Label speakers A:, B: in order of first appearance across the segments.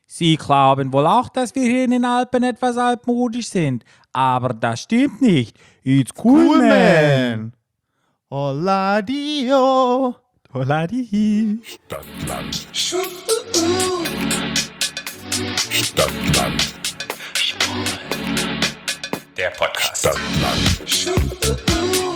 A: Sie glauben wohl auch, dass wir hier in den Alpen etwas altmodisch sind. Aber das stimmt nicht. It's cool, man.
B: Hola Dio.
A: Hola die.
C: Stadtland. Stadtland. Der Podcast. Stadtland. Stadtland.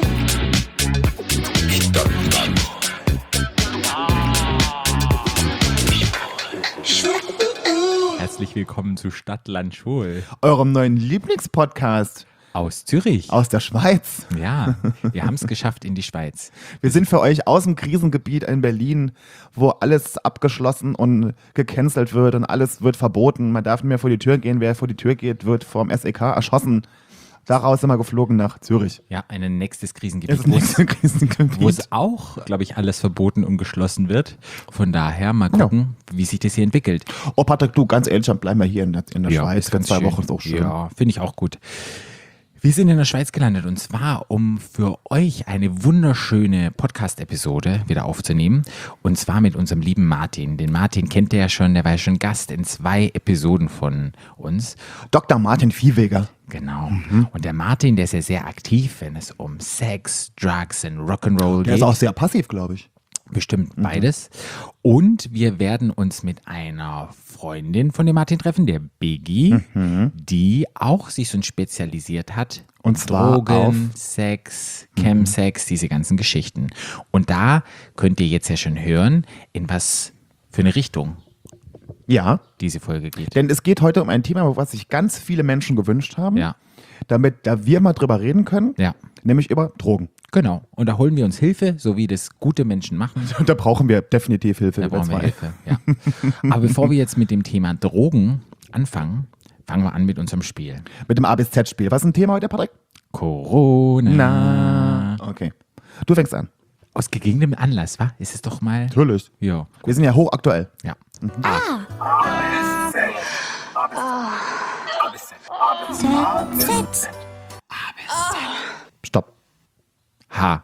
A: Herzlich willkommen zu Stadtland Schwul.
B: Eurem neuen Lieblingspodcast
A: Aus Zürich.
B: aus der Schweiz.
A: Ja, wir haben es geschafft in die Schweiz.
B: Wir sind für euch aus dem Krisengebiet in Berlin, wo alles abgeschlossen und gecancelt wird und alles wird verboten. Man darf nicht mehr vor die Tür gehen. Wer vor die Tür geht, wird vom SEK erschossen. Daraus sind wir geflogen nach Zürich.
A: Ja, ein nächstes Krisengebiet,
B: Das nächste Krisengebiet.
A: wo es auch, glaube ich, alles verboten und geschlossen wird. Von daher mal gucken, wie sich das hier entwickelt.
B: Oh Patrick, du, ganz ehrlich, dann bleiben wir hier in der Schweiz
A: ist
B: für
A: ganz
B: 2
A: schön.
B: Wochen. Ist auch schön.
A: Ja, finde ich auch gut. Wir sind in der Schweiz gelandet und zwar, um für euch eine wunderschöne Podcast-Episode wieder aufzunehmen. Und zwar mit unserem lieben Martin. Den Martin kennt ihr ja schon, der war ja schon Gast in 2 Episoden von uns.
B: Dr. Martin Viehweger.
A: Genau. Und der Martin, der ist ja sehr aktiv, wenn es um Sex, Drugs und Rock'n'Roll
B: Der
A: geht.
B: ist auch sehr passiv, glaube ich.
A: Bestimmt beides. Und wir werden uns mit einer Freundin von dem Martin treffen, der Biggie, die auch sich so spezialisiert hat.
B: Und zwar
A: Drogen,
B: auf
A: Sex, Chemsex, diese ganzen Geschichten. Und da könnt ihr jetzt ja schon hören, in was für eine Richtung
B: Ja,
A: diese Folge geht.
B: denn es geht heute um ein Thema, was sich ganz viele Menschen gewünscht haben,
A: Ja,
B: da wir mal drüber reden können,
A: ja,
B: nämlich über Drogen.
A: genau. Und da holen wir uns Hilfe, so wie das gute Menschen machen.
B: Und da brauchen wir definitiv Hilfe.
A: Da
B: wir
A: brauchen wir
B: zwei.
A: Hilfe, ja. Aber bevor wir jetzt mit dem Thema Drogen anfangen, fangen wir an mit unserem Spiel.
B: Mit dem A bis Z-Spiel. Was ist ein Thema heute, Patrick?
A: Corona.
B: Okay. Du fängst an.
A: Aus gegebenem Anlass, wa? Ist es doch mal.
B: Natürlich.
A: Ja,
B: Wir sind ja hochaktuell.
A: ja.
B: Stopp.
A: H.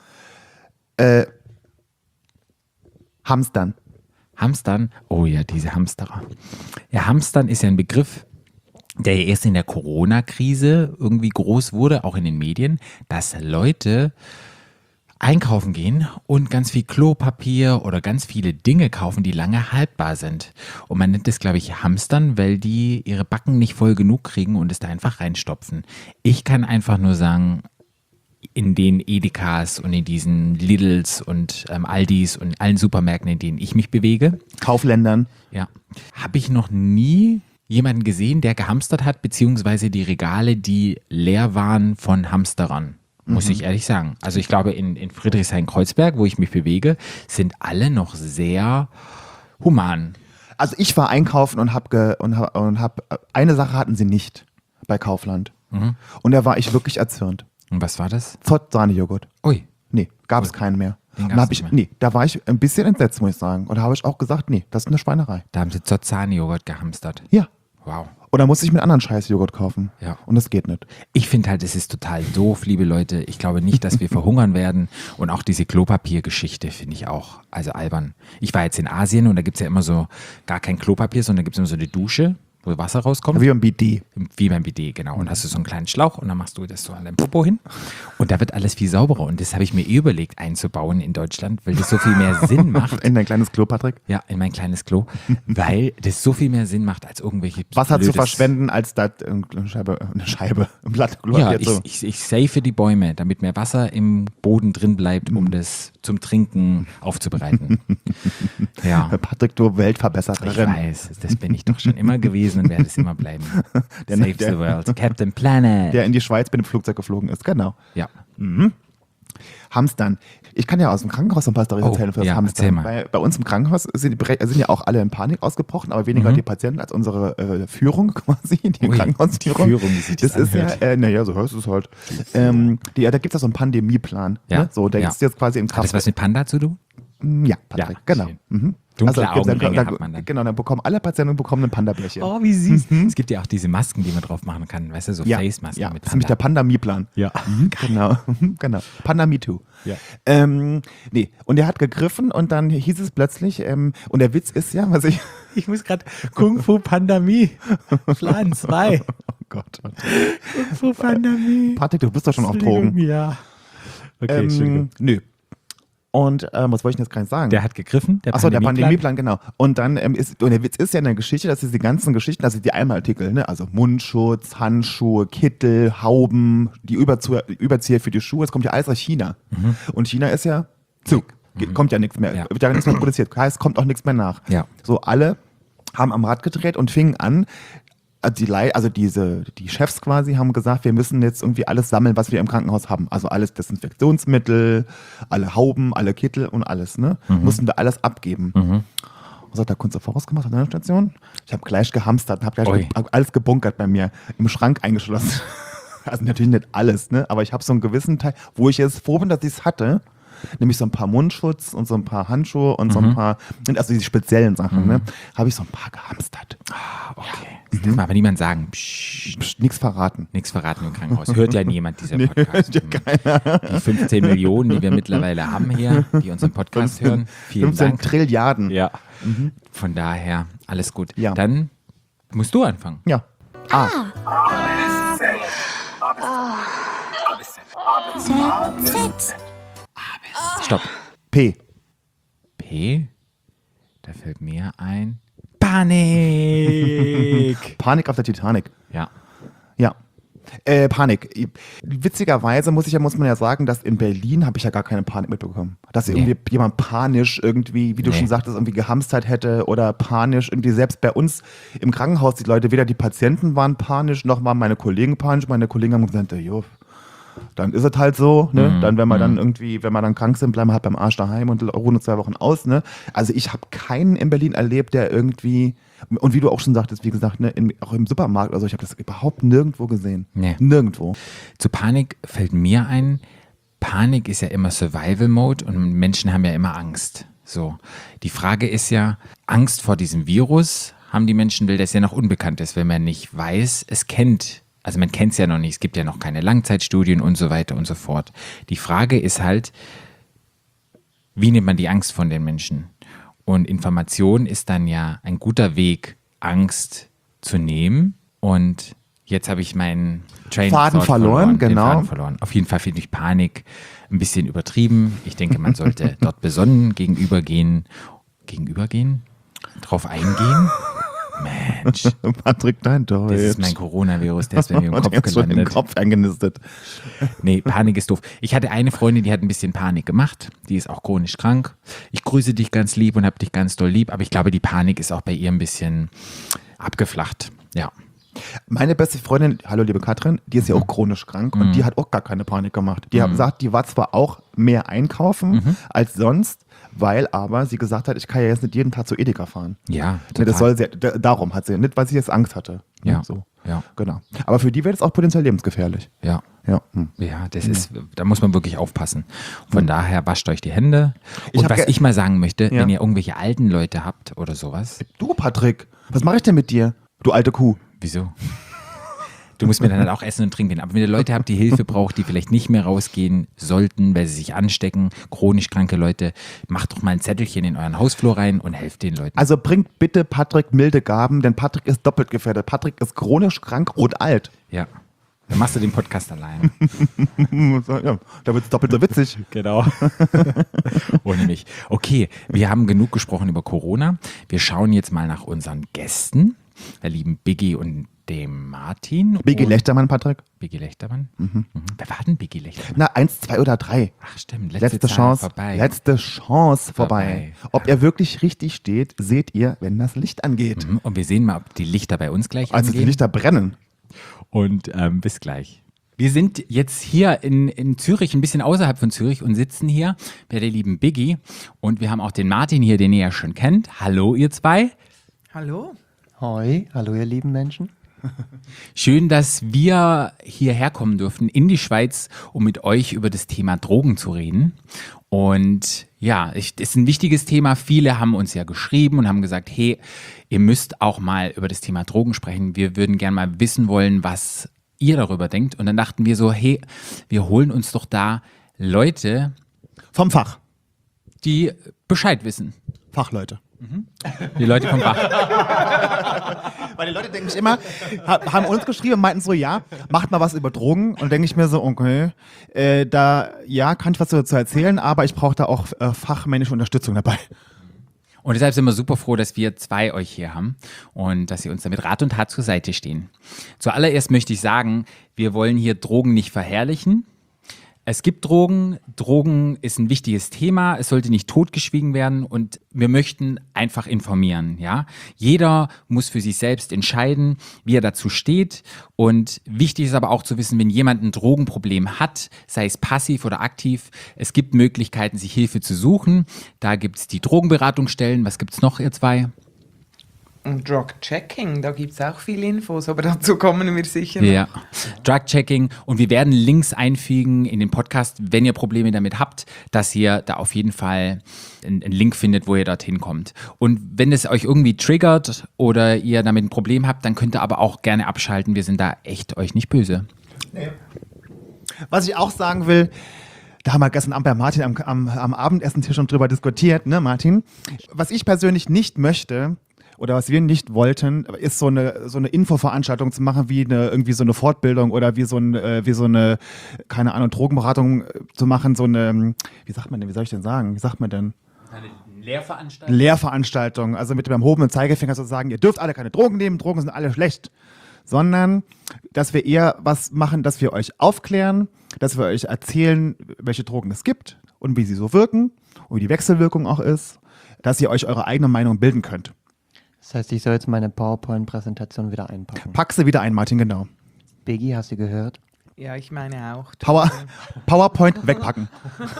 B: Hamstern.
A: Hamstern. Oh ja, diese Hamsterer. Ja, Hamstern ist ja ein Begriff, der ja erst in der Corona-Krise irgendwie groß wurde, auch in den Medien, dass Leute einkaufen gehen und ganz viel Klopapier oder ganz viele Dinge kaufen, die lange haltbar sind. Und man nennt es, glaube ich, Hamstern, weil die ihre Backen nicht voll genug kriegen und es da einfach reinstopfen. Ich kann einfach nur sagen, in den Edekas und in diesen Lidls und Aldis und allen Supermärkten, in denen ich mich bewege,
B: Kaufländern.
A: ja, habe ich noch nie jemanden gesehen, der gehamstert hat, beziehungsweise die Regale, die leer waren von Hamsterern. Muss ich ehrlich sagen. Also ich glaube, in Friedrichshain-Kreuzberg, wo ich mich bewege, sind alle noch sehr human.
B: Also ich war einkaufen und hab eine Sache hatten sie nicht bei Kaufland. Und da war ich wirklich erzürnt.
A: Und was war das?
B: Zott-Sahnejoghurt.
A: Ui,
B: Nee, gab es keinen mehr.
A: Den
B: Und
A: gab's nicht mehr.
B: Nee, da war ich ein bisschen entsetzt, muss ich sagen. Und da habe ich auch gesagt, nee, das ist eine Schweinerei.
A: da haben sie Zotzani-Joghurt gehamstert.
B: Ja.
A: Wow.
B: Oder muss ich mir anderen Scheiß-Joghurt kaufen?
A: Ja.
B: Und das geht nicht.
A: Ich finde halt, es ist total doof, liebe Leute. Ich glaube nicht, dass wir verhungern werden. Und auch diese Klopapiergeschichte finde ich auch, also albern. Ich war jetzt in Asien und da gibt es ja immer so gar kein Klopapier, sondern da gibt es immer so eine Dusche, wo Wasser rauskommt.
B: Wie beim BD.
A: Wie beim Bidet, genau. Und hast du so einen kleinen Schlauch und dann machst du das so an deinem Popo hin. Und da wird alles viel sauberer. Und das habe ich mir überlegt einzubauen in Deutschland, weil das so viel mehr Sinn macht.
B: In dein kleines Klo, Patrick.
A: Ja, in mein kleines Klo. Weil das so viel mehr Sinn macht als irgendwelche
B: Wasser zu
A: blödes-
B: verschwenden, als da eine Scheibe, ein Blatt Klo.
A: Ja,
B: jetzt so.
A: ich safe die Bäume, damit mehr Wasser im Boden drin bleibt, um das zum Trinken aufzubereiten. Ja,
B: Patrick, du
A: ich
B: Weltverbessererin.
A: weiß, das bin ich doch schon immer gewesen und werde es immer bleiben.
B: Der-
A: Save
B: der-
A: the world, Captain Planet.
B: Der in die Schweiz mit dem Flugzeug geflogen ist, genau.
A: Ja,
B: Hamstern. Ich kann ja aus dem Krankenhaus noch ein paar Storys
A: Oh,
B: erzählen für das
A: ja,
B: Hamstern.
A: erzähl mal.
B: Bei uns im Krankenhaus sind ja auch alle in Panik ausgebrochen, aber weniger die Patienten als unsere Führung quasi, die
A: Ui,
B: Krankenhausführung.
A: die Führung, wie sich das
B: ist ja,
A: anhört.
B: naja, so hörst du es halt. Da gibt es ja so einen Pandemieplan.
A: Ja,
B: Ne? So, der
A: ja.
B: ist jetzt quasi in
A: hat
B: Kraft.
A: das was mit Panda zu tun?
B: Ja, Patrick,
A: Ja,
B: genau.
A: schön.
B: Mhm.
A: Dunkle
B: Also,
A: Augenringe hat man dann.
B: Genau, dann bekommen alle Patienten bekommen ein Panda-Bärchen.
A: Oh, wie süß. Es gibt ja auch diese Masken, die man drauf machen kann. Weißt du, so
B: ja,
A: Face-Masken
B: ja,
A: mit
B: das ist nämlich der Panda-Me-Plan.
A: Ja.
B: Genau, genau. Panda Me Too.
A: Ja.
B: Nee, und er hat gegriffen und dann hieß es plötzlich, und der Witz ist ja, was ich.
A: Ich muss gerade Kung Fu Pandemie. Plan 2.
B: Oh Gott.
A: Kung Fu Pandemie.
B: Patrick, du bist doch schon auf Drogen.
A: Ja. Okay, Entschuldigung.
B: Nö. Und was wollte ich denn jetzt gerade sagen?
A: Der hat gegriffen,
B: Achso, der Pandemieplan, genau. Und dann und der Witz ist ja in der Geschichte, dass diese ganzen Geschichten, also die Einmalartikel, ne, also Mundschutz, Handschuhe, Kittel, Hauben, die Überzieher für die Schuhe, das kommt ja alles aus China. Und China ist ja zu. Kommt ja nichts mehr.
A: Ja.
B: Wird ja nichts mehr produziert. Heißt, kommt auch nichts mehr nach.
A: Ja.
B: So, alle haben am Rad gedreht und fingen an, die Chefs quasi haben gesagt, wir müssen jetzt irgendwie alles sammeln, was wir im Krankenhaus haben. Also alles Desinfektionsmittel, alle Hauben, alle Kittel und alles, ne? Mussten wir alles abgeben. Was hat der Kunst vorausgemacht an der Station? Ich habe gleich gehamstert und habe gleich alles gebunkert bei mir, im Schrank eingeschlossen. Also natürlich nicht alles, ne? Aber ich habe so einen gewissen Teil, wo ich jetzt froh bin, dass ich es hatte. Nämlich so ein paar Mundschutz und so ein paar Handschuhe und so ein paar, also diese speziellen Sachen, ne? Habe ich so ein paar gehamstert.
A: Okay. Das darf man aber niemand sagen. Psst.
B: Psst, nichts verraten.
A: Nichts verraten im Krankenhaus. Hört ja niemand dieser
B: Nee,
A: Podcast.
B: hört ja keiner.
A: Die 15 Millionen, die wir mittlerweile haben hier, die unseren Podcast hören. Vielen
B: 15
A: Dank.
B: Trilliarden.
A: Ja. Von daher, alles gut.
B: Ja.
A: Dann musst du anfangen.
B: Ja. A.
A: Stopp.
B: P.
A: P. Da fällt mir ein. Panik.
B: Panik auf der Titanic.
A: Ja.
B: Ja. Panik. Witzigerweise muss man ja sagen, dass in Berlin habe ich ja gar keine Panik mitbekommen. Dass irgendwie jemand panisch irgendwie, wie du schon sagtest, irgendwie gehamstert hätte oder panisch irgendwie selbst bei uns im Krankenhaus, die Leute, weder die Patienten waren panisch, noch waren meine Kollegen panisch. Meine Kollegen haben gesagt, jo, dann ist es halt so, ne? Dann, wenn wir dann krank sind, bleiben wir halt beim Arsch daheim und ruhen uns 2 Wochen aus, ne? Also ich habe keinen in Berlin erlebt, der irgendwie, und wie du auch schon sagtest, wie gesagt, ne, auch im Supermarkt, also ich habe das überhaupt nirgendwo gesehen.
A: Nee.
B: Nirgendwo.
A: Zu Panik fällt mir ein, Panik ist ja immer Survival Mode und Menschen haben ja immer Angst. So. Die Frage ist ja, Angst vor diesem Virus haben die Menschen, weil das ja noch unbekannt ist, wenn man nicht weiß, es kennt. Also man kennt es ja noch nicht, es gibt ja noch keine Langzeitstudien und so weiter und so fort. Die Frage ist halt, wie nimmt man die Angst von den Menschen? Und Information ist dann ja ein guter Weg, Angst zu nehmen. Und jetzt habe ich meinen
B: Faden verloren, genau.
A: Den Faden verloren. Auf jeden Fall finde ich Panik ein bisschen übertrieben. Ich denke, man sollte dort besonnen gegenübergehen? Drauf eingehen? Mensch,
B: Patrick, dein Deutsch.
A: das ist mein Coronavirus, der ist bei mir im
B: Und
A: Kopf
B: jetzt schon im
A: gelandet.
B: Kopf eingenistet.
A: Nee, Panik ist doof. Ich hatte eine Freundin, die hat ein bisschen Panik gemacht. Die ist auch chronisch krank. Ich grüße dich ganz lieb und hab dich ganz doll lieb. Aber ich glaube, die Panik ist auch bei ihr ein bisschen abgeflacht. Ja.
B: Meine beste Freundin, hallo liebe Katrin, die ist ja auch chronisch krank und die hat auch gar keine Panik gemacht. Die hat gesagt, die war zwar auch mehr einkaufen als sonst, weil aber sie gesagt hat, ich kann ja jetzt nicht jeden Tag zu Edeka fahren.
A: Ja,
B: Ne,
A: total.
B: das soll sie, darum hat sie, nicht weil sie jetzt Angst hatte. Ne,
A: Ja,
B: so.
A: ja.
B: Genau. Aber für die wäre es auch potenziell lebensgefährlich.
A: Ja.
B: Ja.
A: Ja, das ist, da muss man wirklich aufpassen. Von daher wascht euch die Hände.
B: Ich
A: Und
B: hab
A: was ich mal sagen möchte,
B: Ja.
A: wenn ihr irgendwelche alten Leute habt oder sowas,
B: Du, Patrick, was mache ich denn mit dir, du alte Kuh?
A: wieso? Du musst mir dann halt auch essen und trinken. Aber wenn ihr Leute habt, die Hilfe braucht, die vielleicht nicht mehr rausgehen sollten, weil sie sich anstecken, chronisch kranke Leute, macht doch mal ein Zettelchen in euren Hausflur rein und helft den Leuten.
B: Also bringt bitte Patrick milde Gaben, denn Patrick ist doppelt gefährdet. Patrick ist chronisch krank und alt.
A: Ja. Dann machst du den Podcast allein.
B: Ja, da wird es doppelt so witzig.
A: Genau. Ohne mich. Okay, wir haben genug gesprochen über Corona. Wir schauen jetzt mal nach unseren Gästen, der lieben Biggie und dem Martin.
B: Biggie
A: Und-
B: Lechtermann, Patrick.
A: Biggie Lechtermann? Mhm. Wer war denn Biggie Lechtermann?
B: Na, 1, 2 oder 3.
A: Ach stimmt,
B: Letzte
A: Zahl
B: Chance.
A: vorbei.
B: Letzte Chance vorbei.
A: Vorbei.
B: Ob er wirklich richtig steht, seht ihr, wenn das Licht angeht.
A: Mhm. Und wir sehen mal, ob die Lichter bei uns gleich
B: Also die
A: angehen.
B: Lichter brennen.
A: Und bis gleich. Wir sind jetzt hier in Zürich, ein bisschen außerhalb von Zürich und sitzen hier bei der lieben Biggie. Und wir haben auch den Martin hier, den ihr ja schon kennt. Hallo, ihr zwei.
D: Hallo?
E: Hoi, hallo ihr lieben Menschen.
A: Schön, dass wir hierher kommen dürfen in die Schweiz, um mit euch über das Thema Drogen zu reden. Und ja, es ist ein wichtiges Thema. Viele haben uns ja geschrieben und haben gesagt, hey, ihr müsst auch mal über das Thema Drogen sprechen. Wir würden gerne mal wissen wollen, was ihr darüber denkt. Und dann dachten wir so, hey, wir holen uns doch da Leute,
B: Vom Fach.
A: die Bescheid wissen.
B: Fachleute.
A: Die Leute vom Fach.
B: Weil die Leute denken sich immer, haben uns geschrieben und meinten so, ja, macht mal was über Drogen. Und denke ich mir so, okay, kann ich was dazu erzählen, aber ich brauche da auch fachmännische Unterstützung dabei.
A: Und deshalb sind wir super froh, dass wir zwei euch hier haben und dass sie uns damit Rat und Tat zur Seite stehen. Zuallererst möchte ich sagen, wir wollen hier Drogen nicht verherrlichen. Es gibt Drogen. Drogen ist ein wichtiges Thema. Es sollte nicht totgeschwiegen werden und wir möchten einfach informieren. Ja? Jeder muss für sich selbst entscheiden, wie er dazu steht. Und wichtig ist aber auch zu wissen, wenn jemand ein Drogenproblem hat, sei es passiv oder aktiv, es gibt Möglichkeiten, sich Hilfe zu suchen. Da gibt es die Drogenberatungsstellen. Was gibt es noch, ihr zwei?
D: Und Drug-Checking, da gibt es auch viele Infos, aber dazu kommen wir sicher noch.
A: Ja, Drug-Checking und wir werden Links einfügen in den Podcast, wenn ihr Probleme damit habt, dass ihr da auf jeden Fall einen Link findet, wo ihr dorthin kommt. Und wenn es euch irgendwie triggert oder ihr damit ein Problem habt, dann könnt ihr aber auch gerne abschalten. Wir sind da echt euch nicht böse.
B: Was ich auch sagen will, da haben wir gestern Abend bei Martin am Abendessentisch schon drüber diskutiert, ne Martin? Was ich persönlich nicht möchte, oder was wir nicht wollten, ist so eine Infoveranstaltung zu machen, wie irgendwie so eine Fortbildung oder wie so eine, keine Ahnung, Drogenberatung zu machen, so eine, wie sagt man denn?
A: Eine Lehrveranstaltung?
B: Lehrveranstaltung, also mit dem erhobenen Zeigefinger zu sagen, ihr dürft alle keine Drogen nehmen, Drogen sind alle schlecht. Sondern, dass wir eher was machen, dass wir euch aufklären, dass wir euch erzählen, welche Drogen es gibt und wie sie so wirken und wie die Wechselwirkung auch ist, dass ihr euch eure eigene Meinung bilden könnt.
E: Das heißt, ich soll jetzt meine PowerPoint-Präsentation wieder einpacken.
B: Pack sie wieder ein, Martin, genau.
E: Biggie, hast du gehört?
D: Ja, ich meine auch.
B: PowerPoint wegpacken.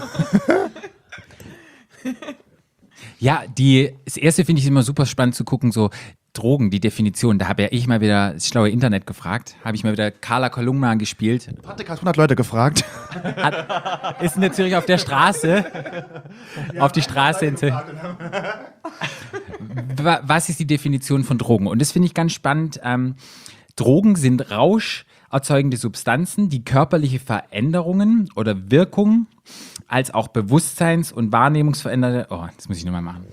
A: Ja, das erste finde ich immer super spannend zu gucken, so Drogen, die Definition. Da habe ja ich mal wieder das schlaue Internet gefragt, habe ich mal wieder Carla Kolumna gespielt.
B: Patrick hat 100 Leute gefragt.
A: Ist natürlich auf der Straße. Auf die Straße. Was ist die Definition von Drogen? Und das finde ich ganz spannend. Drogen sind rauscherzeugende Substanzen, die körperliche Veränderungen oder Wirkungen als auch Bewusstseins- und Wahrnehmungsverändernde. Oh, das muss ich nochmal machen.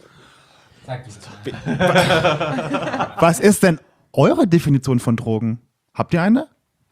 B: Was ist denn eure Definition von Drogen? Habt ihr eine?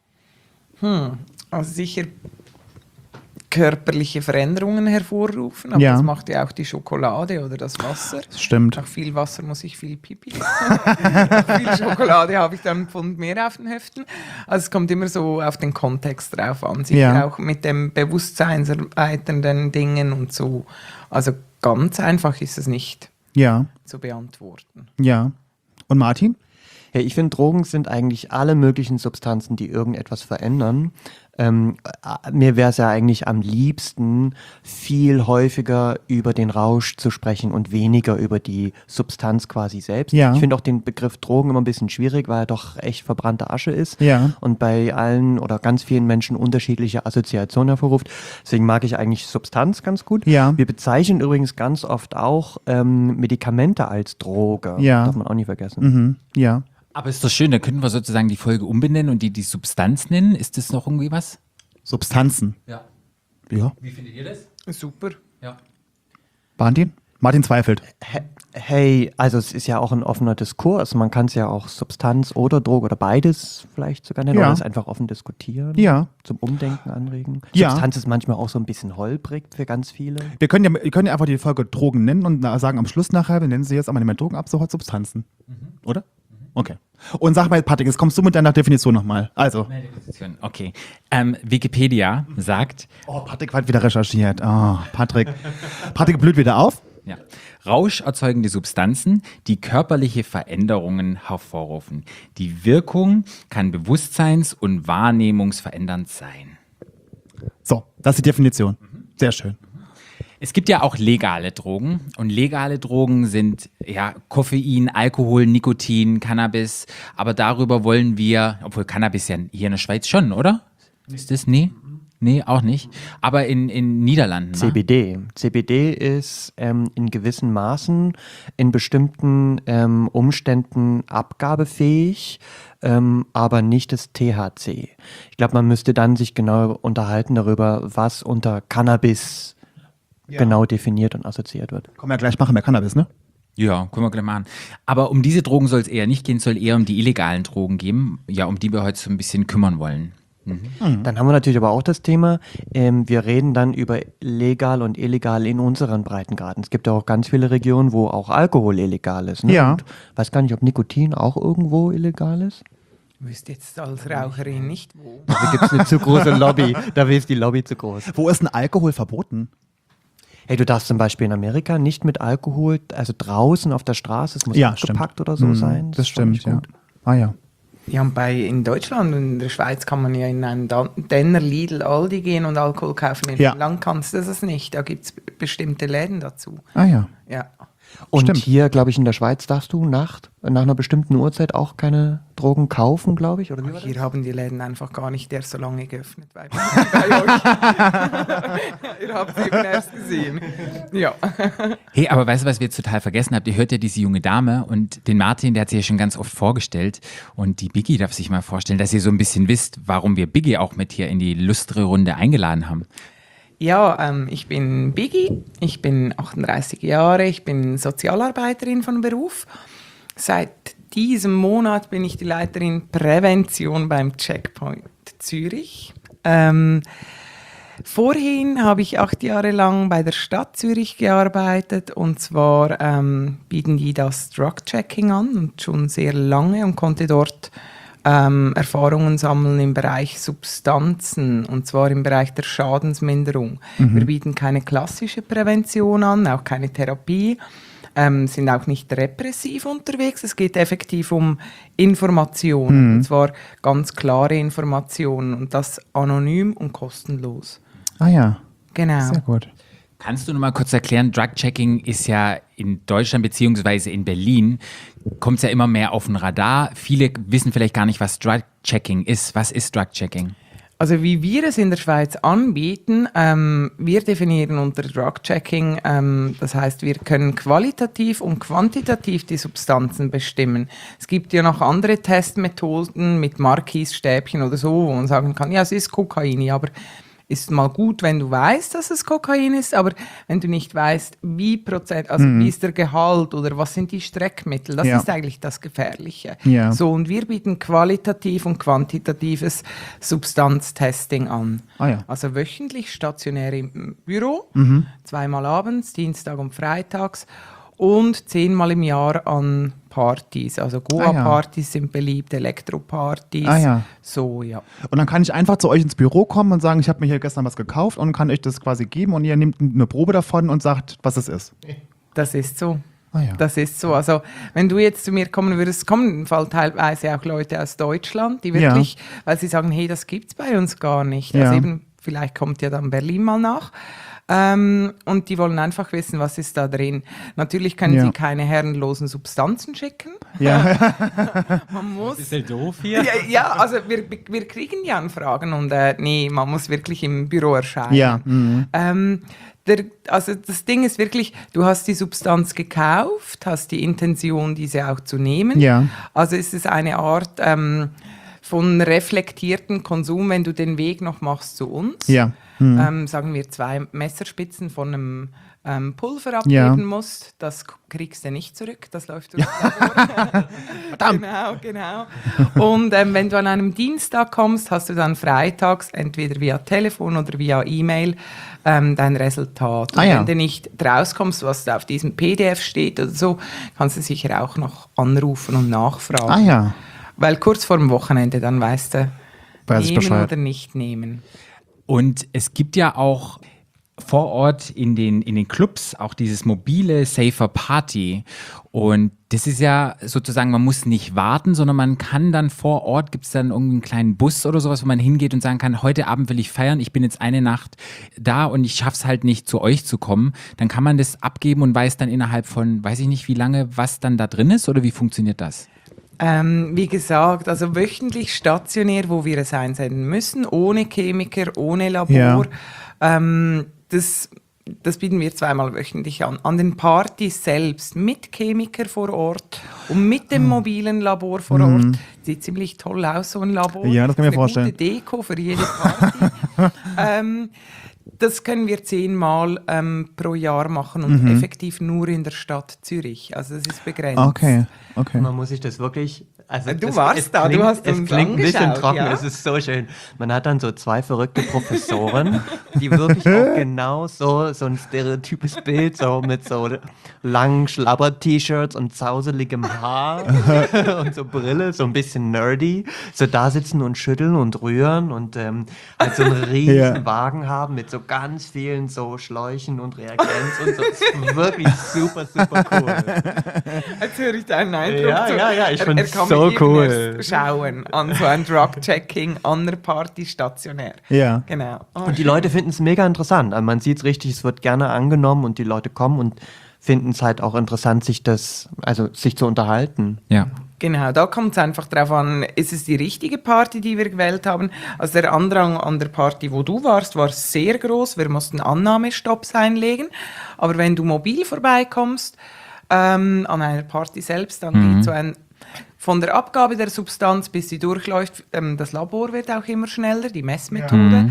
D: Also sicher körperliche Veränderungen hervorrufen, aber
B: Ja.
D: das macht ja auch die Schokolade oder das Wasser.
B: Das stimmt.
D: Nach viel Wasser muss ich viel Pipi. Nach viel Schokolade habe ich dann einen Pfund mehr auf den Heften. Also es kommt immer so auf den Kontext drauf an. Sicher
B: Ja.
D: auch mit dem bewusstseinserweiternden Dingen und so. Also ganz einfach ist es nicht
B: Ja,
D: zu beantworten.
B: ja. Und Martin?
E: Ja, ich finde, Drogen sind eigentlich alle möglichen Substanzen, die irgendetwas verändern. Mir wäre es ja eigentlich am liebsten, viel häufiger über den Rausch zu sprechen und weniger über die Substanz quasi selbst.
B: Ja.
E: Ich finde auch den Begriff Drogen immer ein bisschen schwierig, weil er doch echt verbrannte Asche ist
B: Ja.
E: und bei allen oder ganz vielen Menschen unterschiedliche Assoziationen hervorruft. Deswegen mag ich eigentlich Substanz ganz gut.
B: Ja.
E: Wir bezeichnen übrigens ganz oft auch Medikamente als Droge.
B: Ja.
E: Darf man auch nie vergessen.
B: Mhm. Ja.
A: Aber ist doch schön, da könnten wir sozusagen die Folge umbenennen und die Substanz nennen. Ist das noch irgendwie was?
B: Substanzen.
A: Ja.
B: Ja.
A: Wie findet ihr das?
D: Super.
A: Ja.
B: Martin? Martin zweifelt.
E: Hey, also es ist ja auch ein offener Diskurs. Man kann es ja auch Substanz oder Droge oder beides vielleicht sogar nennen.
B: Ja.
E: Oder es einfach offen diskutieren.
B: Ja.
E: Zum Umdenken anregen.
B: Ja.
E: Substanz ist manchmal auch so ein bisschen holprig für ganz viele.
B: Wir können ja einfach die Folge Drogen nennen und sagen am Schluss nachher, wir nennen sie jetzt aber nicht mehr Drogen ab, sofort Substanzen. Oder? Okay. Und sag mal, Patrick, jetzt kommst du mit deiner Definition nochmal. Also.
A: Okay. Wikipedia sagt,
B: Patrick hat wieder recherchiert. Oh, Patrick blüht wieder auf.
A: ja, rauscherzeugende Substanzen, die körperliche Veränderungen hervorrufen. Die Wirkung kann bewusstseins- und wahrnehmungsverändernd sein.
B: So, das ist die Definition. Sehr schön.
A: Es gibt ja auch legale Drogen und legale Drogen sind ja Koffein, Alkohol, Nikotin, Cannabis, aber darüber wollen wir, obwohl Cannabis ja hier in der Schweiz schon, oder? Ist das? Nee? Nee, auch nicht. Aber in Niederlanden. Ne?
E: CBD. CBD ist in gewissen Maßen, in bestimmten Umständen abgabefähig, aber nicht das THC. Ich glaube, man müsste dann sich genau unterhalten darüber, was unter Cannabis genau definiert und assoziiert wird.
B: Komm ja gleich, machen wir Cannabis, ne?
A: Ja, können wir gleich machen. Aber um diese Drogen soll es eher nicht gehen, es soll eher um die illegalen Drogen gehen, ja, um die wir heute so ein bisschen kümmern wollen.
E: Dann haben wir natürlich aber auch das Thema, wir reden dann über legal und illegal in unseren Breitengraden. Es gibt ja auch ganz viele Regionen, wo auch Alkohol illegal ist. Ne?
B: Ja.
E: Und weiß gar nicht, ob Nikotin auch irgendwo illegal ist.
D: Du wüsste jetzt als Raucherin nicht wo.
E: Da gibt es eine zu große Lobby. Da ist die Lobby zu groß.
B: Wo ist denn Alkohol verboten?
E: Hey, du darfst zum Beispiel in Amerika nicht mit Alkohol, also draußen auf der Straße, es muss
B: Ja,
E: abgepackt
B: stimmt.
E: oder so sein.
B: Das
E: ist schon
B: stimmt,
E: nicht
B: ja.
E: gut.
B: Ah ja.
D: Ja, und in Deutschland und in der Schweiz kann man ja in einen Denner, Lidl, Aldi gehen und Alkohol kaufen. In
B: Ja.
D: Land kannst du das nicht. Da gibt es bestimmte Läden dazu.
B: Ah ja.
D: Ja.
E: Und
B: Stimmt.
E: hier, glaube ich, in der Schweiz darfst du nach einer bestimmten Uhrzeit auch keine Drogen kaufen, glaube ich. Oder wie war das?
D: Hier haben die Läden einfach gar nicht erst so lange geöffnet bei euch. Ihr habt es eben erst gesehen. Ja.
A: Hey, aber weißt du, was wir jetzt total vergessen habt? Ihr hört ja diese junge Dame und den Martin, der hat sie ja schon ganz oft vorgestellt. Und die Biggie darf sich mal vorstellen, dass ihr so ein bisschen wisst, warum wir Biggie auch mit hier in die lustre Runde eingeladen haben.
D: Ja, ich bin Biggie, ich bin 38 Jahre, ich bin Sozialarbeiterin von Beruf. Seit diesem Monat bin ich die Leiterin Prävention beim Checkpoint Zürich. Vorhin habe ich 8 Jahre lang bei der Stadt Zürich gearbeitet und zwar bieten die das Drug-Checking an und schon sehr lange und konnte dort Erfahrungen sammeln im Bereich Substanzen und zwar im Bereich der Schadensminderung. Wir bieten keine klassische Prävention an, auch keine Therapie, sind auch nicht repressiv unterwegs. Es geht effektiv um Informationen und zwar ganz klare Informationen und das anonym und kostenlos.
B: Ah ja.
D: Genau.
B: Sehr gut.
A: Kannst du noch mal kurz erklären, Drug-Checking ist ja in Deutschland beziehungsweise in Berlin, kommt es ja immer mehr auf den Radar. Viele wissen vielleicht gar nicht, was Drug-Checking ist. Was ist Drug-Checking?
D: Also wie wir es in der Schweiz anbieten, wir definieren unter Drug-Checking, das heißt, wir können qualitativ und quantitativ die Substanzen bestimmen. Es gibt ja noch andere Testmethoden mit Marquis-Stäbchen oder so, wo man sagen kann, ja, es ist Kokain, ja, aber ist mal gut, wenn du weißt, dass es Kokain ist, aber wenn du nicht weißt, wie Prozent, also wie ist der Gehalt oder was sind die Streckmittel, das
B: Ja.
D: ist eigentlich das Gefährliche.
B: Ja.
D: So, und wir bieten qualitativ und quantitatives Substanztesting an.
B: Ah ja.
D: Also wöchentlich stationär im Büro, zweimal abends, Dienstag und Freitags und 10-mal im Jahr an Partys. Also Goa-Partys sind beliebt, Elektropartys.
B: Ah ja.
D: So, ja.
B: Und dann kann ich einfach zu euch ins Büro kommen und sagen, ich habe mir hier gestern was gekauft und kann euch das quasi geben und ihr nehmt eine Probe davon und sagt, was es ist.
D: Das ist so.
B: Ah ja.
D: Das ist so. Also, wenn du jetzt zu mir kommen würdest, kommen im Fall teilweise auch Leute aus Deutschland, die wirklich, weil sie sagen, hey, das gibt's bei uns gar nicht.
B: Ja.
D: Also eben, vielleicht kommt ja dann Berlin mal nach. Und die wollen einfach wissen, was ist da drin. Natürlich können
B: Ja.
D: sie keine herrenlosen Substanzen schicken.
B: Ja.
D: Man muss.
A: Ist ja doof hier.
D: Ja, also wir kriegen ja Anfragen und nee, man muss wirklich im Büro erscheinen.
B: Ja. Mhm.
D: Also das Ding ist wirklich, du hast die Substanz gekauft, hast die Intention, diese auch zu nehmen.
B: Ja.
D: Also ist es eine Art von reflektierten Konsum, wenn du den Weg noch machst zu uns.
B: Ja.
D: Sagen wir 2 Messerspitzen von einem Pulver
B: Ja.
D: abgeben musst, das kriegst du nicht zurück, das läuft durch das Labor.
B: Verdammt.
D: Genau. Und wenn du an einem Dienstag kommst, hast du dann freitags entweder via Telefon oder via E-Mail dein Resultat.
B: Ah
D: Und
B: ja.
D: wenn du nicht rauskommst, was da auf diesem PDF steht oder so, kannst du sicher auch noch anrufen und nachfragen.
B: Ah ja.
D: Weil kurz vor dem Wochenende dann weißt du,
B: Weiß ich
D: nehmen
B: Bescheid.
D: oder nicht nehmen.
A: Und es gibt ja auch vor Ort in den Clubs auch dieses mobile Safer Party. Und das ist ja sozusagen, man muss nicht warten, sondern man kann dann vor Ort, gibt es dann irgendeinen kleinen Bus oder sowas, wo man hingeht und sagen kann, heute Abend will ich feiern, ich bin jetzt eine Nacht da und ich schaff's halt nicht, zu euch zu kommen. Dann kann man das abgeben und weiß dann innerhalb von, weiß ich nicht wie lange, was dann da drin ist, oder wie funktioniert das?
D: Wie gesagt, also wöchentlich stationär, wo wir es einsenden müssen, ohne Chemiker, ohne Labor. Das bieten wir zweimal wöchentlich an. An den Partys selbst mit Chemiker vor Ort und mit dem mobilen Labor vor Ort. Sieht ziemlich toll aus, so ein Labor.
B: Ja, das kann ich mir vorstellen.
D: Gute Deko für jede Party. Das können wir 10-mal pro Jahr machen und effektiv nur in der Stadt Zürich. Also das ist begrenzt.
B: Okay.
E: Man muss sich das wirklich... Also
D: Du warst da, du hast
E: es
D: uns
E: klingt ein bisschen
D: angeschaut,
E: trocken,
D: ja?
E: es ist so schön. Man hat dann so 2 verrückte Professoren, die wirklich auch genau so ein stereotypes Bild, so mit so langen Schlabber-T-Shirts und zauseligem Haar und so Brille, so ein bisschen nerdy, so da sitzen und schütteln und rühren und halt so einen riesen Wagen haben mit so ganz vielen so Schläuchen und Reagenz und so. Das ist wirklich super, super cool.
D: Jetzt höre ich deinen Eindruck.
E: Ja, ich finde es
D: kann
E: so
D: mich
E: cool.
D: erst schauen an so ein Drug-Checking an der Party stationär.
B: Ja.
D: Genau. Oh,
E: Und die Leute finden es mega interessant. Also man sieht es richtig, es wird gerne angenommen und die Leute kommen und finden es halt auch interessant, sich zu unterhalten.
A: Ja.
D: Genau, da kommt es einfach darauf an, ist es die richtige Party, die wir gewählt haben. Also der Andrang an der Party, wo du warst, war sehr groß. Wir mussten Annahmestopps einlegen. Aber wenn du mobil vorbeikommst, an einer Party selbst, dann geht so ein... Von der Abgabe der Substanz, bis sie durchläuft, das Labor wird auch immer schneller, die Messmethode.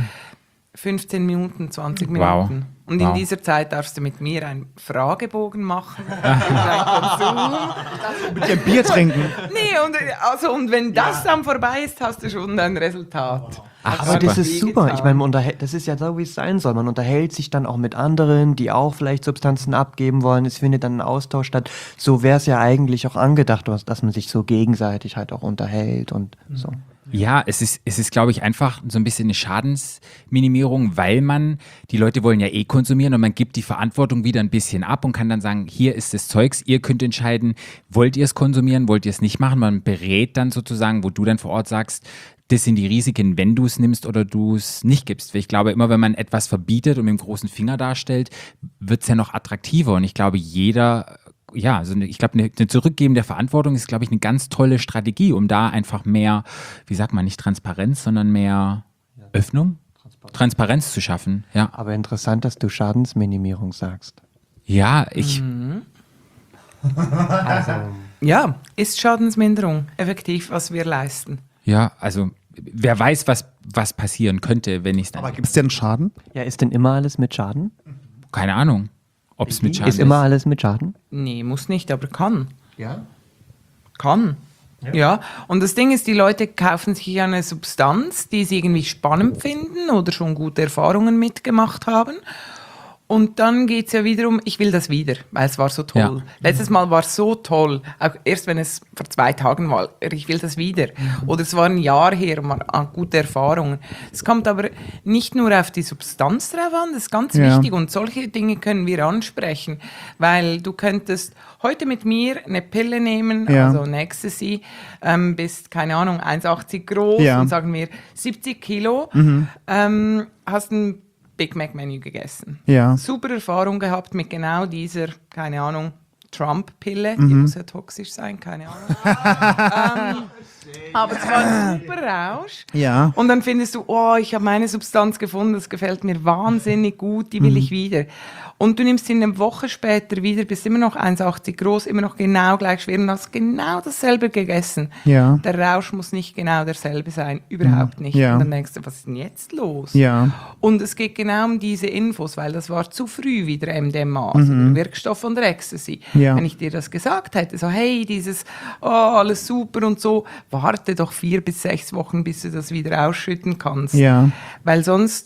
D: 15 Minuten, 20 Minuten.
A: Wow.
D: Und in dieser Zeit darfst du mit mir einen Fragebogen machen. Über deinen Konsum.
B: Mit dem Bier trinken.
D: Nee, und wenn das dann vorbei ist, hast du schon ein Resultat.
A: Ach,
E: Aber das
A: super.
E: ist super. Ich meine, das ist ja so, wie es sein soll. Man unterhält sich dann auch mit anderen, die auch vielleicht Substanzen abgeben wollen. Es findet dann ein Austausch statt. So wäre es ja eigentlich auch angedacht, dass man sich so gegenseitig halt auch unterhält und so.
A: Ja, es ist, glaube ich, einfach so ein bisschen eine Schadensminimierung, weil die Leute wollen ja konsumieren und man gibt die Verantwortung wieder ein bisschen ab und kann dann sagen, hier ist das Zeugs, ihr könnt entscheiden, wollt ihr es konsumieren, wollt ihr es nicht machen. Man berät dann sozusagen, wo du dann vor Ort sagst, das sind die Risiken, wenn du es nimmst oder du es nicht gibst. Weil ich glaube, immer wenn man etwas verbietet und mit dem großen Finger darstellt, wird es ja noch attraktiver. Und ich glaube, ich glaube, eine Zurückgeben der Verantwortung ist, glaube ich, eine ganz tolle Strategie, um da einfach mehr, wie sagt man, nicht Transparenz, sondern mehr Öffnung, Transparenz zu schaffen. Ja,
E: Aber interessant, dass du Schadensminimierung sagst.
A: ja
D: Ja, ist Schadensminderung effektiv, was wir leisten.
A: ja, also wer weiß, was passieren könnte, wenn ich es dann...
B: Aber gibt es denn Schaden?
E: Ja, ist denn immer alles mit Schaden?
A: Keine Ahnung, ob es mit Schaden
E: Ist immer alles mit Schaden?
D: Nee, muss nicht, aber kann.
E: Ja.
D: Kann. Ja, und das Ding ist, die Leute kaufen sich eine Substanz, die sie irgendwie spannend finden oder schon gute Erfahrungen mitgemacht haben. Und dann geht es ja wiederum, ich will das wieder, weil es war so toll.
A: Ja.
D: Letztes Mal war es so toll, auch erst wenn es vor 2 Tagen war, ich will das wieder. Oder es war ein Jahr her, man hat gute Erfahrungen. Es kommt aber nicht nur auf die Substanz drauf an, das ist ganz wichtig. Und solche Dinge können wir ansprechen, weil du könntest heute mit mir eine Pille nehmen, also ein Ecstasy, bist, keine Ahnung, 1,80 groß und sagen wir 70 Kilo, hast ein Big Mac-Menü gegessen.
B: Ja.
D: Super Erfahrung gehabt mit genau dieser, keine Ahnung, Trump-Pille. Die muss ja toxisch sein, keine Ahnung. Aber es war ein super Rausch.
B: Ja.
D: Und dann findest du, oh, ich habe meine Substanz gefunden, das gefällt mir wahnsinnig gut, die will ich wieder. Und du nimmst sie eine Woche später wieder, bist immer noch 1,80 groß, immer noch genau gleich schwer und hast genau dasselbe gegessen.
B: Ja.
D: Der Rausch muss nicht genau derselbe sein, überhaupt nicht.
B: Ja.
D: Und dann denkst du, was ist denn jetzt los?
B: Ja.
D: Und es geht genau um diese Infos, weil das war zu früh wieder MDMA, also der Wirkstoff von der Ecstasy.
B: Ja.
D: Wenn ich dir das gesagt hätte, so hey, dieses, oh, alles super und so, warte doch 4 bis 6 Wochen, bis du das wieder ausschütten kannst.
B: Ja.
D: Weil sonst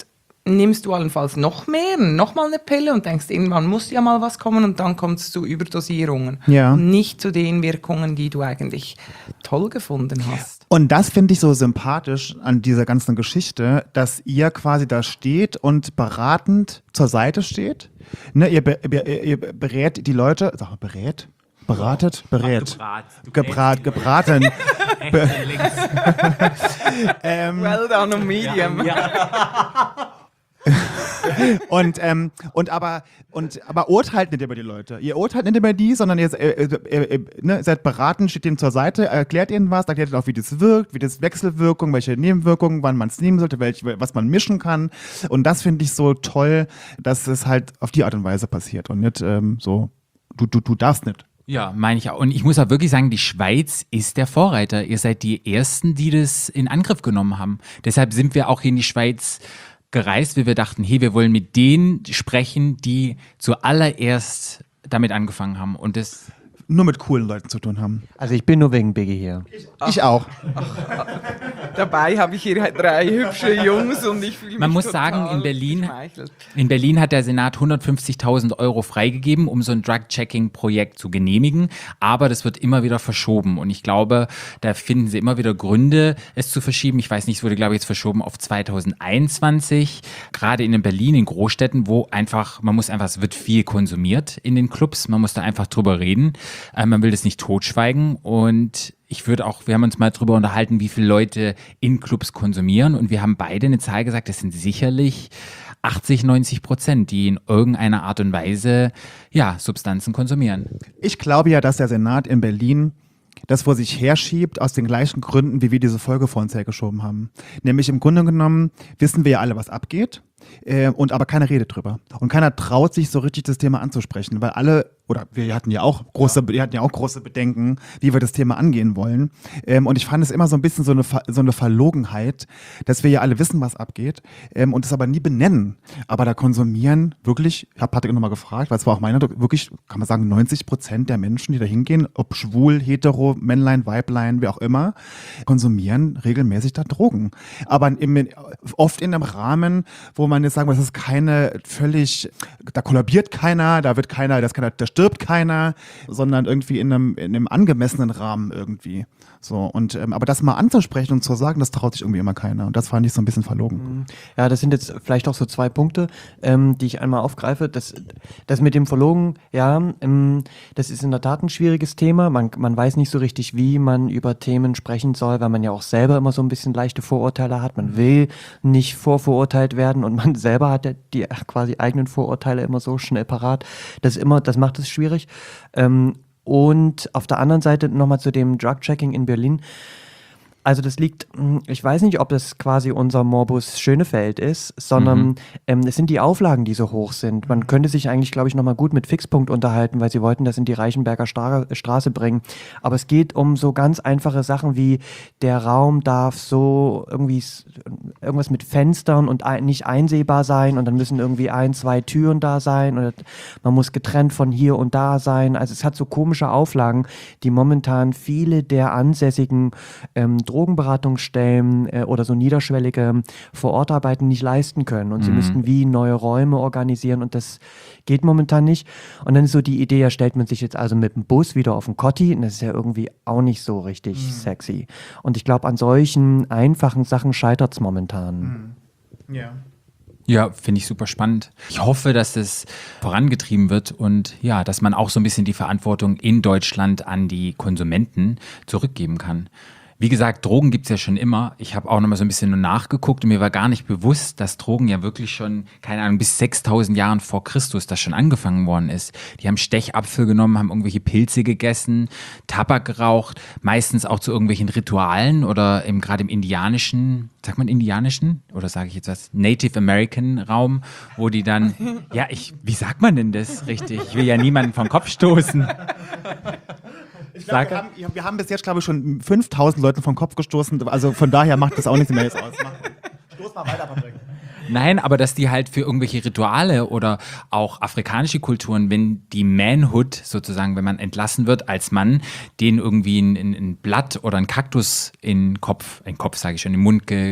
D: nimmst du allenfalls noch mehr, nochmal eine Pille und denkst, irgendwann muss ja mal was kommen und dann kommt es zu Überdosierungen.
B: Ja.
D: Und nicht zu den Wirkungen, die du eigentlich toll gefunden hast.
B: Und das finde ich so sympathisch an dieser ganzen Geschichte, dass ihr quasi da steht und beratend zur Seite steht. Ne, ihr berät die Leute, sag mal, berät? Beratet? Berät. Gebraten.
D: Well done on medium.
B: Aber urteilt nicht über die Leute. Ihr urteilt nicht über die, sondern ihr seid beratend, steht denen zur Seite, erklärt ihnen was, erklärt ihnen auch, wie das wirkt, wie das Wechselwirkung, welche Nebenwirkungen, wann man es nehmen sollte, was man mischen kann. Und das finde ich so toll, dass es halt auf die Art und Weise passiert und nicht so, du darfst nicht.
A: Ja, meine ich auch. Und ich muss auch wirklich sagen, die Schweiz ist der Vorreiter. Ihr seid die Ersten, die das in Angriff genommen haben. Deshalb sind wir auch in die Schweiz gereist, weil wir dachten, hey, wir wollen mit denen sprechen, die zuallererst damit angefangen haben. Und das
B: nur mit coolen Leuten zu tun haben.
E: Also ich bin nur wegen Biggie hier.
B: Ich auch.
D: Dabei habe ich hier 3 hübsche Jungs und ich fühle mich
A: Man muss
D: total
A: sagen,
D: geschmeichelt.
A: in Berlin hat der Senat 150.000 Euro freigegeben, um so ein Drug-Checking-Projekt zu genehmigen. Aber das wird immer wieder verschoben. Und ich glaube, da finden sie immer wieder Gründe, es zu verschieben. Ich weiß nicht, es wurde, glaube ich, jetzt verschoben auf 2021. Gerade in Berlin, in Großstädten, wo es wird viel konsumiert in den Clubs. Man muss da einfach drüber reden. Man will das nicht totschweigen. Und wir haben uns mal drüber unterhalten, wie viele Leute in Clubs konsumieren. Und wir haben beide eine Zahl gesagt, das sind sicherlich 80-90%, die in irgendeiner Art und Weise, Substanzen konsumieren.
B: Ich glaube ja, dass der Senat in Berlin das vor sich herschiebt, aus den gleichen Gründen, wie wir diese Folge vor uns hergeschoben haben. Nämlich im Grunde genommen wissen wir ja alle, was abgeht, aber keiner redet drüber. Und keiner traut sich so richtig, das Thema anzusprechen, weil wir hatten ja auch große Bedenken, wie wir das Thema angehen wollen. Und ich fand es immer so ein bisschen so eine Verlogenheit, dass wir ja alle wissen, was abgeht, und es aber nie benennen. Aber da konsumieren wirklich, ich habe Patrick nochmal gefragt, weil es war auch meine, wirklich, kann man sagen, 90% der Menschen, die da hingehen, ob schwul, hetero, Männlein, Weiblein, wie auch immer, konsumieren regelmäßig da Drogen. Aber oft in einem Rahmen, wo man jetzt sagen muss, das ist da kollabiert keiner, da stirbt keiner, sondern irgendwie in einem angemessenen Rahmen irgendwie. So, und aber das mal anzusprechen und zu sagen, das traut sich irgendwie immer keiner. Und das fand ich so ein bisschen verlogen.
E: Ja, das sind jetzt vielleicht auch so 2 Punkte, die ich einmal aufgreife. Das mit dem Verlogen, das ist in der Tat ein schwieriges Thema. Man weiß nicht so richtig, wie man über Themen sprechen soll, weil man ja auch selber immer so ein bisschen leichte Vorurteile hat. Man will nicht vorverurteilt werden und man selber hat ja die quasi eigenen Vorurteile immer so schnell parat. Das macht es schwierig. Und auf der anderen Seite nochmal zu dem Drug-Checking in Berlin. Also das liegt, ich weiß nicht, ob das quasi unser Morbus Schönefeld ist, sondern es sind die Auflagen, die so hoch sind. Man könnte sich eigentlich, glaube ich, nochmal gut mit Fixpunkt unterhalten, weil sie wollten das in die Reichenberger Straße bringen. Aber es geht um so ganz einfache Sachen wie, der Raum darf so irgendwas mit Fenstern und nicht einsehbar sein und dann müssen irgendwie 1, 2 Türen da sein oder man muss getrennt von hier und da sein. Also es hat so komische Auflagen, die momentan viele der ansässigen Drogenberatungsstellen oder so niederschwellige Vorortarbeiten nicht leisten können. Und sie müssten wie neue Räume organisieren und das geht momentan nicht. Und dann ist so die Idee, stellt man sich jetzt also mit dem Bus wieder auf den Kotti und das ist ja irgendwie auch nicht so richtig sexy. Und ich glaube, an solchen einfachen Sachen scheitert es momentan.
B: Ja.
A: Ja, finde ich super spannend. Ich hoffe, dass es vorangetrieben wird und dass man auch so ein bisschen die Verantwortung in Deutschland an die Konsumenten zurückgeben kann. Wie gesagt, Drogen gibt's ja schon immer. Ich habe auch noch mal so ein bisschen nachgeguckt und mir war gar nicht bewusst, dass Drogen ja wirklich schon, keine Ahnung, bis 6.000 Jahren vor Christus das schon angefangen worden ist. Die haben Stechapfel genommen, haben irgendwelche Pilze gegessen, Tabak geraucht, meistens auch zu irgendwelchen Ritualen oder gerade im indianischen, sagt man indianischen? Oder sage ich jetzt was? Native American Raum, wo die dann, wie sagt man denn das richtig? Ich will ja niemanden vom Kopf stoßen.
B: Ich glaube, wir haben bis jetzt, glaube ich, schon 5.000 Leuten vom Kopf gestoßen. Also von daher macht das auch nichts mehr jetzt aus. Stoß mal weiter, Patrick.
A: Nein, aber dass die halt für irgendwelche Rituale oder auch afrikanische Kulturen, wenn die Manhood sozusagen, wenn man entlassen wird als Mann, denen irgendwie ein Blatt oder ein Kaktus in den Mund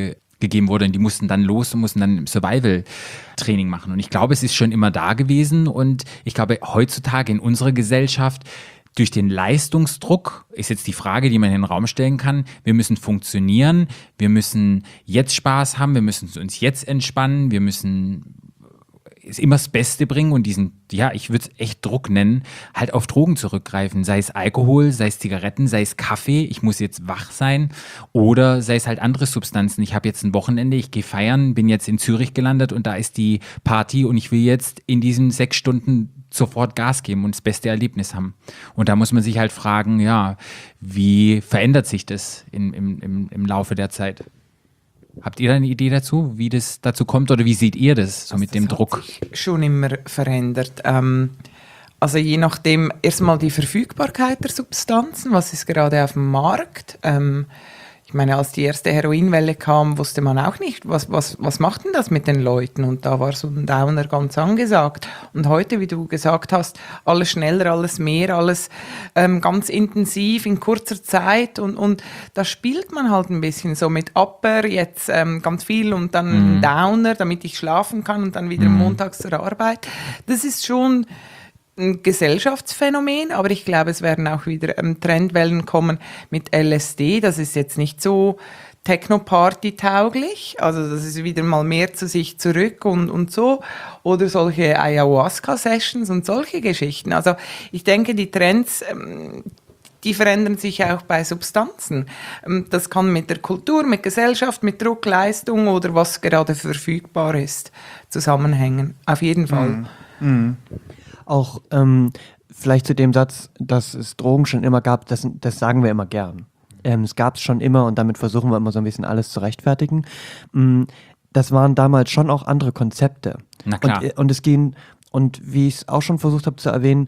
A: gegeben wurde und die mussten dann los und mussten dann Survival-Training machen. Und ich glaube, es ist schon immer da gewesen und ich glaube, heutzutage in unserer Gesellschaft durch den Leistungsdruck ist jetzt die Frage, die man in den Raum stellen kann. Wir müssen funktionieren, wir müssen jetzt Spaß haben, wir müssen uns jetzt entspannen, wir müssen immer das Beste bringen und diesen, ja, ich würde es echt Druck nennen, halt auf Drogen zurückgreifen. Sei es Alkohol, sei es Zigaretten, sei es Kaffee, ich muss jetzt wach sein oder sei es halt andere Substanzen. Ich habe jetzt ein Wochenende, ich gehe feiern, bin jetzt in Zürich gelandet und da ist die Party und ich will jetzt in diesen 6 Stunden sofort Gas geben und das beste Erlebnis haben. Und da muss man sich halt fragen, ja, wie verändert sich das im Laufe der Zeit? Habt ihr da eine Idee dazu, wie das dazu kommt oder wie seht ihr das so mit dem Druck?
D: Das hat sich schon immer verändert. Also je nachdem, erstmal die Verfügbarkeit der Substanzen, was ist gerade auf dem Markt. Ich meine, als die erste Heroinwelle kam, wusste man auch nicht, was macht denn das mit den Leuten? Und da war so ein Downer ganz angesagt. Und heute, wie du gesagt hast, alles schneller, alles mehr, alles ganz intensiv in kurzer Zeit. Und da spielt man halt ein bisschen so mit Upper, jetzt ganz viel und dann Downer, damit ich schlafen kann und dann wieder montags zur Arbeit. Das ist schon ein Gesellschaftsphänomen, aber ich glaube, es werden auch wieder Trendwellen kommen mit LSD. Das ist jetzt nicht so Techno-Party-tauglich, also das ist wieder mal mehr zu sich zurück und so. Oder solche Ayahuasca-Sessions und solche Geschichten. Also ich denke, die Trends, die verändern sich auch bei Substanzen. Das kann mit der Kultur, mit Gesellschaft, mit Druck, Leistung oder was gerade verfügbar ist, zusammenhängen. Auf jeden Fall.
E: Auch vielleicht zu dem Satz, dass es Drogen schon immer gab, das sagen wir immer gern. Es gab es schon immer und damit versuchen wir immer so ein bisschen alles zu rechtfertigen. Das waren damals schon auch andere Konzepte.
A: Na klar.
E: Und es ging, und wie ich es auch schon versucht habe zu erwähnen,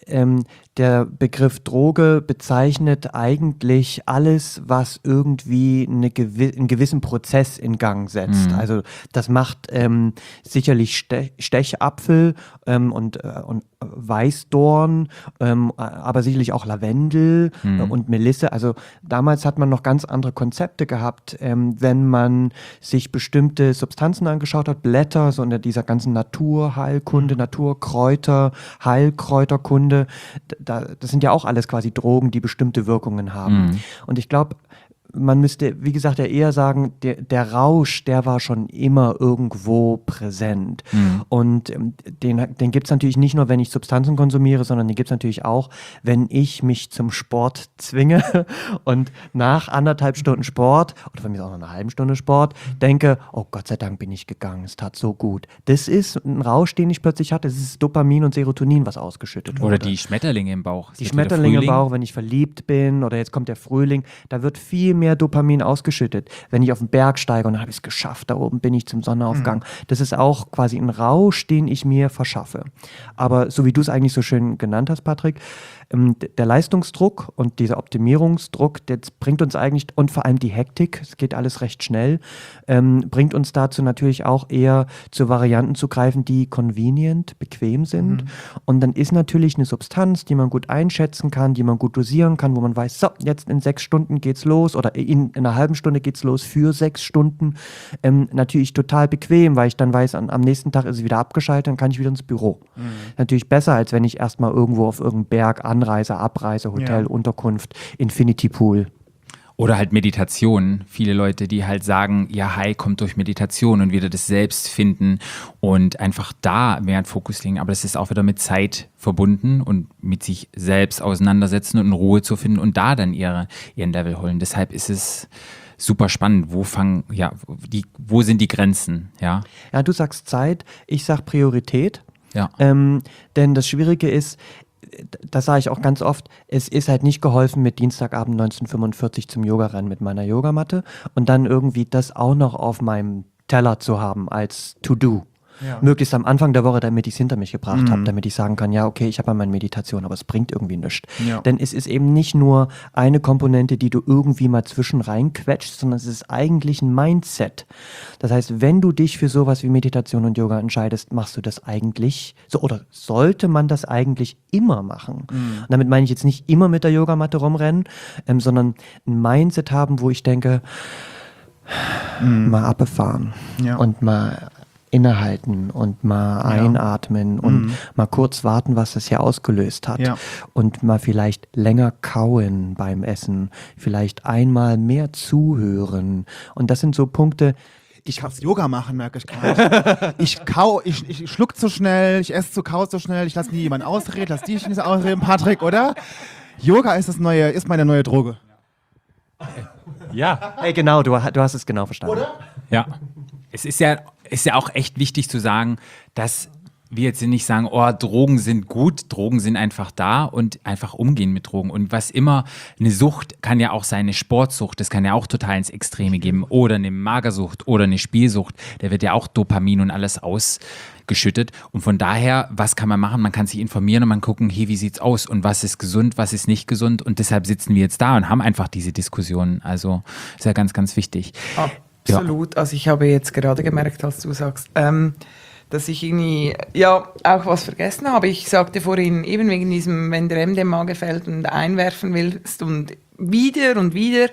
E: der Begriff Droge bezeichnet eigentlich alles, was irgendwie einen gewissen Prozess in Gang setzt. Also das macht sicherlich Stechapfel und Weißdorn, aber sicherlich auch Lavendel und Melisse. Also damals hat man noch ganz andere Konzepte gehabt, wenn man sich bestimmte Substanzen angeschaut hat, Blätter, so in dieser ganzen Naturheilkunde, Naturkräuter, Heilkräuterkunde. Das sind ja auch alles quasi Drogen, die bestimmte Wirkungen haben. Und ich glaube, man müsste, wie gesagt, ja eher sagen, der Rausch, der war schon immer irgendwo präsent. Und den gibt es natürlich nicht nur, wenn ich Substanzen konsumiere, sondern den gibt es natürlich auch, wenn ich mich zum Sport zwinge und nach 1,5 Stunden Sport oder von mir auch noch eine halbe Stunde Sport denke, oh Gott sei Dank bin ich gegangen, es tat so gut. Das ist ein Rausch, den ich plötzlich hatte. Das ist Dopamin und Serotonin, was ausgeschüttet wurde.
A: Oder die Schmetterlinge im Bauch.
E: Die Schmetterlinge im Bauch, wenn ich verliebt bin oder jetzt kommt der Frühling, da wird viel mehr Dopamin ausgeschüttet. Wenn ich auf den Berg steige und dann habe ich es geschafft, da oben bin ich zum Sonnenaufgang. Das ist auch quasi ein Rausch, den ich mir verschaffe. Aber so wie du es eigentlich so schön genannt hast, Patrick, der Leistungsdruck und dieser Optimierungsdruck, der bringt uns eigentlich, und vor allem die Hektik, es geht alles recht schnell, bringt uns dazu natürlich auch eher zu Varianten zu greifen, die convenient, bequem sind. Und dann ist natürlich eine Substanz, die man gut einschätzen kann, die man gut dosieren kann, wo man weiß, so, jetzt in 6 Stunden geht's los oder in einer halben Stunde geht's los für 6 Stunden. Natürlich total bequem, weil ich dann weiß, am nächsten Tag ist es wieder abgeschaltet, dann kann ich wieder ins Büro. Natürlich besser, als wenn ich erstmal irgendwo auf irgendeinem Berg Anreise, Abreise, Hotel, Unterkunft, Infinity Pool.
A: Oder halt Meditation. Viele Leute, die halt sagen, ja, High kommt durch Meditation und wieder das Selbst finden und einfach da mehr einen Fokus legen. Aber das ist auch wieder mit Zeit verbunden und mit sich selbst auseinandersetzen und in Ruhe zu finden und da dann ihren Level holen. Deshalb ist es super spannend. Wo sind die Grenzen? Ja,
E: du sagst Zeit, ich sag Priorität.
A: Ja.
E: Denn das Schwierige ist, das sage ich auch ganz oft, es ist halt nicht geholfen, mit Dienstagabend 1945 zum Yoga rennen mit meiner Yogamatte und dann irgendwie das auch noch auf meinem Teller zu haben als To-Do. Ja. Möglichst am Anfang der Woche, damit ich es hinter mich gebracht habe, damit ich sagen kann, ja, okay, ich habe ja meine Meditation, aber es bringt irgendwie nichts. Ja. Denn es ist eben nicht nur eine Komponente, die du irgendwie mal zwischen reinquetschst, sondern es ist eigentlich ein Mindset. Das heißt, wenn du dich für sowas wie Meditation und Yoga entscheidest, machst du das eigentlich so, oder sollte man das eigentlich immer machen. Und damit meine ich jetzt nicht immer mit der Yogamatte rumrennen, sondern ein Mindset haben, wo ich denke, mal abgefahren
B: Ja.
E: und mal innehalten und mal einatmen und mal kurz warten, was das hier ausgelöst hat.
B: Ja.
E: Und mal vielleicht länger kauen beim Essen, vielleicht einmal mehr zuhören. Und das sind so Punkte.
B: Ich muss Yoga machen, merke ich gerade. Ich schluck zu schnell, ich esse kau zu schnell, ich lasse nie jemanden ausreden, lass dich nicht ausreden, Patrick, oder? Yoga ist meine neue Droge.
A: Ja.
E: Hey, genau, du hast es genau verstanden.
A: Ja. Es ist ja auch echt wichtig zu sagen, dass wir jetzt nicht sagen, oh, Drogen sind gut, Drogen sind einfach da und einfach umgehen mit Drogen. Und was immer, eine Sucht kann ja auch sein, eine Sportsucht, das kann ja auch total ins Extreme geben, oder eine Magersucht oder eine Spielsucht, da wird ja auch Dopamin und alles ausgeschüttet. Und von daher, was kann man machen? Man kann sich informieren und man gucken, hey, wie sieht's aus und was ist gesund, was ist nicht gesund, und deshalb sitzen wir jetzt da und haben einfach diese Diskussionen. Also ist ja ganz, ganz wichtig.
D: Absolut. Also ich habe jetzt gerade gemerkt, als du sagst, dass ich irgendwie auch was vergessen habe. Ich sagte vorhin, eben wegen diesem, wenn der MDMA gefällt und einwerfen willst und wieder,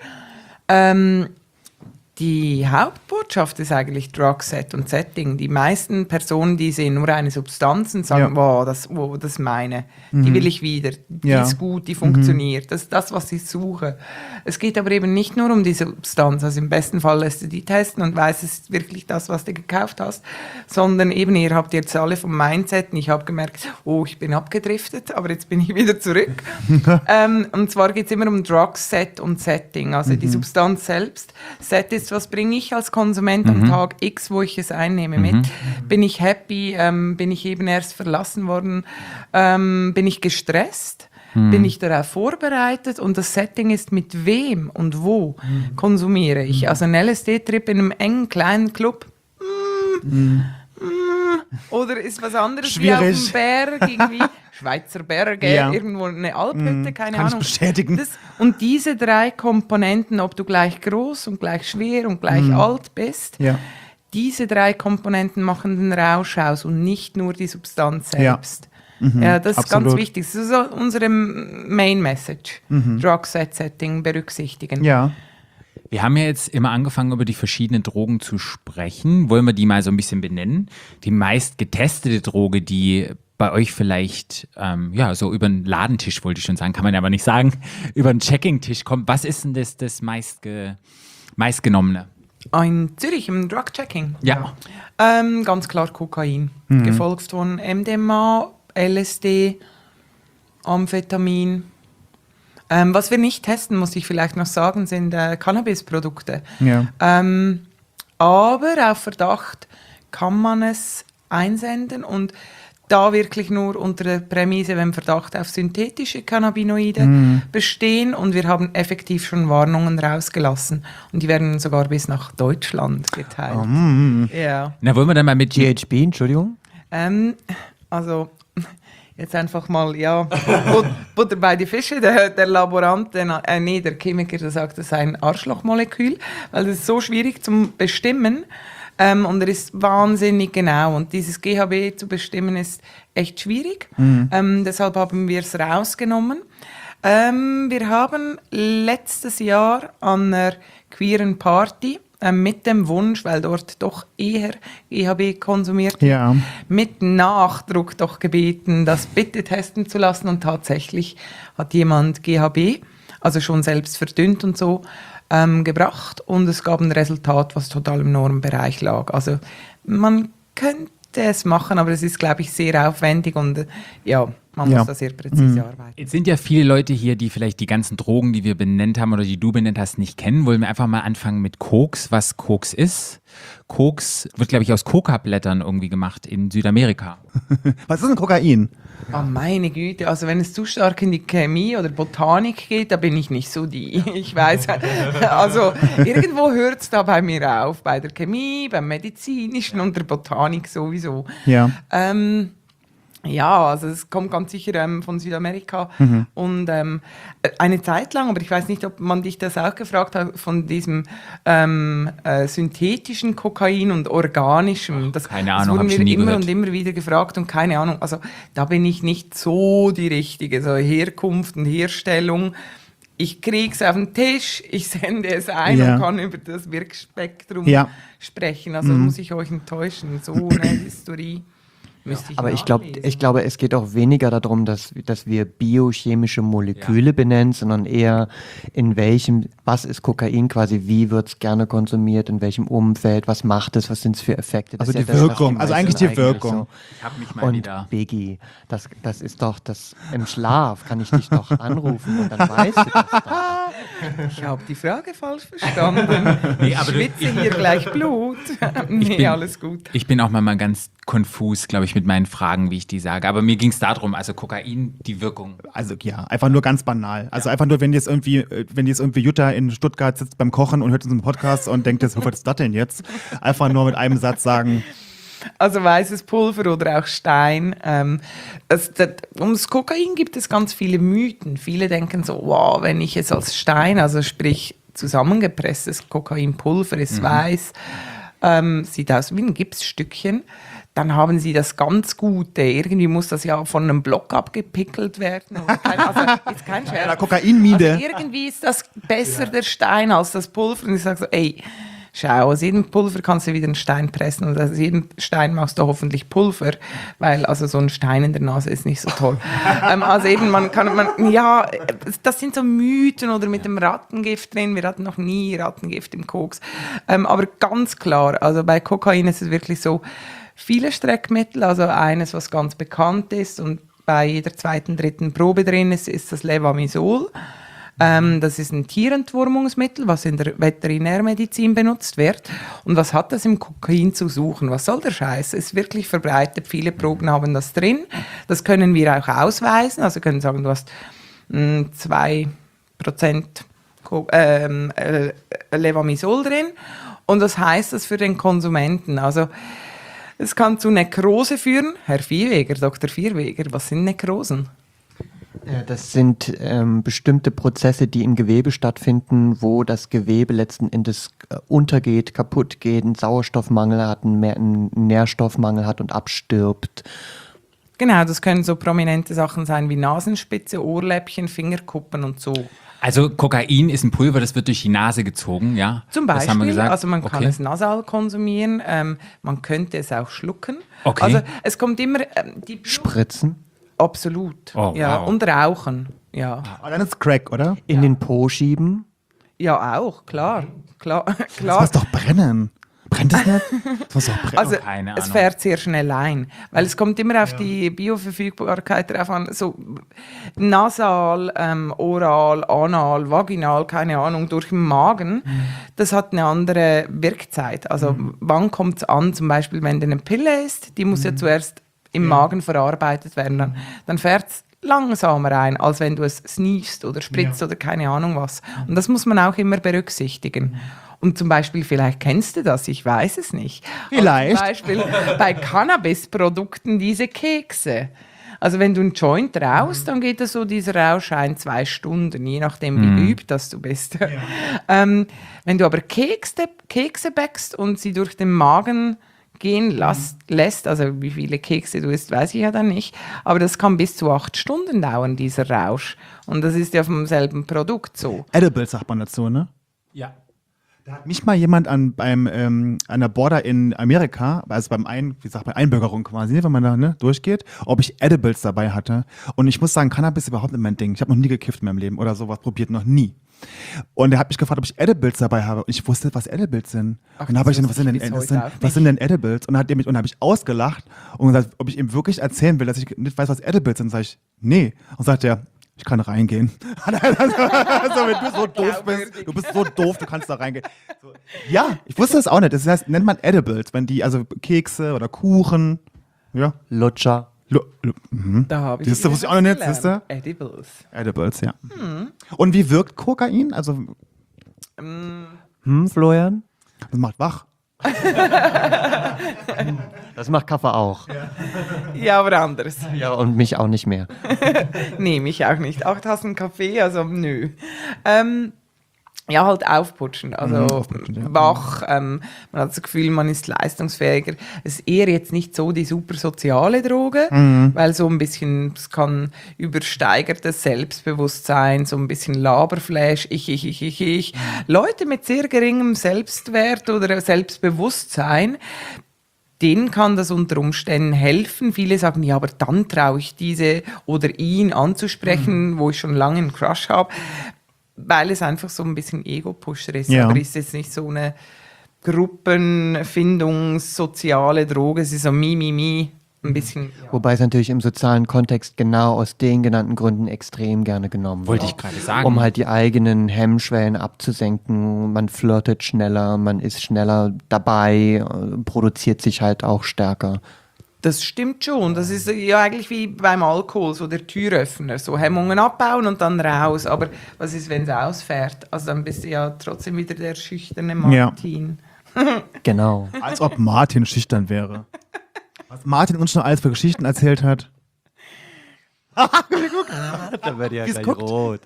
D: die Hauptbotschaft ist eigentlich Drug-Set und Setting. Die meisten Personen, die sehen nur eine Substanz und sagen, wow, das ist meine, die will ich wieder, die ist gut, die funktioniert, das ist das, was ich suche. Es geht aber eben nicht nur um die Substanz, also im besten Fall lässt du die testen und weißt, es ist wirklich das, was du gekauft hast, sondern eben, ihr habt jetzt alle vom Mindset, und ich habe gemerkt, oh, ich bin abgedriftet, aber jetzt bin ich wieder zurück. Und zwar geht es immer um Drug-Set und Setting, also die Substanz selbst. Set ist, was bringe ich als Konsument am Tag X, wo ich es einnehme, mit? Bin ich happy? Bin ich eben erst verlassen worden? Bin ich gestresst? Bin ich darauf vorbereitet? Und das Setting ist, mit wem und wo konsumiere ich? Also ein LSD-Trip in einem engen, kleinen Club? Oder ist was anderes
B: Schwierig.
D: wie auf dem Berg, irgendwie Schweizer Berge, irgendwo eine Alphütte, keine
B: Kann
D: Ahnung.
B: ich bestätigen.
D: Und diese 3 Komponenten, ob du gleich groß und gleich schwer und gleich alt bist, diese 3 Komponenten machen den Rausch aus und nicht nur die Substanz selbst. Ja, das ist
B: absolut.
D: ganz wichtig. Das ist so unsere Main Message. Drug-Set-Setting berücksichtigen.
B: Ja.
A: Wir haben ja jetzt immer angefangen, über die verschiedenen Drogen zu sprechen. Wollen wir die mal so ein bisschen benennen? Die meist getestete Droge, die bei euch vielleicht, so über den Ladentisch, wollte ich schon sagen, kann man ja aber nicht sagen, über den Checking-Tisch kommt. Was ist denn das meistgenommene?
D: In Zürich im Drug-Checking.
A: Ja.
D: Ganz klar Kokain. Gefolgt von MDMA, LSD, Amphetamin. Was wir nicht testen, muss ich vielleicht noch sagen, sind Cannabis-Produkte.
B: Ja.
D: Aber auf Verdacht kann man es einsenden und da wirklich nur unter der Prämisse, wenn Verdacht auf synthetische Cannabinoide bestehen, und wir haben effektiv schon Warnungen rausgelassen und die werden sogar bis nach Deutschland geteilt. Ja.
A: Na, wollen wir dann mal mit
E: GHB, Entschuldigung?
D: Also jetzt einfach mal, Butter bei die Fische. Der Laborant, der Chemiker, der sagt, das ist ein Arschlochmolekül, weil das ist so schwierig zu bestimmen. Und er ist wahnsinnig genau. Und dieses GHB zu bestimmen ist echt schwierig. Deshalb haben wir es rausgenommen. Wir haben letztes Jahr an einer queeren Party mit dem Wunsch, weil dort doch eher GHB konsumiert wird, mit Nachdruck doch gebeten, das bitte testen zu lassen. Und tatsächlich hat jemand GHB, also schon selbst verdünnt und so, gebracht, und es gab ein Resultat, was total im Normbereich lag. Also man könnte es machen, aber es ist, glaube ich, sehr aufwendig und man muss da sehr präzise arbeiten.
A: Jetzt sind ja viele Leute hier, die vielleicht die ganzen Drogen, die wir benannt haben oder die du benannt hast, nicht kennen. Wollen wir einfach mal anfangen mit Koks, was Koks ist? Koks wird, glaube ich, aus Coca-Blättern irgendwie gemacht in Südamerika.
B: Was ist denn Kokain?
D: Oh, meine Güte, also wenn es zu stark in die Chemie oder Botanik geht, da bin ich nicht so die. Ich weiß, also irgendwo hört es da bei mir auf, bei der Chemie, beim Medizinischen und der Botanik sowieso.
B: Ja.
D: Also es kommt ganz sicher von Südamerika und eine Zeit lang, aber ich weiß nicht, ob man dich das auch gefragt hat, von diesem synthetischen Kokain und organischem.
A: Keine Ahnung,
D: das wurden
A: hab ich
D: wir
A: nie
D: immer
A: gehört.
D: und immer wieder gefragt und keine Ahnung, also da bin ich nicht so die Richtige, so Herkunft und Herstellung. ich kriege es auf den Tisch, ich sende es ein
B: Ja.
D: und kann über das Wirkspektrum
B: Ja.
D: sprechen. Also muss ich euch enttäuschen. So eine Historie müsste ich
E: Aber ich
D: nachlesen.
E: glaube, es geht auch weniger darum, dass wir biochemische Moleküle benennen, sondern eher was ist Kokain quasi, wie wird es gerne konsumiert, in welchem Umfeld, was macht es, was sind es für Effekte. Das
B: Also
E: ist
B: die
E: ja das, was
B: Wirkung, also
E: meisten
B: eigentlich die Wirkung.
E: so.
A: Ich habe mich mal
E: Und
A: wieder.
E: Biggie, das ist doch das, im Schlaf kann ich dich doch anrufen und dann weißt du das doch.
D: Ich habe die Frage falsch verstanden.
A: Nee,
D: Ich
A: aber
D: schwitze hier gleich Blut. Nee, alles gut.
A: Ich bin auch mal ganz konfus, glaube ich, mit meinen Fragen, wie ich die sage. Aber mir ging es darum, also Kokain, die Wirkung.
B: Also ja, einfach nur ganz banal. Also einfach nur, wenn jetzt irgendwie Jutta in Stuttgart sitzt beim Kochen und hört unseren Podcast und denkt, was ist das denn jetzt? Einfach nur mit einem Satz sagen,
D: Also weißes Pulver oder auch Stein. Ums Kokain gibt es ganz viele Mythen. Viele denken so, wow, wenn ich es als Stein, also sprich zusammengepresstes Kokainpulver, ist weiß, sieht aus wie ein Gipsstückchen, dann haben sie das ganz Gute. Irgendwie muss das ja von einem Block abgepickelt werden. Also ist kein Scherz.
B: eine Kokainmine.
D: Also irgendwie ist das besser der Stein als das Pulver. Und ich sage so, ey, schau, aus jedem Pulver kannst du wieder einen Stein pressen und aus jedem Stein machst du hoffentlich Pulver, weil also so ein Stein in der Nase ist nicht so toll. Also eben, das sind so Mythen oder mit dem Rattengift drin. Wir hatten noch nie Rattengift im Koks. Aber ganz klar, also bei Kokain ist es wirklich so, viele Streckmittel, also eines, was ganz bekannt ist und bei jeder zweiten, dritten Probe drin ist das Levamisol. Das ist ein Tierentwurmungsmittel, was in der Veterinärmedizin benutzt wird. Und was hat das im Kokain zu suchen? Was soll der Scheiß? Es ist wirklich verbreitet. Viele Proben haben das drin. Das können wir auch ausweisen. Also können sagen, du hast 2% Levamisol drin. Und was heißt das für den Konsumenten? Also es kann zu Nekrose führen. Herr Viehweger, Dr. Vierweger, was sind Nekrosen?
E: Ja, das sind bestimmte Prozesse, die im Gewebe stattfinden, wo das Gewebe letzten Endes untergeht, kaputt geht, einen Sauerstoffmangel hat, einen Nährstoffmangel hat und abstirbt.
D: Genau, das können so prominente Sachen sein wie Nasenspitze, Ohrläppchen, Fingerkuppen und so.
A: Also Kokain ist ein Pulver, das wird durch die Nase gezogen, ja?
D: Zum
A: Das haben wir
D: Beispiel,
A: gesagt.
D: also man kann
A: Okay.
D: es nasal konsumieren, man könnte es auch schlucken.
A: Okay.
D: Also es kommt immer
E: Spritzen
D: absolut,
A: Oh,
D: ja,
A: wow.
D: und rauchen, ja.
B: Aber dann ist Crack, oder?
E: in den Po schieben.
D: Ja, auch, klar.
B: Das muss doch brennen. Brennt das nicht? Das muss doch brennen.
D: Also
A: Keine
D: es
A: Ahnung.
D: fährt sehr schnell ein, weil es kommt immer auf die Bioverfügbarkeit drauf an, so nasal, oral, anal, vaginal, keine Ahnung, durch den Magen, das hat eine andere Wirkzeit. Also wann kommt es an, zum Beispiel wenn du eine Pille isst, die muss ja zuerst im Magen verarbeitet werden, dann fährt es langsamer ein, als wenn du es sneezest oder spritzt oder keine Ahnung was. Und das muss man auch immer berücksichtigen. Und zum Beispiel, vielleicht kennst du das, ich weiß es nicht.
B: Vielleicht.
D: Aber zum Beispiel bei Cannabis-Produkten diese Kekse. Also wenn du einen Joint rauchst, dann geht das so dieser Rausch 2 Stunden, je nachdem wie geübt das du bist. Wenn du aber Kekse backst und sie durch den Magen gehen lässt, also wie viele Kekse du isst, weiß ich ja dann nicht, aber das kann bis zu 8 Stunden dauern, dieser Rausch. Und das ist ja vom selben Produkt so.
B: Edibles sagt man dazu, ne?
A: Ja.
B: Da hat mich mal jemand an der Border in Amerika, also bei Einbürgerung quasi, wenn man da durchgeht, ob ich Edibles dabei hatte. Und ich muss sagen, Cannabis ist überhaupt nicht mein Ding. Ich habe noch nie gekifft in meinem Leben oder sowas probiert, noch nie. Und er hat mich gefragt, ob ich Edibles dabei habe. Und ich wusste, was Edibles sind.
D: Ach,
B: Und dann habe ich
D: das
B: gesagt,
D: wusste ich bis heute auch
B: was sind denn Edibles? Und dann habe ich ausgelacht und gesagt, ob ich ihm wirklich erzählen will, dass ich nicht weiß, was Edibles sind. Sag ich, nee. Und sagt er, ich kann reingehen. Also, wenn du so doof bist, du bist so doof, du kannst da reingehen. So, ja, ich wusste das auch nicht. Das heißt, nennt man Edibles, wenn die, also Kekse oder Kuchen, ja.
E: Lutscher.
D: Da habe ich
B: Siehst du,
D: wieder
B: wusste ich auch noch nicht,
D: was
B: siehst du?
D: gelernt. Edibles.
B: Edibles, ja. Und wie wirkt Kokain? Also,
E: Florian?
B: das macht wach.
E: Das macht Kaffee auch.
D: Ja, aber anders.
E: Ja, und mich auch nicht mehr.
D: Nee, mich auch nicht. 8 Tassen Kaffee, also nö. Ja, halt aufputschen, also
B: aufputschen, ja.
D: wach, man hat das Gefühl, man ist leistungsfähiger. Es ist eher jetzt nicht so die super soziale Droge, weil so ein bisschen, es kann übersteigertes Selbstbewusstsein, so ein bisschen Laberflash, ich. Leute mit sehr geringem Selbstwert oder Selbstbewusstsein, denen kann das unter Umständen helfen. Viele sagen, ja, aber dann traue ich diese oder ihn anzusprechen, wo ich schon lange einen Crush habe, weil es einfach so ein bisschen Ego-Pusher ist.
B: Ja.
D: Aber ist jetzt nicht so eine Gruppenfindungssoziale Droge, es ist so mi, ein bisschen.
E: Wobei es natürlich im sozialen Kontext genau aus den genannten Gründen extrem gerne genommen
A: Wollte
E: wird.
A: ich gerade sagen.
E: Um halt die eigenen Hemmschwellen abzusenken. Man flirtet schneller, man ist schneller dabei, produziert sich halt auch stärker.
D: Das stimmt schon. Das ist ja eigentlich wie beim Alkohol, so der Türöffner. So Hemmungen abbauen und dann raus. Aber was ist, wenn es ausfährt? Also dann bist du ja trotzdem wieder der schüchterne Martin.
E: Genau.
B: Als ob Martin schüchtern wäre. Was Martin uns schon alles für Geschichten erzählt hat.
E: Da wird ja
B: gleich
E: rot.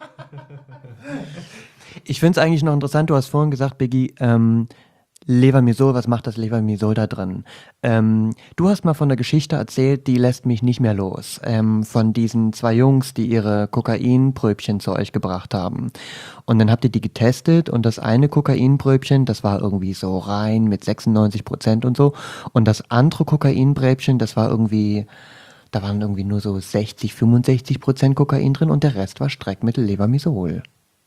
E: Ich finde es eigentlich noch interessant, du hast vorhin gesagt, Biggie, Lebermisol, was macht das Lebermisol da drin? Du hast mal von der Geschichte erzählt, die lässt mich nicht mehr los. Von diesen 2 Jungs, die ihre Kokainpröbchen zu euch gebracht haben. Und dann habt ihr die getestet und das eine Kokainpröbchen, das war irgendwie so rein mit 96% und so. Und das andere Kokainpröbchen, das war irgendwie, da waren irgendwie nur so 60-65% Kokain drin und der Rest war Streckmittel Lebermisol.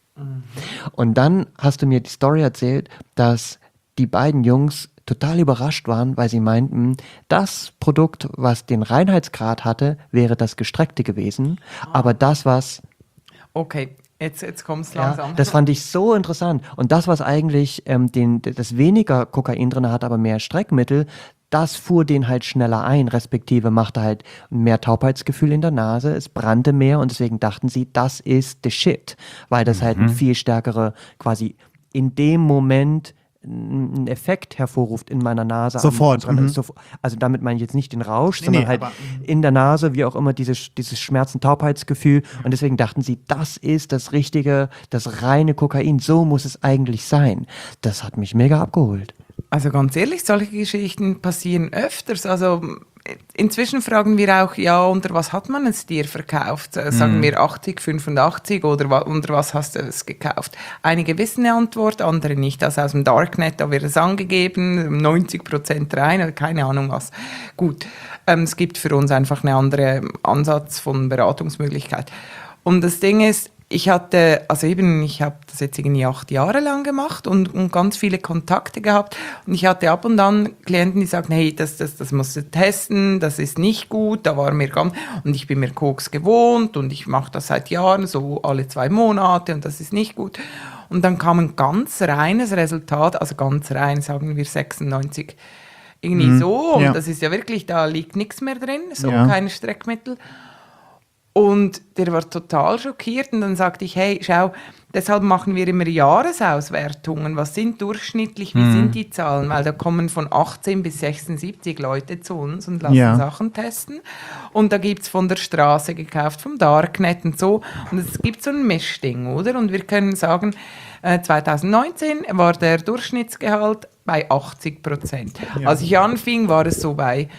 E: Und dann hast du mir die Story erzählt, dass die beiden Jungs total überrascht waren, weil sie meinten, das Produkt, was den Reinheitsgrad hatte, wäre das gestreckte gewesen, aber das, was...
D: Okay, jetzt kommt es langsam.
E: Ja, das fand ich so interessant. Und das, was eigentlich das weniger Kokain drin hat, aber mehr Streckmittel, das fuhr den halt schneller ein, respektive machte halt mehr Taubheitsgefühl in der Nase, es brannte mehr und deswegen dachten sie, das ist the shit, weil das halt ein viel stärkere, quasi in dem Moment einen Effekt hervorruft in meiner Nase.
B: Sofort.
E: Also damit meine ich jetzt nicht den Rausch, sondern halt in der Nase, wie auch immer, dieses Schmerzen-Taubheitsgefühl. Und deswegen dachten sie, das ist das richtige, das reine Kokain. So muss es eigentlich sein. Das hat mich mega abgeholt.
D: Also ganz ehrlich, solche Geschichten passieren öfters. Also inzwischen fragen wir auch, ja, unter was hat man es dir verkauft? Sagen wir 80, 85 oder unter was hast du es gekauft? Einige wissen eine Antwort, andere nicht. Also aus dem Darknet, da wird es angegeben, 90% rein oder keine Ahnung was. Gut, es gibt für uns einfach einen anderen Ansatz von Beratungsmöglichkeit. Und das Ding ist, ich habe das jetzt irgendwie 8 Jahre lang gemacht und ganz viele Kontakte gehabt. Und ich hatte ab und an Klienten, die sagten, hey, das musst du testen, das ist nicht gut, und ich bin mir Koks gewohnt und ich mache das seit Jahren, so alle 2 Monate und das ist nicht gut. Und dann kam ein ganz reines Resultat, also ganz rein, sagen wir 96, irgendwie so. Und das ist ja wirklich, da liegt nichts mehr drin, so keine Streckmittel. Und der war total schockiert und dann sagte ich, hey, schau, deshalb machen wir immer Jahresauswertungen. Was sind durchschnittlich, wie sind die Zahlen? Weil da kommen von 18 bis 76 Leute zu uns und lassen Sachen testen. Und da gibt es von der Straße gekauft, vom Darknet und so. Und es gibt so ein Mischding, oder? Und wir können sagen, 2019 war der Durchschnittsgehalt bei 80%. Als ich anfing, war es so bei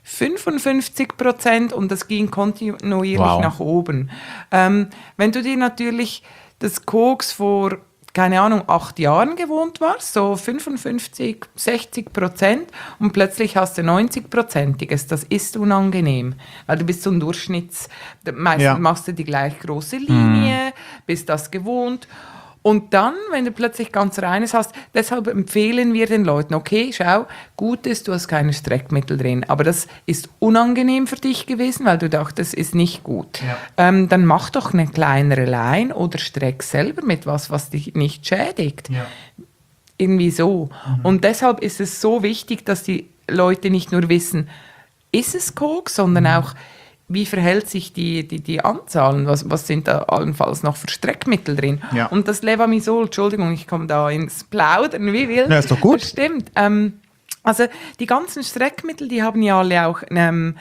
D: 55% und das ging kontinuierlich nach oben. Wenn du dir natürlich das Koks vor, keine Ahnung, 8 Jahren gewohnt warst, so 55, 60% und plötzlich hast du 90%iges, das ist unangenehm, weil du bist so ein meistens machst du die gleich große Linie, bist das gewohnt. Und dann, wenn du plötzlich ganz reines hast, deshalb empfehlen wir den Leuten, okay, schau, gut ist, du hast keine Streckmittel drin, aber das ist unangenehm für dich gewesen, weil du dachtest, das ist nicht gut. Ja. Dann mach doch eine kleinere Line oder streck selber mit was dich nicht schädigt. Ja. Irgendwie so. Und deshalb ist es so wichtig, dass die Leute nicht nur wissen, ist es Koks, sondern auch, wie verhält sich die Anzahlen? Was sind da allenfalls noch für Streckmittel drin? Ja. Und das Levamisol, Entschuldigung, ich komme da ins Plaudern, wie will.
B: Ja, ist doch gut.
D: Das stimmt. Also die ganzen Streckmittel, die haben ja alle auch einen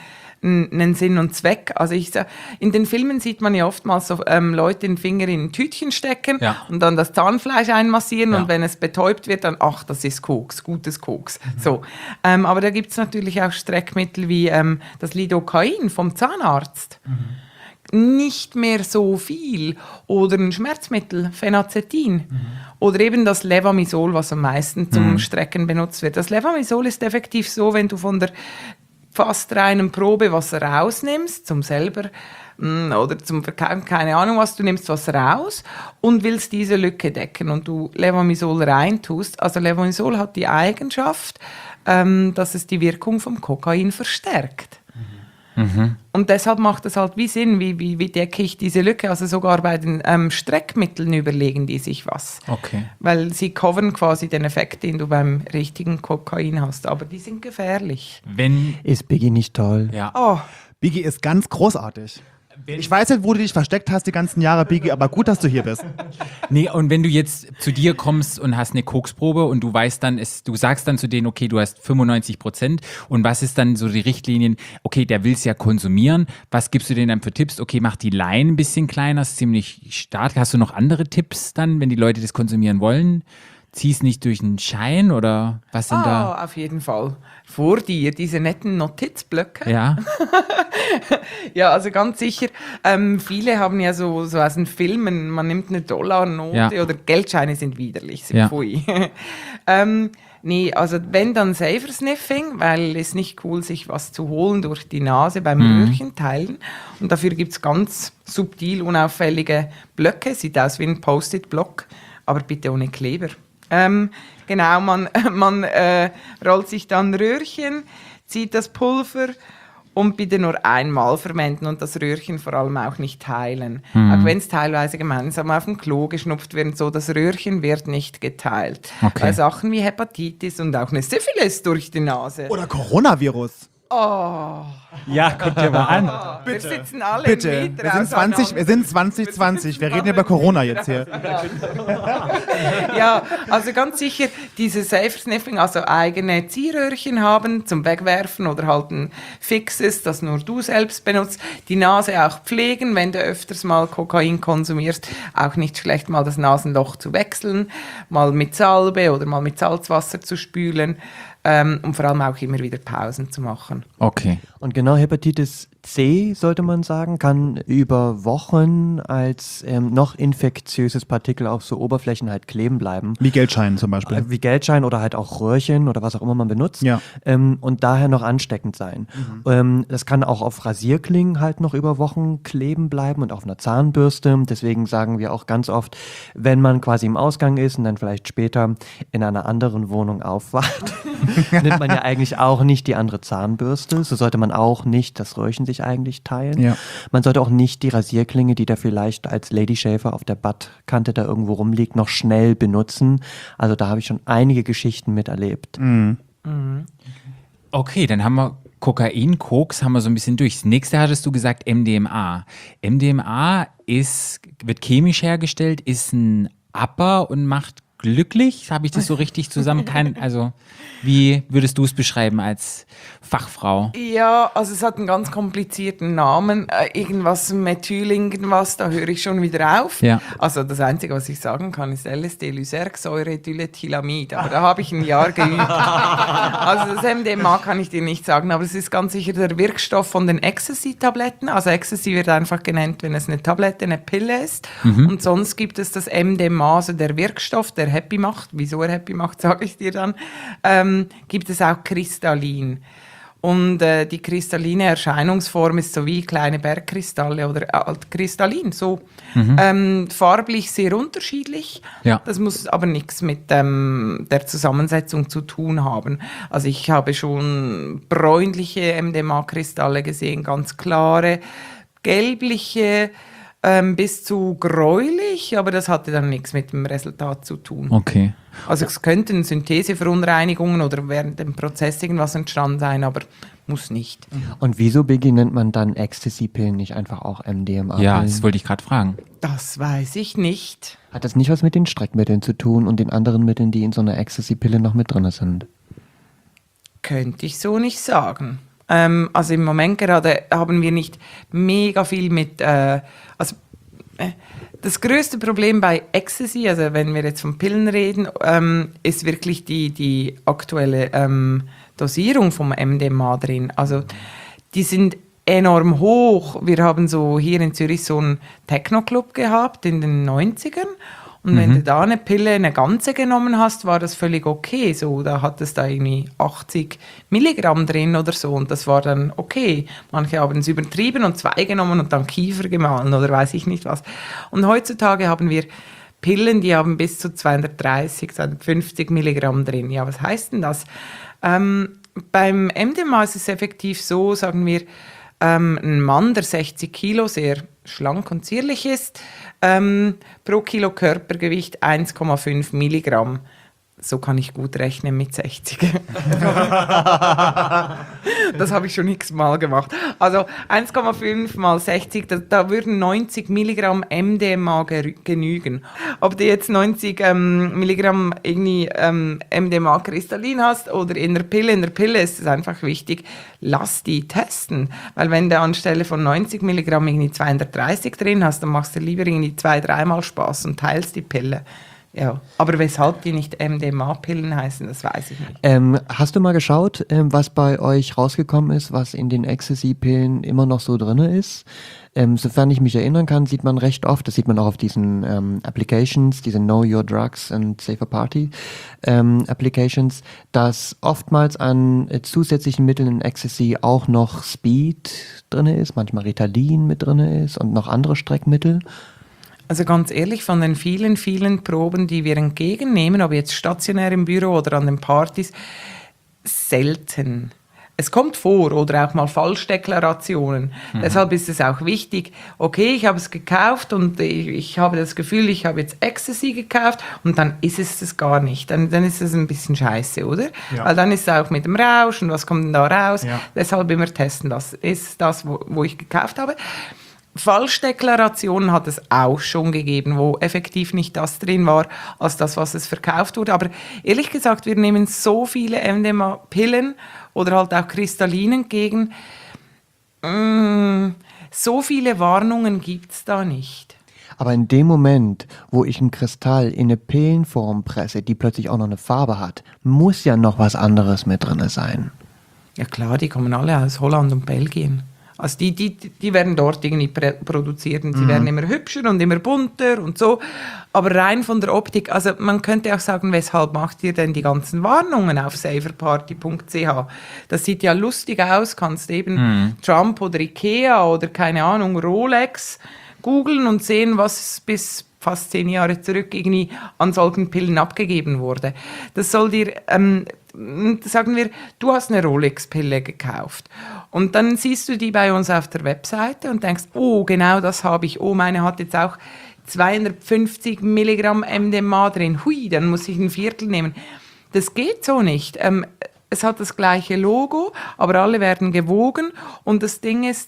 D: einen Sinn und Zweck. Also in den Filmen sieht man ja oftmals so Leute den Finger in ein Tütchen stecken und dann das Zahnfleisch einmassieren und wenn es betäubt wird, dann, ach, das ist Koks, gutes Koks. So. Aber da gibt es natürlich auch Streckmittel wie das Lidocain vom Zahnarzt. Nicht mehr so viel. Oder ein Schmerzmittel, Phenacetin. Oder eben das Levamisol, was am meisten zum Strecken benutzt wird. Das Levamisol ist effektiv so, wenn du von der fast reinen Probe was rausnimmst, zum selber oder zum Verkauen, keine Ahnung was, du nimmst was raus und willst diese Lücke decken und du Levamisol reintust. Also Levamisol hat die Eigenschaft, dass es die Wirkung vom Kokain verstärkt. Und deshalb macht es halt wie Sinn, wie decke ich diese Lücke. Also sogar bei den Streckmitteln überlegen die sich was.
A: Okay.
D: Weil sie covern quasi den Effekt, den du beim richtigen Kokain hast. Aber die sind gefährlich.
E: Ist Biggie nicht toll?
A: Ja.
D: Oh,
B: Biggie ist ganz großartig. Ich weiß nicht, wo du dich versteckt hast die ganzen Jahre, Biggie, aber gut, dass du hier bist.
A: Nee, und wenn du jetzt zu dir kommst und hast eine Koksprobe und du weißt dann, du sagst dann zu denen, okay, du hast 95% und was ist dann so die Richtlinien? Okay, der will es ja konsumieren. Was gibst du denen dann für Tipps? Okay, mach die Line ein bisschen kleiner, ist ziemlich stark. Hast du noch andere Tipps dann, wenn die Leute das konsumieren wollen? Zieh's nicht durch einen Schein oder was sind da?
D: auf jeden Fall. Vor dir, diese netten Notizblöcke.
A: Ja.
D: Ja, also ganz sicher. Viele haben ja so aus den Filmen, man nimmt eine Dollarnote oder Geldscheine sind widerlich. Pfui. Nee, also wenn dann Safer Sniffing, weil es nicht cool, sich was zu holen durch die Nase beim Röhrchen teilen. Und dafür gibt es ganz subtil, unauffällige Blöcke. Sieht aus wie ein Post-it-Block, aber bitte ohne Kleber. Genau, man rollt sich dann Röhrchen, zieht das Pulver und bitte nur einmal verwenden und das Röhrchen vor allem auch nicht teilen. Auch wenn es teilweise gemeinsam auf dem Klo geschnupft wird, so das Röhrchen wird nicht geteilt.
A: Okay.
D: Weil Sachen wie Hepatitis und auch eine Syphilis durch die Nase.
B: Oder Coronavirus.
D: Oh,
A: Ja, guck dir mal an.
D: wir sitzen alle
B: Bitte,
D: einen Meter
B: wir sind 2020, wir reden über Corona jetzt hier.
D: Ja, also ganz sicher, diese Safer Sniffing, also eigene Ziehröhrchen haben zum Wegwerfen oder halt ein fixes, das nur du selbst benutzt. Die Nase auch pflegen, wenn du öfters mal Kokain konsumierst. Auch nicht schlecht, mal das Nasenloch zu wechseln, mal mit Salbe oder mal mit Salzwasser zu spülen. Und vor allem auch immer wieder Pausen zu machen.
A: Okay.
E: Und genau Hepatitis C, sollte man sagen, kann über Wochen als noch infektiöses Partikel auf so Oberflächen halt kleben bleiben.
B: Wie Geldschein zum Beispiel.
E: Wie Geldschein oder halt auch Röhrchen oder was auch immer man benutzt.
B: Ja.
E: Und daher noch ansteckend sein. Das kann auch auf Rasierklingen halt noch über Wochen kleben bleiben und auf einer Zahnbürste. Deswegen sagen wir auch ganz oft, wenn man quasi im Ausgang ist und dann vielleicht später in einer anderen Wohnung aufwacht, nimmt man ja eigentlich auch nicht die andere Zahnbürste. So sollte man auch nicht das Röhrchen sich eigentlich teilen.
B: Ja.
E: Man sollte auch nicht die Rasierklinge, die da vielleicht als Lady Shaver auf der Badkante da irgendwo rumliegt, noch schnell benutzen. Also da habe ich schon einige Geschichten miterlebt.
A: Okay, dann haben wir Kokain, Koks haben wir so ein bisschen durch. Das nächste hattest du gesagt MDMA. MDMA wird chemisch hergestellt, ist ein Upper und macht glücklich. Habe ich das so richtig zusammen? Also wie würdest du es beschreiben als Fachfrau?
D: Ja, also es hat einen ganz komplizierten Namen. Irgendwas Methyl, irgendwas, da höre ich schon wieder auf.
A: Ja.
D: Also das Einzige, was ich sagen kann, ist LSD, Lysergsäure-Diethylamid. Aber da habe ich ein Jahr geübt. Also das MDMA kann ich dir nicht sagen, aber es ist ganz sicher der Wirkstoff von den Ecstasy-Tabletten. Also Ecstasy wird einfach genannt, wenn es eine Tablette, eine Pille ist. Und sonst gibt es das MDMA, also der Wirkstoff, der happy macht. Wieso er happy macht, sage ich dir dann. Gibt es auch kristallin. Und die kristalline Erscheinungsform ist so wie kleine Bergkristalle oder kristallin, so farblich sehr unterschiedlich.
A: Ja.
D: Das muss aber nichts mit der Zusammensetzung zu tun haben. Also ich habe schon bräunliche MDMA-Kristalle gesehen, ganz klare, gelbliche, bis zu gräulich, aber das hatte dann nichts mit dem Resultat zu tun.
A: Okay.
D: Also es könnten Syntheseverunreinigungen oder während dem Prozess irgendwas entstanden sein, aber muss nicht.
E: Und wieso, Biggie, nennt man dann Ecstasy-Pillen nicht einfach auch MDMA-Pillen?
A: Ja, das wollte ich gerade fragen.
D: Das weiß ich nicht.
E: Hat das nicht was mit den Streckmitteln zu tun und den anderen Mitteln, die in so einer Ecstasy-Pille noch mit drin sind?
D: Könnte ich so nicht sagen. Also im Moment gerade haben wir nicht mega viel mit, das größte Problem bei Ecstasy, also wenn wir jetzt von Pillen reden, ist wirklich die aktuelle Dosierung vom MDMA drin. Also die sind enorm hoch. Wir haben so hier in Zürich so einen Techno-Club gehabt in den 90ern. Und wenn du da eine Pille, eine ganze genommen hast, war das völlig okay. So, da hat es da irgendwie 80 Milligramm drin oder so und das war dann okay. Manche haben es übertrieben und 2 genommen und dann Kiefer gemahlen oder weiß ich nicht was. Und heutzutage haben wir Pillen, die haben bis zu 230, 250 Milligramm drin. Ja, was heißt denn das? Beim MDMA ist es effektiv so, sagen wir, ein Mann, der 60 Kilo, sehr schlank und zierlich ist, pro Kilo Körpergewicht 1,5 Milligramm. So kann ich gut rechnen mit 60. Das habe ich schon x-mal gemacht. Also 1,5 mal 60, da würden 90 Milligramm MDMA genügen. Ob du jetzt 90 Milligramm irgendwie MDMA kristallin hast oder in der Pille ist es einfach wichtig, lass die testen. Weil wenn du anstelle von 90 Milligramm irgendwie 230 drin hast, dann machst du lieber irgendwie 2-3 Mal Spaß und teilst die Pille. Ja, aber weshalb die nicht MDMA-Pillen heißen, das weiß ich nicht.
E: Hast du mal geschaut, was bei euch rausgekommen ist, was in den Ecstasy-Pillen immer noch so drin ist? Sofern ich mich erinnern kann, sieht man recht oft, das sieht man auch auf diesen Applications, diese Know Your Drugs and Safer Party Applications, dass oftmals an zusätzlichen Mitteln in Ecstasy auch noch Speed drin ist, manchmal Ritalin mit drin ist und noch andere Streckmittel.
D: Also ganz ehrlich, von den vielen, vielen Proben, die wir entgegennehmen, ob jetzt stationär im Büro oder an den Partys, selten. Es kommt vor oder auch mal Falschdeklarationen. Deshalb ist es auch wichtig, okay, ich habe es gekauft und ich habe das Gefühl, ich habe jetzt Ecstasy gekauft und dann ist es das gar nicht. Dann ist es ein bisschen scheiße, oder?
B: Ja.
D: Weil dann ist es auch mit dem Rausch und was kommt denn da raus?
B: Ja.
D: Deshalb immer testen, das ist das, wo ich gekauft habe. Falschdeklarationen hat es auch schon gegeben, wo effektiv nicht das drin war, als das, was es verkauft wurde. Aber ehrlich gesagt, wir nehmen so viele MDMA-Pillen oder halt auch Kristallin entgegen. So viele Warnungen gibt es da nicht.
E: Aber in dem Moment, wo ich ein Kristall in eine Pillenform presse, die plötzlich auch noch eine Farbe hat, muss ja noch was anderes mit drin sein.
D: Ja klar, die kommen alle aus Holland und Belgien. Also die werden dort irgendwie produziert und sie werden immer hübscher und immer bunter und so. Aber rein von der Optik, also man könnte auch sagen, weshalb macht ihr denn die ganzen Warnungen auf saferparty.ch? Das sieht ja lustig aus, kannst eben Trump oder Ikea oder keine Ahnung, Rolex googeln und sehen, was bis fast 10 Jahre zurück irgendwie an solchen Pillen abgegeben wurde. Das soll dir, sagen wir, du hast eine Rolex-Pille gekauft und dann siehst du die bei uns auf der Webseite und denkst, oh, genau das habe ich, oh, meine hat jetzt auch 250 Milligramm MDMA drin, hui, dann muss ich ein Viertel nehmen. Das geht so nicht. Es hat das gleiche Logo, aber alle werden gewogen und das Ding ist,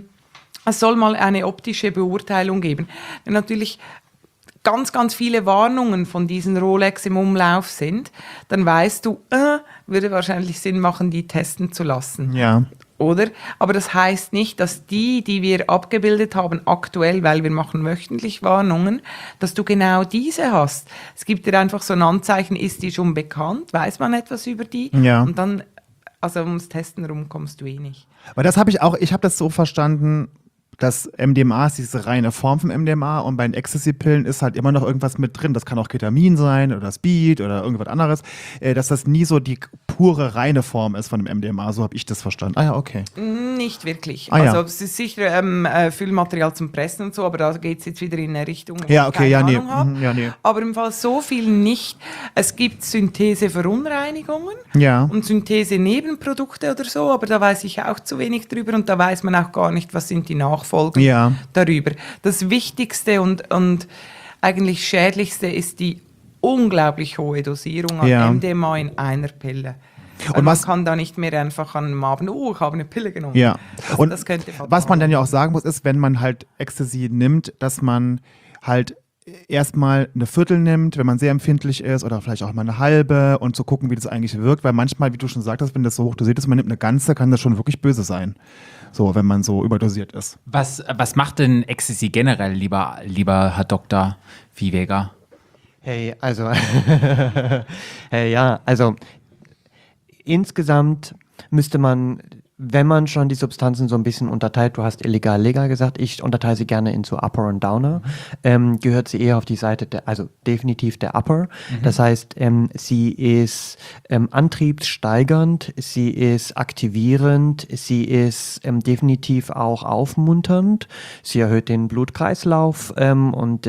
D: es soll mal eine optische Beurteilung geben. Wenn natürlich ganz, ganz viele Warnungen von diesen Rolex im Umlauf sind, dann weißt du, würde wahrscheinlich Sinn machen, die testen zu lassen.
B: Ja.
D: Oder? Aber das heißt nicht, dass die wir abgebildet haben, aktuell, weil wir machen wöchentlich Warnungen, dass du genau diese hast. Es gibt dir einfach so ein Anzeichen, ist die schon bekannt, weiß man etwas über die?
B: Ja.
D: Und dann, also ums Testen rum kommst du eh nicht.
B: Aber das habe ich auch, ich habe das so verstanden, dass MDMA ist diese reine Form von MDMA und bei den Ecstasy-Pillen ist halt immer noch irgendwas mit drin. Das kann auch Ketamin sein oder Speed oder irgendwas anderes. Dass das nie so die pure, reine Form ist von dem MDMA. So habe ich das verstanden. Ah ja, okay.
D: Nicht wirklich.
B: Ah, ja.
D: Also es ist sicher Füllmaterial zum Pressen und so, aber da geht es jetzt wieder in eine Richtung, wo
B: Ja,
D: ich
B: okay,
D: keine
B: ja, nee.
D: Ahnung habe.
B: Ja, nee.
D: Aber im Fall so viel nicht. Es gibt Syntheseverunreinigungen
B: Ja.
D: und Synthese-Nebenprodukte oder so, aber da weiß ich auch zu wenig drüber und da weiß man auch gar nicht, was sind die Nachfolgen darüber. Das Wichtigste und eigentlich Schädlichste ist die unglaublich hohe Dosierung an MDMA in einer Pille. Und man kann da nicht mehr einfach an einem Abend, ich habe eine Pille genommen.
B: Ja.
D: Also
B: Und
D: das könnte fatal
B: was man dann ja auch sagen muss, ist, wenn man halt Ecstasy nimmt, dass man halt erstmal eine Viertel nimmt, wenn man sehr empfindlich ist, oder vielleicht auch mal eine halbe, und zu gucken, wie das eigentlich wirkt, weil manchmal, wie du schon sagtest, wenn das so hoch dosiert ist, man nimmt eine ganze, kann das schon wirklich böse sein. So, wenn man so überdosiert ist.
A: Was macht denn Ecstasy generell, lieber Herr Dr. Viehweger?
E: Hey, also, also insgesamt müsste man, wenn man schon die Substanzen so ein bisschen unterteilt, du hast illegal, legal gesagt, ich unterteile sie gerne in so Upper und Downer, gehört sie eher auf die Seite, also definitiv der Upper. Das heißt, sie ist antriebssteigernd, sie ist aktivierend, sie ist definitiv auch aufmunternd, sie erhöht den Blutkreislauf und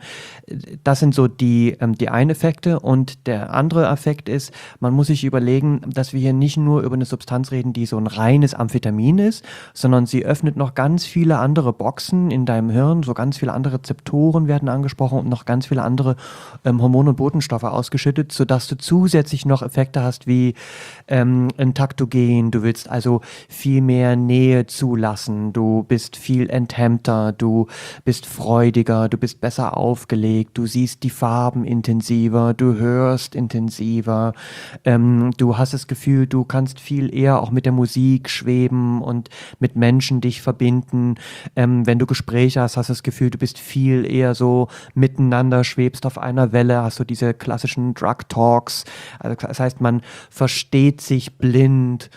E: das sind so die einen Effekte. Und der andere Effekt ist, man muss sich überlegen, dass wir hier nicht nur über eine Substanz reden, die so ein reines Amphetamin ist, sondern sie öffnet noch ganz viele andere Boxen in deinem Hirn, so ganz viele andere Rezeptoren werden angesprochen und noch ganz viele andere Hormone und Botenstoffe ausgeschüttet, sodass du zusätzlich noch Effekte hast wie ein Taktogen, du willst also viel mehr Nähe zulassen, du bist viel enthemmter, du bist freudiger, du bist besser aufgelegt, du siehst die Farben intensiver, du hörst intensiver, du hast das Gefühl, du kannst viel eher auch mit der Musik schweben und mit Menschen dich verbinden. Wenn du Gespräche hast, hast du das Gefühl, du bist viel eher so miteinander, schwebst auf einer Welle, hast du diese klassischen Drug Talks. Also das heißt, man versteht sich blind.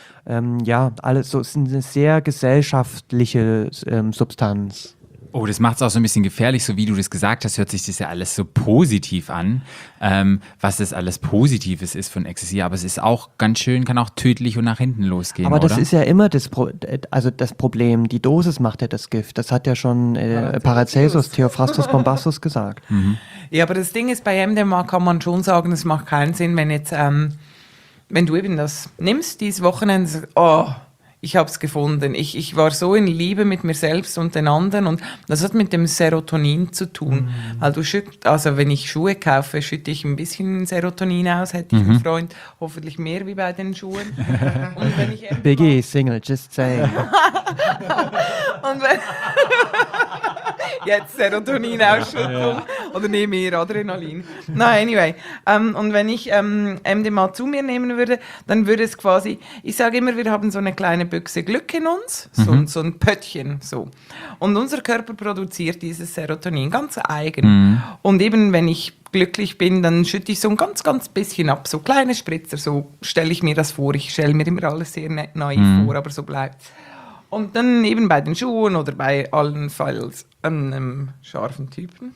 E: Alles so, es ist eine sehr gesellschaftliche Substanz.
A: Oh, das macht es auch so ein bisschen gefährlich, so wie du das gesagt hast, hört sich das ja alles so positiv an, was das alles Positives ist von Ecstasy, aber es ist auch ganz schön, kann auch tödlich und nach hinten losgehen,
E: aber das
A: oder?
E: ist ja immer das Problem, die Dosis macht ja das Gift, das hat ja schon Paracelsus, Theophrastus Bombastus gesagt.
D: Ja, aber das Ding ist, bei MDMA kann man schon sagen, es macht keinen Sinn, wenn jetzt, wenn du eben das nimmst, dieses Wochenende, sagst, oh, ich habe es gefunden. Ich war so in Liebe mit mir selbst und den anderen, und das hat mit dem Serotonin zu tun. Weil also wenn ich Schuhe kaufe, schütte ich ein bisschen Serotonin aus, hätte ich einen Freund, hoffentlich mehr wie bei den Schuhen. Und wenn ich
E: Biggie, Single, just saying.
D: und wenn jetzt Serotoninausschüttung oder nehme ich Adrenalin. Anyway. Und wenn ich MDMA zu mir nehmen würde, dann würde es quasi, ich sage immer, wir haben so eine kleine Büchse Glück in uns, so ein Pöttchen, so. Und unser Körper produziert dieses Serotonin ganz eigen. Und eben, wenn ich glücklich bin, dann schütte ich so ein ganz, ganz bisschen ab, so kleine Spritzer, so stelle ich mir das vor. Ich stelle mir immer alles sehr naiv vor, aber so bleibt. Und dann eben bei den Schuhen oder bei allenfalls einem scharfen Typen.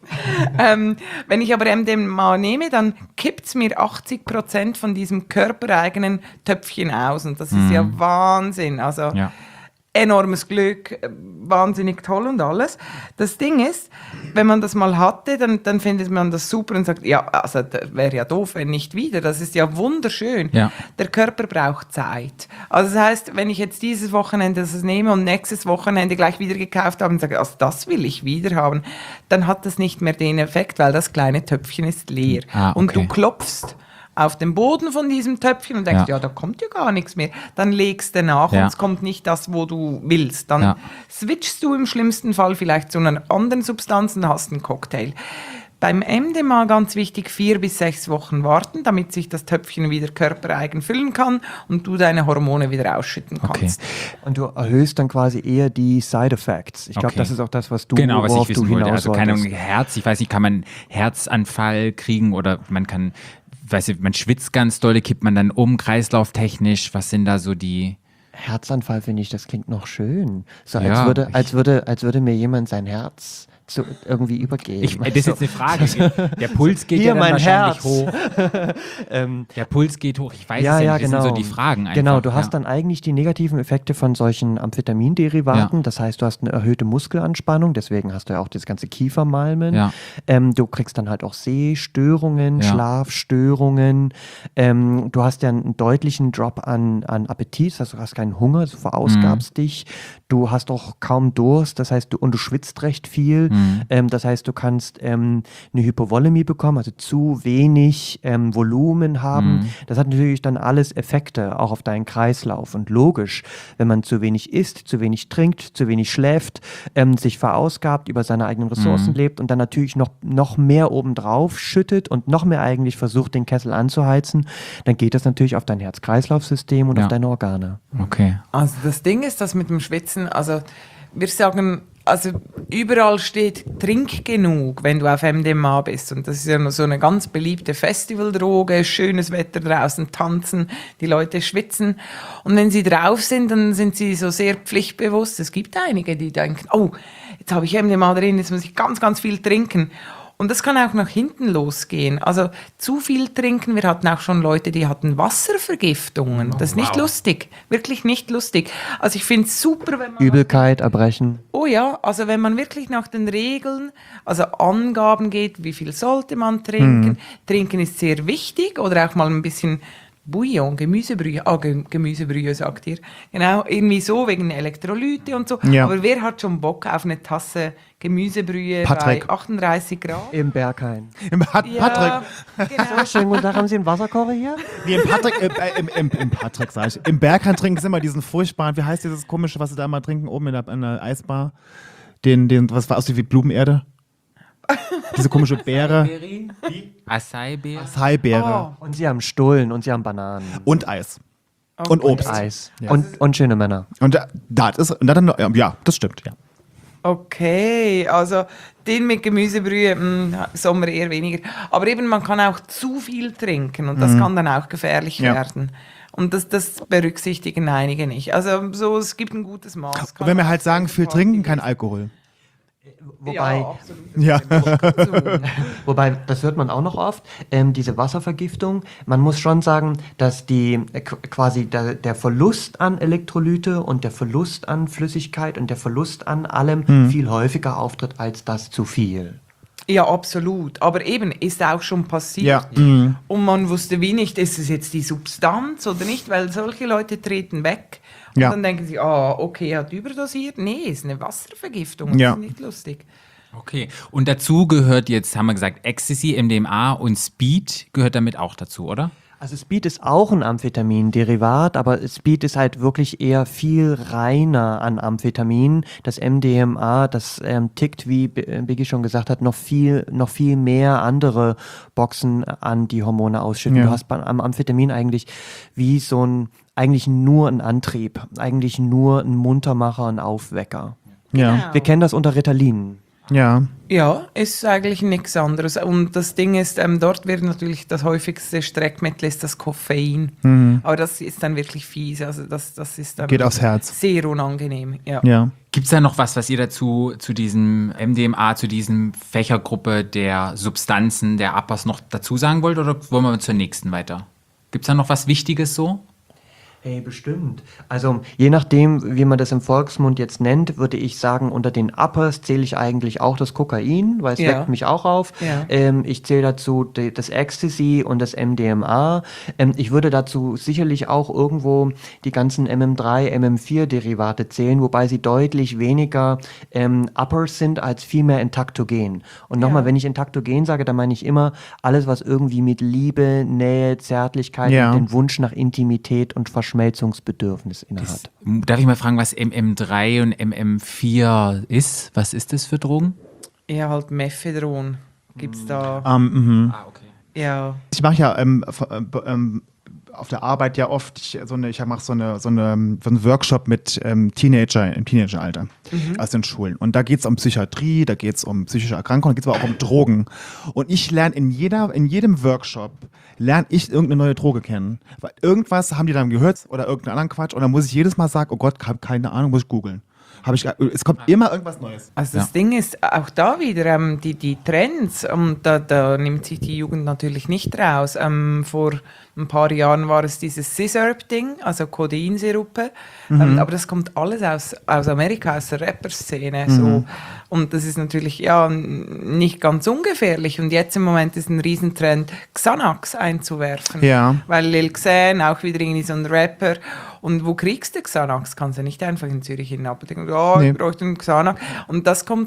D: Wenn ich aber MDMA nehme, dann kippt es mir 80% von diesem körpereigenen Töpfchen aus. Und das ist ja Wahnsinn. Also enormes Glück, wahnsinnig toll und alles. Das Ding ist, wenn man das mal hatte, dann findet man das super und sagt, ja, also wäre ja doof, wenn nicht wieder. Das ist ja wunderschön. Ja. Der Körper braucht Zeit. Also das heißt, wenn ich jetzt dieses Wochenende das nehme und nächstes Wochenende gleich wieder gekauft habe und sage, also das will ich wieder haben, dann hat das nicht mehr den Effekt, weil das kleine Töpfchen ist leer. Okay. Und du klopfst auf den Boden von diesem Töpfchen und denkst, ja, da kommt ja gar nichts mehr. Dann legst du nach und es kommt nicht das, wo du willst. Dann switchst du im schlimmsten Fall vielleicht zu einer anderen Substanz und hast einen Cocktail. Beim MDMA ganz wichtig, 4 bis 6 Wochen warten, damit sich das Töpfchen wieder körpereigen füllen kann und du deine Hormone wieder ausschütten kannst.
E: Okay. Und du erhöhst dann quasi eher die Side Effects. Ich glaube, das ist auch das, was du
A: was ich wissen wollte. Also keine Herz, ich weiß nicht, kann man einen Herzanfall kriegen oder man schwitzt ganz doll, kippt man dann um, kreislauftechnisch, was sind da so die...
E: Herzanfall, finde ich, das klingt noch schön. So, als würde mir jemand sein Herz irgendwie übergeben.
A: Das ist jetzt eine Frage. Der Puls geht ja dann wahrscheinlich hoch. Der Puls geht hoch. Ich weiß es ja nicht. Das sind so die Fragen einfach.
E: Genau, du hast dann eigentlich die negativen Effekte von solchen Amphetaminderivaten. Ja. Das heißt, du hast eine erhöhte Muskelanspannung. Deswegen hast du ja auch das ganze Kiefermalmen. Ja. Du kriegst dann halt auch Sehstörungen, Schlafstörungen. Du hast ja einen deutlichen Drop an Appetit. Also du hast keinen Hunger, du verausgabst dich. Du hast auch kaum Durst. Das heißt, du schwitzt recht viel. Das heißt, du kannst eine Hypovolemie bekommen, also zu wenig Volumen haben. Das hat natürlich dann alles Effekte, auch auf deinen Kreislauf. Und logisch, wenn man zu wenig isst, zu wenig trinkt, zu wenig schläft, sich verausgabt, über seine eigenen Ressourcen lebt und dann natürlich noch mehr obendrauf schüttet und noch mehr eigentlich versucht, den Kessel anzuheizen, dann geht das natürlich auf dein Herz-Kreislauf-System und auf deine Organe.
A: Okay.
D: Also das Ding ist, dass mit dem Schwitzen, also wir sagen, also überall steht, trink genug, wenn du auf MDMA bist. Und das ist ja so eine ganz beliebte Festivaldroge, schönes Wetter draußen, tanzen, die Leute schwitzen. Und wenn sie drauf sind, dann sind sie so sehr pflichtbewusst. Es gibt einige, die denken, oh, jetzt habe ich MDMA drin, jetzt muss ich ganz, ganz viel trinken. Und das kann auch nach hinten losgehen. Also zu viel trinken. Wir hatten auch schon Leute, die hatten Wasservergiftungen. Das ist nicht lustig. Wirklich nicht lustig. Also ich finde es super, wenn man...
E: Übelkeit, Erbrechen.
D: Oh ja, also wenn man wirklich nach den Regeln, also Angaben geht, wie viel sollte man trinken. Trinken ist sehr wichtig. Oder auch mal ein bisschen... Bouillon, Gemüsebrühe, Gemüsebrühe sagt ihr. Genau, irgendwie so, wegen Elektrolyte und so.
B: Ja.
D: Aber wer hat schon Bock auf eine Tasse Gemüsebrühe
B: Patrick.
D: bei 38 Grad?
E: Im Berghain.
D: Ja,
B: Patrick.
D: genau.
E: Schönen guten Tag, haben Sie einen Wasserkocher hier?
B: Nee, im Patrick, sag ich. Im Berghahn trinken sie immer diesen furchtbaren, wie heißt dieses komische, was sie da immer trinken, oben in der Eisbar? Was aussieht wie Blumenerde? Diese komische Beere.
A: Acai-Beere.
B: Acai-Beere.
E: Und Sie haben Stullen und Sie haben Bananen.
B: Und Eis. Und Obst.
E: Eis.
B: Ja.
E: Und schöne Männer.
B: Und das stimmt, ja.
D: Okay, also den mit Gemüsebrühe, Sommer eher weniger. Aber eben, man kann auch zu viel trinken und das kann dann auch gefährlich
B: Ja.
D: werden. Und das berücksichtigen einige nicht. Also so, es gibt ein gutes Maß.
B: Und wenn wir halt sagen, viel trinken, kein Alkohol.
E: Wobei,
D: Ja, absolut.
B: Ja.
E: Wobei, das hört man auch noch oft, diese Wasservergiftung. Man muss schon sagen, dass quasi der Verlust an Elektrolyte und der Verlust an Flüssigkeit und der Verlust an allem viel häufiger auftritt als das zu viel.
D: Ja, absolut. Aber eben, ist auch schon passiert.
B: Ja.
D: Und man wusste wie nicht, ist es jetzt die Substanz oder nicht, weil solche Leute treten weg. Und
B: Ja.
D: dann denken sie, okay, er hat überdosiert. Nee, ist eine Wasservergiftung. Das
B: Ja.
D: ist nicht lustig.
A: Okay. Und dazu gehört jetzt, haben wir gesagt, Ecstasy, MDMA und Speed gehört damit auch dazu, oder?
E: Also Speed ist auch ein Amphetamin-Derivat, aber Speed ist halt wirklich eher viel reiner an Amphetamin. Das MDMA, das tickt, wie Biggie schon gesagt hat, noch viel mehr andere Boxen an, die Hormone ausschütten.
B: Ja.
E: Du hast am Amphetamin eigentlich wie eigentlich nur ein Antrieb, eigentlich nur ein Muntermacher, ein Aufwecker.
B: Ja.
E: Wir kennen das unter Ritalin.
B: Ja.
D: Ja, ist eigentlich nichts anderes. Und das Ding ist, dort wird natürlich das häufigste Streckmittel ist das Koffein. Aber das ist dann wirklich fies. Also das ist dann
B: Geht aufs Herz.
D: sehr unangenehm. Ja.
B: Ja.
A: Gibt es da noch was ihr dazu, zu diesem MDMA, zu diesem Fächergruppe der Substanzen, der APAs noch dazu sagen wollt, oder wollen wir zur nächsten weiter? Gibt es da noch was Wichtiges so?
E: Hey, bestimmt. Also je nachdem, wie man das im Volksmund jetzt nennt, würde ich sagen, unter den Uppers zähle ich eigentlich auch das Kokain, weil es
D: Ja.
E: weckt mich auch auf.
D: Ja.
E: Ich zähle dazu das Ecstasy und das MDMA. Ich würde dazu sicherlich auch irgendwo die ganzen MM3, MM4-Derivate zählen, wobei sie deutlich weniger Uppers sind als viel mehr Intaktogen. Und nochmal, wenn ich Intaktogen sage, dann meine ich immer alles, was irgendwie mit Liebe, Nähe, Zärtlichkeit
B: Ja.
E: und den Wunsch nach Intimität und Verschmelzungsbedürfnis innehat.
A: Darf ich mal fragen, was MM3 und MM4 ist? Was ist das für Drogen?
D: Ja, halt Mephedron gibt's da.
A: Ah, okay.
D: Ja.
B: Ich mache ja auf der Arbeit ja oft, ich mache so einen Workshop mit im Teenageralter aus den Schulen. Und da geht es um Psychiatrie, da geht es um psychische Erkrankungen, da geht es aber auch um Drogen. Und ich lerne in jedem Workshop, lerne ich irgendeine neue Droge kennen. Weil irgendwas haben die dann gehört oder irgendeinen anderen Quatsch und dann muss ich jedes Mal sagen, oh Gott, keine Ahnung, muss ich googeln. Es kommt immer irgendwas Neues.
D: Also das Ding ist auch da wieder, die Trends, und da nimmt sich die Jugend natürlich nicht raus. Vor ein paar Jahren war es dieses Scissor-Ding, also Codeinsirupe, aber das kommt alles aus Amerika, aus der Rapper-Szene. So. Und das ist natürlich ja nicht ganz ungefährlich. Und jetzt im Moment ist ein Riesentrend, Xanax einzuwerfen.
B: Ja.
D: Weil Lil Xan, auch wieder irgendwie so ein Rapper. Und wo kriegst du Xanax? Kannst du nicht einfach in Zürich in den Apotheken. Ja,
B: Nee.
D: ich bräuchte einen Xanax. Und das kommt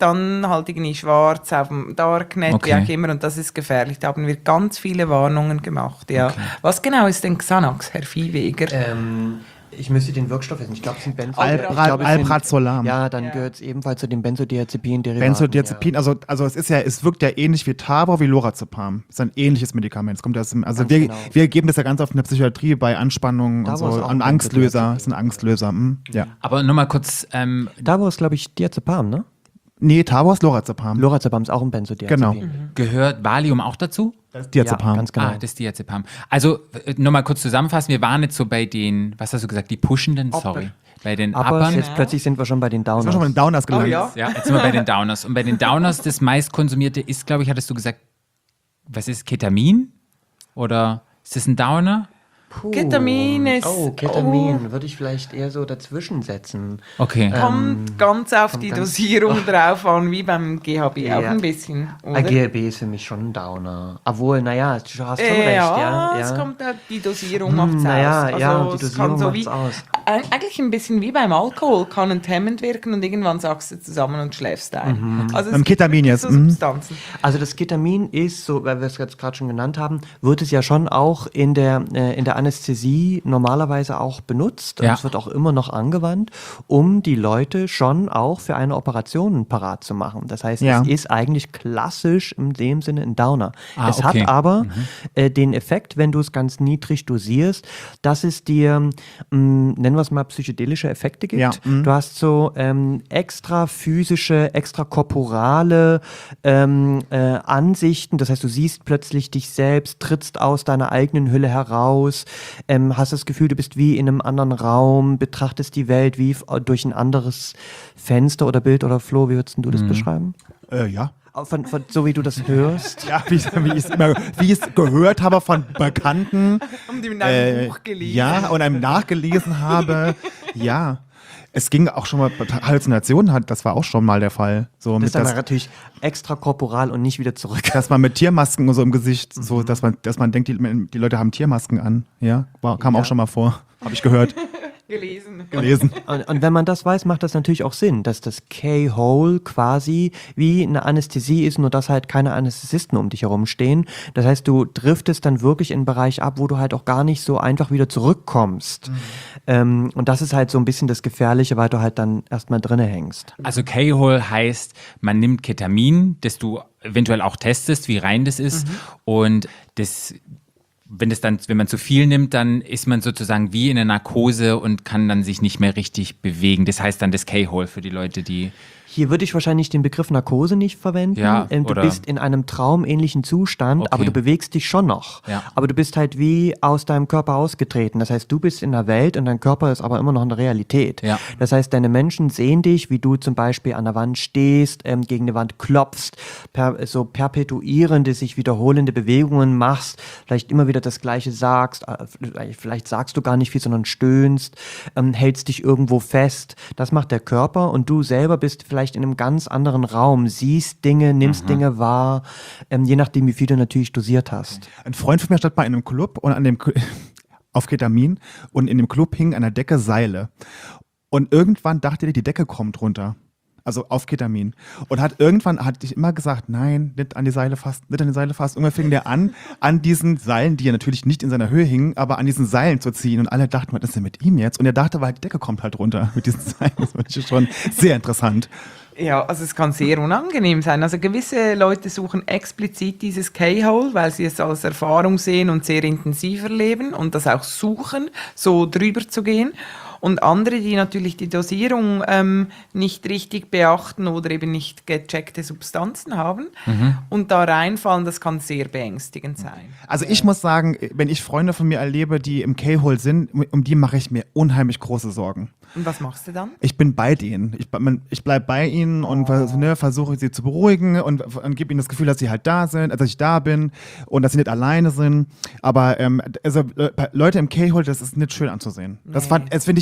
D: dann halt irgendwie schwarz auf dem Darknet,
A: Okay.
D: wie auch immer, und das ist gefährlich. Da haben wir ganz viele Warnungen gemacht, ja. Was genau ist denn Xanax, Herr Viehweger?
E: Ich müsste den Wirkstoff wissen. Ich glaube, es sind
B: Alprazolam.
E: Ja, dann gehört es ebenfalls zu den Benzodiazepin-Derivaten.
B: Benzodiazepin, also es wirkt ja ähnlich wie Tavor, wie Lorazepam. Ist ein ähnliches Medikament. Es kommt aus dem, also
E: Ganz
B: wir,
E: genau.
B: wir geben das ja ganz oft in der Psychiatrie bei Anspannungen und
E: Tavor ist
B: so.
E: auch
B: Und
E: ein
B: Angstlöser,
E: Benzodiazepin.
B: ist ein Angstlöser. Ja.
A: Aber nur mal kurz,
E: Da war es, glaube ich, Diazepam, ne?
B: Nee, Tavor ist Lorazepam.
E: Lorazepam ist auch ein Benzodiazepin.
B: Genau.
A: gehört Valium auch dazu?
B: Das ist Diazepam.
E: Ja, ganz genau.
A: Ah, das Diazepam. Also, nur mal kurz zusammenfassen, wir waren jetzt so bei den, was hast du gesagt, die Pushenden, sorry. Bei den
E: Aber
A: Uppern.
E: jetzt plötzlich sind wir schon bei den Downers.
B: Ich war schon mal in Downers gelandet.
D: ja.
A: Ja, jetzt sind wir bei den Downers. Und bei den Downers, das meistkonsumierte ist, glaube ich, hattest du gesagt, was ist Ketamin? Oder ist das ein Downer?
D: Ketamin ist...
E: Oh, Ketamin. Würde ich vielleicht eher so dazwischen setzen.
A: Okay.
D: Kommt ganz auf die
E: ganz-
D: Dosierung drauf an, wie beim GHB auch
E: Ja.
D: ein bisschen, oder?
E: GLB ist für mich schon ein Downer. Obwohl, naja, du hast schon recht, ja.
D: es kommt auf die Dosierung macht's
E: naja,
D: aus.
E: ja,
D: Also
E: die
D: es kann
E: Dosierung
D: so
E: macht's
D: wie,
E: aus.
D: Eigentlich ein bisschen wie beim Alkohol, kann enthemmend wirken und irgendwann sagst du zusammen und schläfst ein. Also es
B: Beim
D: gibt
B: Ketamin
D: wirklich
B: jetzt,
D: so Substanzen.
E: Also das Ketamin ist, so weil wir es jetzt gerade schon genannt haben, wird es ja schon auch in der Anästhesie normalerweise auch benutzt. Und
A: Ja.
E: es wird auch immer noch angewandt, um die Leute schon auch für eine Operation parat zu machen. Das heißt,
B: Ja.
E: es ist eigentlich klassisch in dem Sinne ein Downer.
A: Ah,
E: es
A: okay.
E: hat aber den Effekt, wenn du es ganz niedrig dosierst, dass es dir, nennen wir es mal, psychedelische Effekte gibt.
B: Ja,
E: Du hast so extra physische, extra korporale Ansichten. Das heißt, du siehst plötzlich dich selbst, trittst aus deiner eigenen Hülle heraus, hast das Gefühl, du bist wie in einem anderen Raum, betrachtest die Welt wie durch ein anderes Fenster oder Bild oder Flo. Wie würdest du das beschreiben?
B: Ja.
E: So wie du das hörst.
B: Ja, wie ich es gehört habe von Bekannten.
D: Und in einem Buch gelesen.
B: Ja, und einem nachgelesen habe. Ja. Es ging auch schon mal, Halluzinationen das war auch schon mal der Fall. So
E: Das
B: mit
E: ist dann
B: das,
E: natürlich extra korporal und nicht wieder zurück.
B: dass man mit Tiermasken und so im Gesicht, so dass man denkt, die Leute haben Tiermasken an. Ja, kam auch schon mal vor. Habe ich gehört, gelesen.
E: Und wenn man das weiß, macht das natürlich auch Sinn, dass das K-Hole quasi wie eine Anästhesie ist, nur dass halt keine Anästhesisten um dich herum stehen. Das heißt, du driftest dann wirklich in einen Bereich ab, wo du halt auch gar nicht so einfach wieder zurückkommst. Und das ist halt so ein bisschen das Gefährliche, weil du halt dann erstmal drinne hängst.
A: Also K-Hole heißt, man nimmt Ketamin, das du eventuell auch testest, wie rein das ist. Und das, wenn man zu viel nimmt, dann ist man sozusagen wie in einer Narkose und kann dann sich nicht mehr richtig bewegen. Das heißt dann das K-Hole für die Leute, die...
E: Hier würde ich wahrscheinlich den Begriff Narkose nicht verwenden.
A: Ja,
E: Du
A: oder-
E: bist in einem traumähnlichen Zustand,
A: Okay.
E: aber du bewegst dich schon noch.
A: Ja.
E: Aber du bist halt wie aus deinem Körper ausgetreten. Das heißt, du bist in der Welt und dein Körper ist aber immer noch in der Realität.
A: Ja.
E: Das heißt, deine Menschen sehen dich, wie du zum Beispiel an der Wand stehst, gegen eine Wand klopfst, so perpetuierende, sich wiederholende Bewegungen machst, vielleicht immer wieder das Gleiche sagst, vielleicht sagst du gar nicht viel, sondern stöhnst, hältst dich irgendwo fest. Das macht der Körper und du selber bist vielleicht in einem ganz anderen Raum, siehst Dinge, nimmst Dinge wahr, je nachdem, wie viel du natürlich dosiert hast.
B: Ein Freund von mir stand mal in einem Club und auf Ketamin und in dem Club hingen an der Decke Seile. Und irgendwann dachte er, die Decke kommt runter. Also auf Ketamin. Und irgendwann hat ich immer gesagt, nein, nicht an die Seile fast, nicht an die Seile fast. Irgendwann fing der an diesen Seilen, die ja natürlich nicht in seiner Höhe hingen, aber an diesen Seilen zu ziehen. Und alle dachten, was ist denn mit ihm jetzt? Und er dachte, weil die Decke kommt halt runter mit diesen Seilen. Das fand ich schon sehr interessant.
D: Ja, also es kann sehr unangenehm sein. Also gewisse Leute suchen explizit dieses K-Hole, weil sie es als Erfahrung sehen und sehr intensiv erleben und das auch suchen, so drüber zu gehen. Und andere, die natürlich die Dosierung nicht richtig beachten oder eben nicht gecheckte Substanzen haben und da reinfallen, das kann sehr beängstigend sein.
B: Also ich muss sagen, wenn ich Freunde von mir erlebe, die im K-Hole sind, um die mache ich mir unheimlich große Sorgen.
D: Und was machst du dann?
B: Ich bin bei denen. Ich bleibe bei ihnen und versuche sie zu beruhigen und gebe ihnen das Gefühl, dass sie halt da sind, dass ich da bin und dass sie nicht alleine sind. Aber also Leute im K-Hole, das ist nicht schön anzusehen. Das finde ich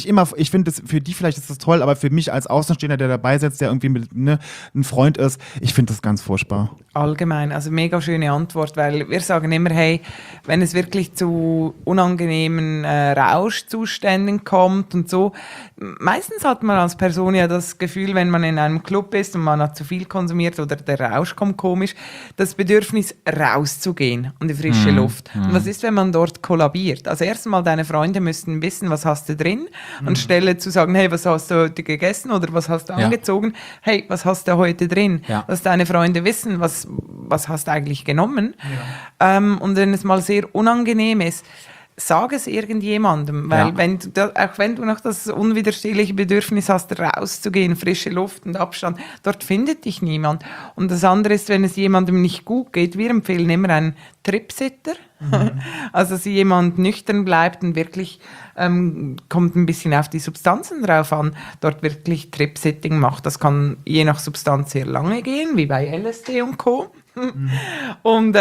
B: immer, ich finde, für die vielleicht ist das toll, aber für mich als Außenstehender, der dabei sitzt, der irgendwie ein Freund ist, ich finde das ganz furchtbar.
D: Allgemein, also mega schöne Antwort, weil wir sagen immer, hey, wenn es wirklich zu unangenehmen Rauschzuständen kommt und so, meistens hat man als Person ja das Gefühl, wenn man in einem Club ist und man hat zu viel konsumiert oder der Rausch kommt komisch, das Bedürfnis rauszugehen und die frische Luft. Und was ist, wenn man dort kollabiert? Also erstmal, deine Freunde müssten wissen, was hast du drin, anstelle zu sagen, hey, was hast du heute gegessen oder was hast du angezogen, hey, was hast du heute drin?
A: Ja.
D: Dass deine Freunde wissen, was hast du eigentlich genommen? Und wenn es mal sehr unangenehm ist, sag es irgendjemandem, weil auch wenn du noch das unwiderstehliche Bedürfnis hast, rauszugehen, frische Luft und Abstand, dort findet dich niemand. Und das andere ist, wenn es jemandem nicht gut geht, wir empfehlen immer einen Tripsitter, also dass jemand nüchtern bleibt und wirklich, kommt ein bisschen auf die Substanzen drauf an, dort wirklich Tripsitting macht. Das kann je nach Substanz sehr lange gehen, wie bei LSD und Co. Und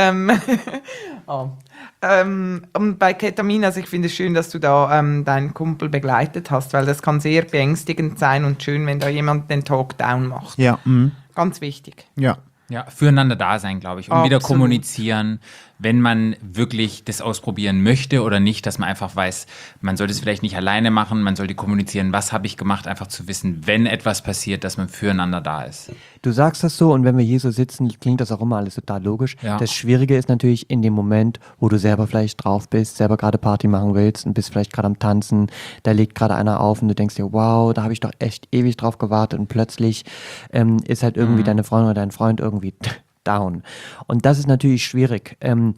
D: und bei Ketamin, also ich finde es schön, dass du da deinen Kumpel begleitet hast, weil das kann sehr beängstigend sein und schön, wenn da jemand den Talkdown macht.
B: Ja.
D: Ganz wichtig.
B: Ja.
A: Ja, füreinander da sein, glaube ich. Und wieder
D: Absolut.
A: kommunizieren, wenn man wirklich das ausprobieren möchte oder nicht, dass man einfach weiß, man sollte es vielleicht nicht alleine machen, man sollte kommunizieren, was habe ich gemacht, einfach zu wissen, wenn etwas passiert, dass man füreinander da ist.
E: Du sagst das so und wenn wir hier so sitzen, klingt das auch immer alles total logisch.
A: Ja.
E: Das Schwierige ist natürlich in dem Moment, wo du selber vielleicht drauf bist, selber gerade Party machen willst und bist vielleicht gerade am Tanzen, da legt gerade einer auf und du denkst dir, wow, da habe ich doch echt ewig drauf gewartet und plötzlich ist halt irgendwie deine Freundin oder dein Freund irgendwie down. Und das ist natürlich schwierig,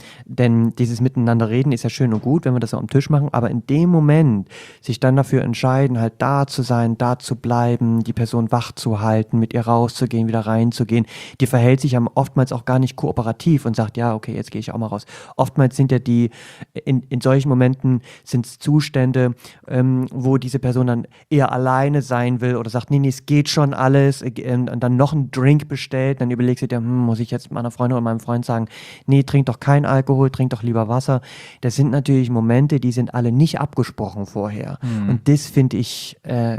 E: denn dieses Miteinander reden ist ja schön und gut, wenn wir das so am Tisch machen, aber in dem Moment sich dann dafür entscheiden, halt da zu sein, da zu bleiben, die Person wach zu halten, mit ihr rauszugehen, wieder reinzugehen, die verhält sich ja oftmals auch gar nicht kooperativ und sagt, ja, okay, jetzt gehe ich auch mal raus. Oftmals sind ja die, in solchen Momenten sind es Zustände, wo diese Person dann eher alleine sein will oder sagt, nee, es geht schon alles, und dann noch einen Drink bestellt, dann überlegst du dir, muss ich jetzt meiner Freundin oder meinem Freund sagen, nee, trink doch kein Alkohol, trink doch lieber Wasser. Das sind natürlich Momente, die sind alle nicht abgesprochen vorher. Und das finde ich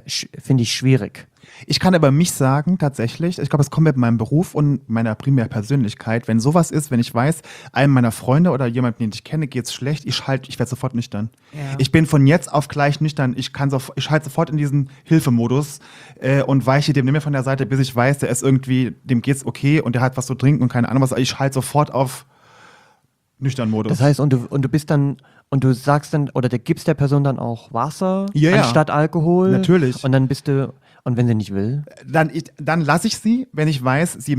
E: schwierig.
B: Ich kann aber mich sagen, tatsächlich, ich glaube, es kommt mit meinem Beruf und meiner primären Persönlichkeit, wenn sowas ist, wenn ich weiß, einem meiner Freunde oder jemanden, den ich kenne, geht's schlecht, ich werde sofort nüchtern.
D: Ja.
B: Ich bin von jetzt auf gleich nüchtern, ich schalte sofort in diesen Hilfemodus und weiche dem nicht mehr von der Seite, bis ich weiß, der ist irgendwie, dem geht's okay und der hat was zu trinken und keine Ahnung was, ich schalte sofort auf nüchtern Modus.
E: Das heißt, und du bist dann, und du sagst dann, oder du gibst der Person dann auch Wasser
B: Ja.
E: anstatt Alkohol.
B: Natürlich.
E: Und dann bist du, und wenn sie nicht will?
B: Dann lasse ich sie, wenn ich weiß, sie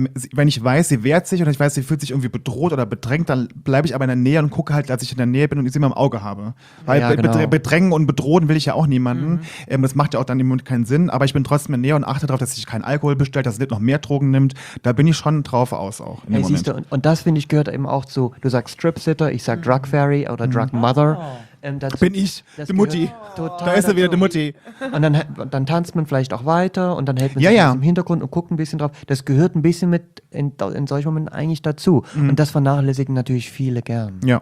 B: wehrt sich oder ich weiß, sie fühlt sich irgendwie bedroht oder bedrängt, dann bleibe ich aber in der Nähe und gucke halt, dass ich in der Nähe bin und ich sie immer im Auge habe. Weil
E: Ja, genau.
B: bedrängen und bedrohen will ich ja auch niemanden. Das macht ja auch dann im Moment keinen Sinn, aber ich bin trotzdem in der Nähe und achte darauf, dass sich kein Alkohol bestellt, dass sie nicht noch mehr Drogen nimmt. Da bin ich schon drauf aus auch in dem
E: Hey,
B: Moment.
E: siehst du, und das finde ich gehört eben auch zu, du sagst Strip-Sitter, ich sag Drug Fairy oder Drug Mother. Dazu-
B: Bin ich,
E: das
B: die Mutti.
E: gehört total
B: Da ist er wieder,
E: dazu.
B: die Mutti.
E: Und dann tanzt man vielleicht auch weiter und dann hält man
B: Ja,
E: sich
B: ja.
E: im Hintergrund und guckt ein bisschen drauf. Das gehört ein bisschen mit in solchen Momenten eigentlich dazu. Und das vernachlässigen natürlich viele gern.
B: Ja.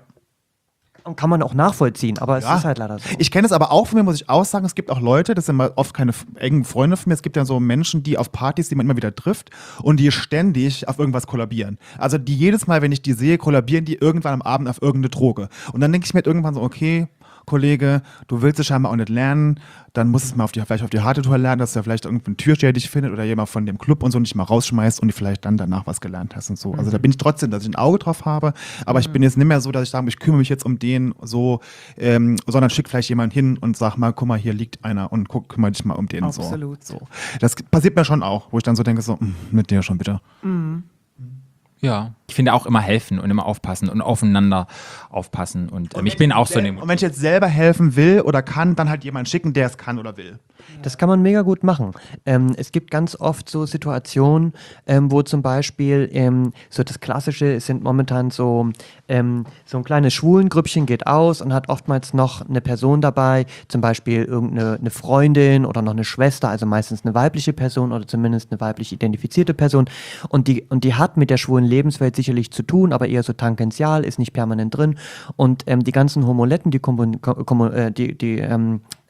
E: Und kann man auch nachvollziehen, aber es
B: Ja.
E: ist halt leider so.
B: Ich kenne es aber auch von mir, muss ich auch sagen, es gibt auch Leute, das sind mal oft keine engen Freunde von mir, es gibt ja so Menschen, die auf Partys, die man immer wieder trifft und die ständig auf irgendwas kollabieren. Also die jedes Mal, wenn ich die sehe, kollabieren die irgendwann am Abend auf irgendeine Droge. Und dann denke ich mir halt irgendwann so, okay, Kollege, du willst es scheinbar auch nicht lernen, dann muss es mal vielleicht auf die harte Tour lernen, dass du vielleicht irgendein Türsteher dich findet oder jemand von dem Club und so dich mal rausschmeißt und du vielleicht dann danach was gelernt hast und so. Also da bin ich trotzdem, dass ich ein Auge drauf habe, aber ich bin jetzt nicht mehr so, dass ich sage, ich kümmere mich jetzt um den so, sondern schick vielleicht jemanden hin und sag mal, guck mal, hier liegt einer und kümmere dich mal um den.
D: Absolut.
B: So. Das passiert mir schon auch, wo ich dann so denke, so, mit dir schon bitte.
A: Ja. Ich finde auch immer helfen und immer aufpassen und aufeinander aufpassen. Und ich bin auch so in dem
B: Und wenn ich jetzt selber helfen will oder kann, dann halt jemanden schicken, der es kann oder will.
E: Das kann man mega gut machen. Es gibt ganz oft so Situationen, wo zum Beispiel so das Klassische sind momentan so ein kleines Schwulengrüppchen geht aus und hat oftmals noch eine Person dabei, zum Beispiel irgendeine Freundin oder noch eine Schwester, also meistens eine weibliche Person oder zumindest eine weiblich identifizierte Person und die hat mit der schwulen Lebenswelt sicherlich zu tun, aber eher so tangential, ist nicht permanent drin und die ganzen Homoletten, die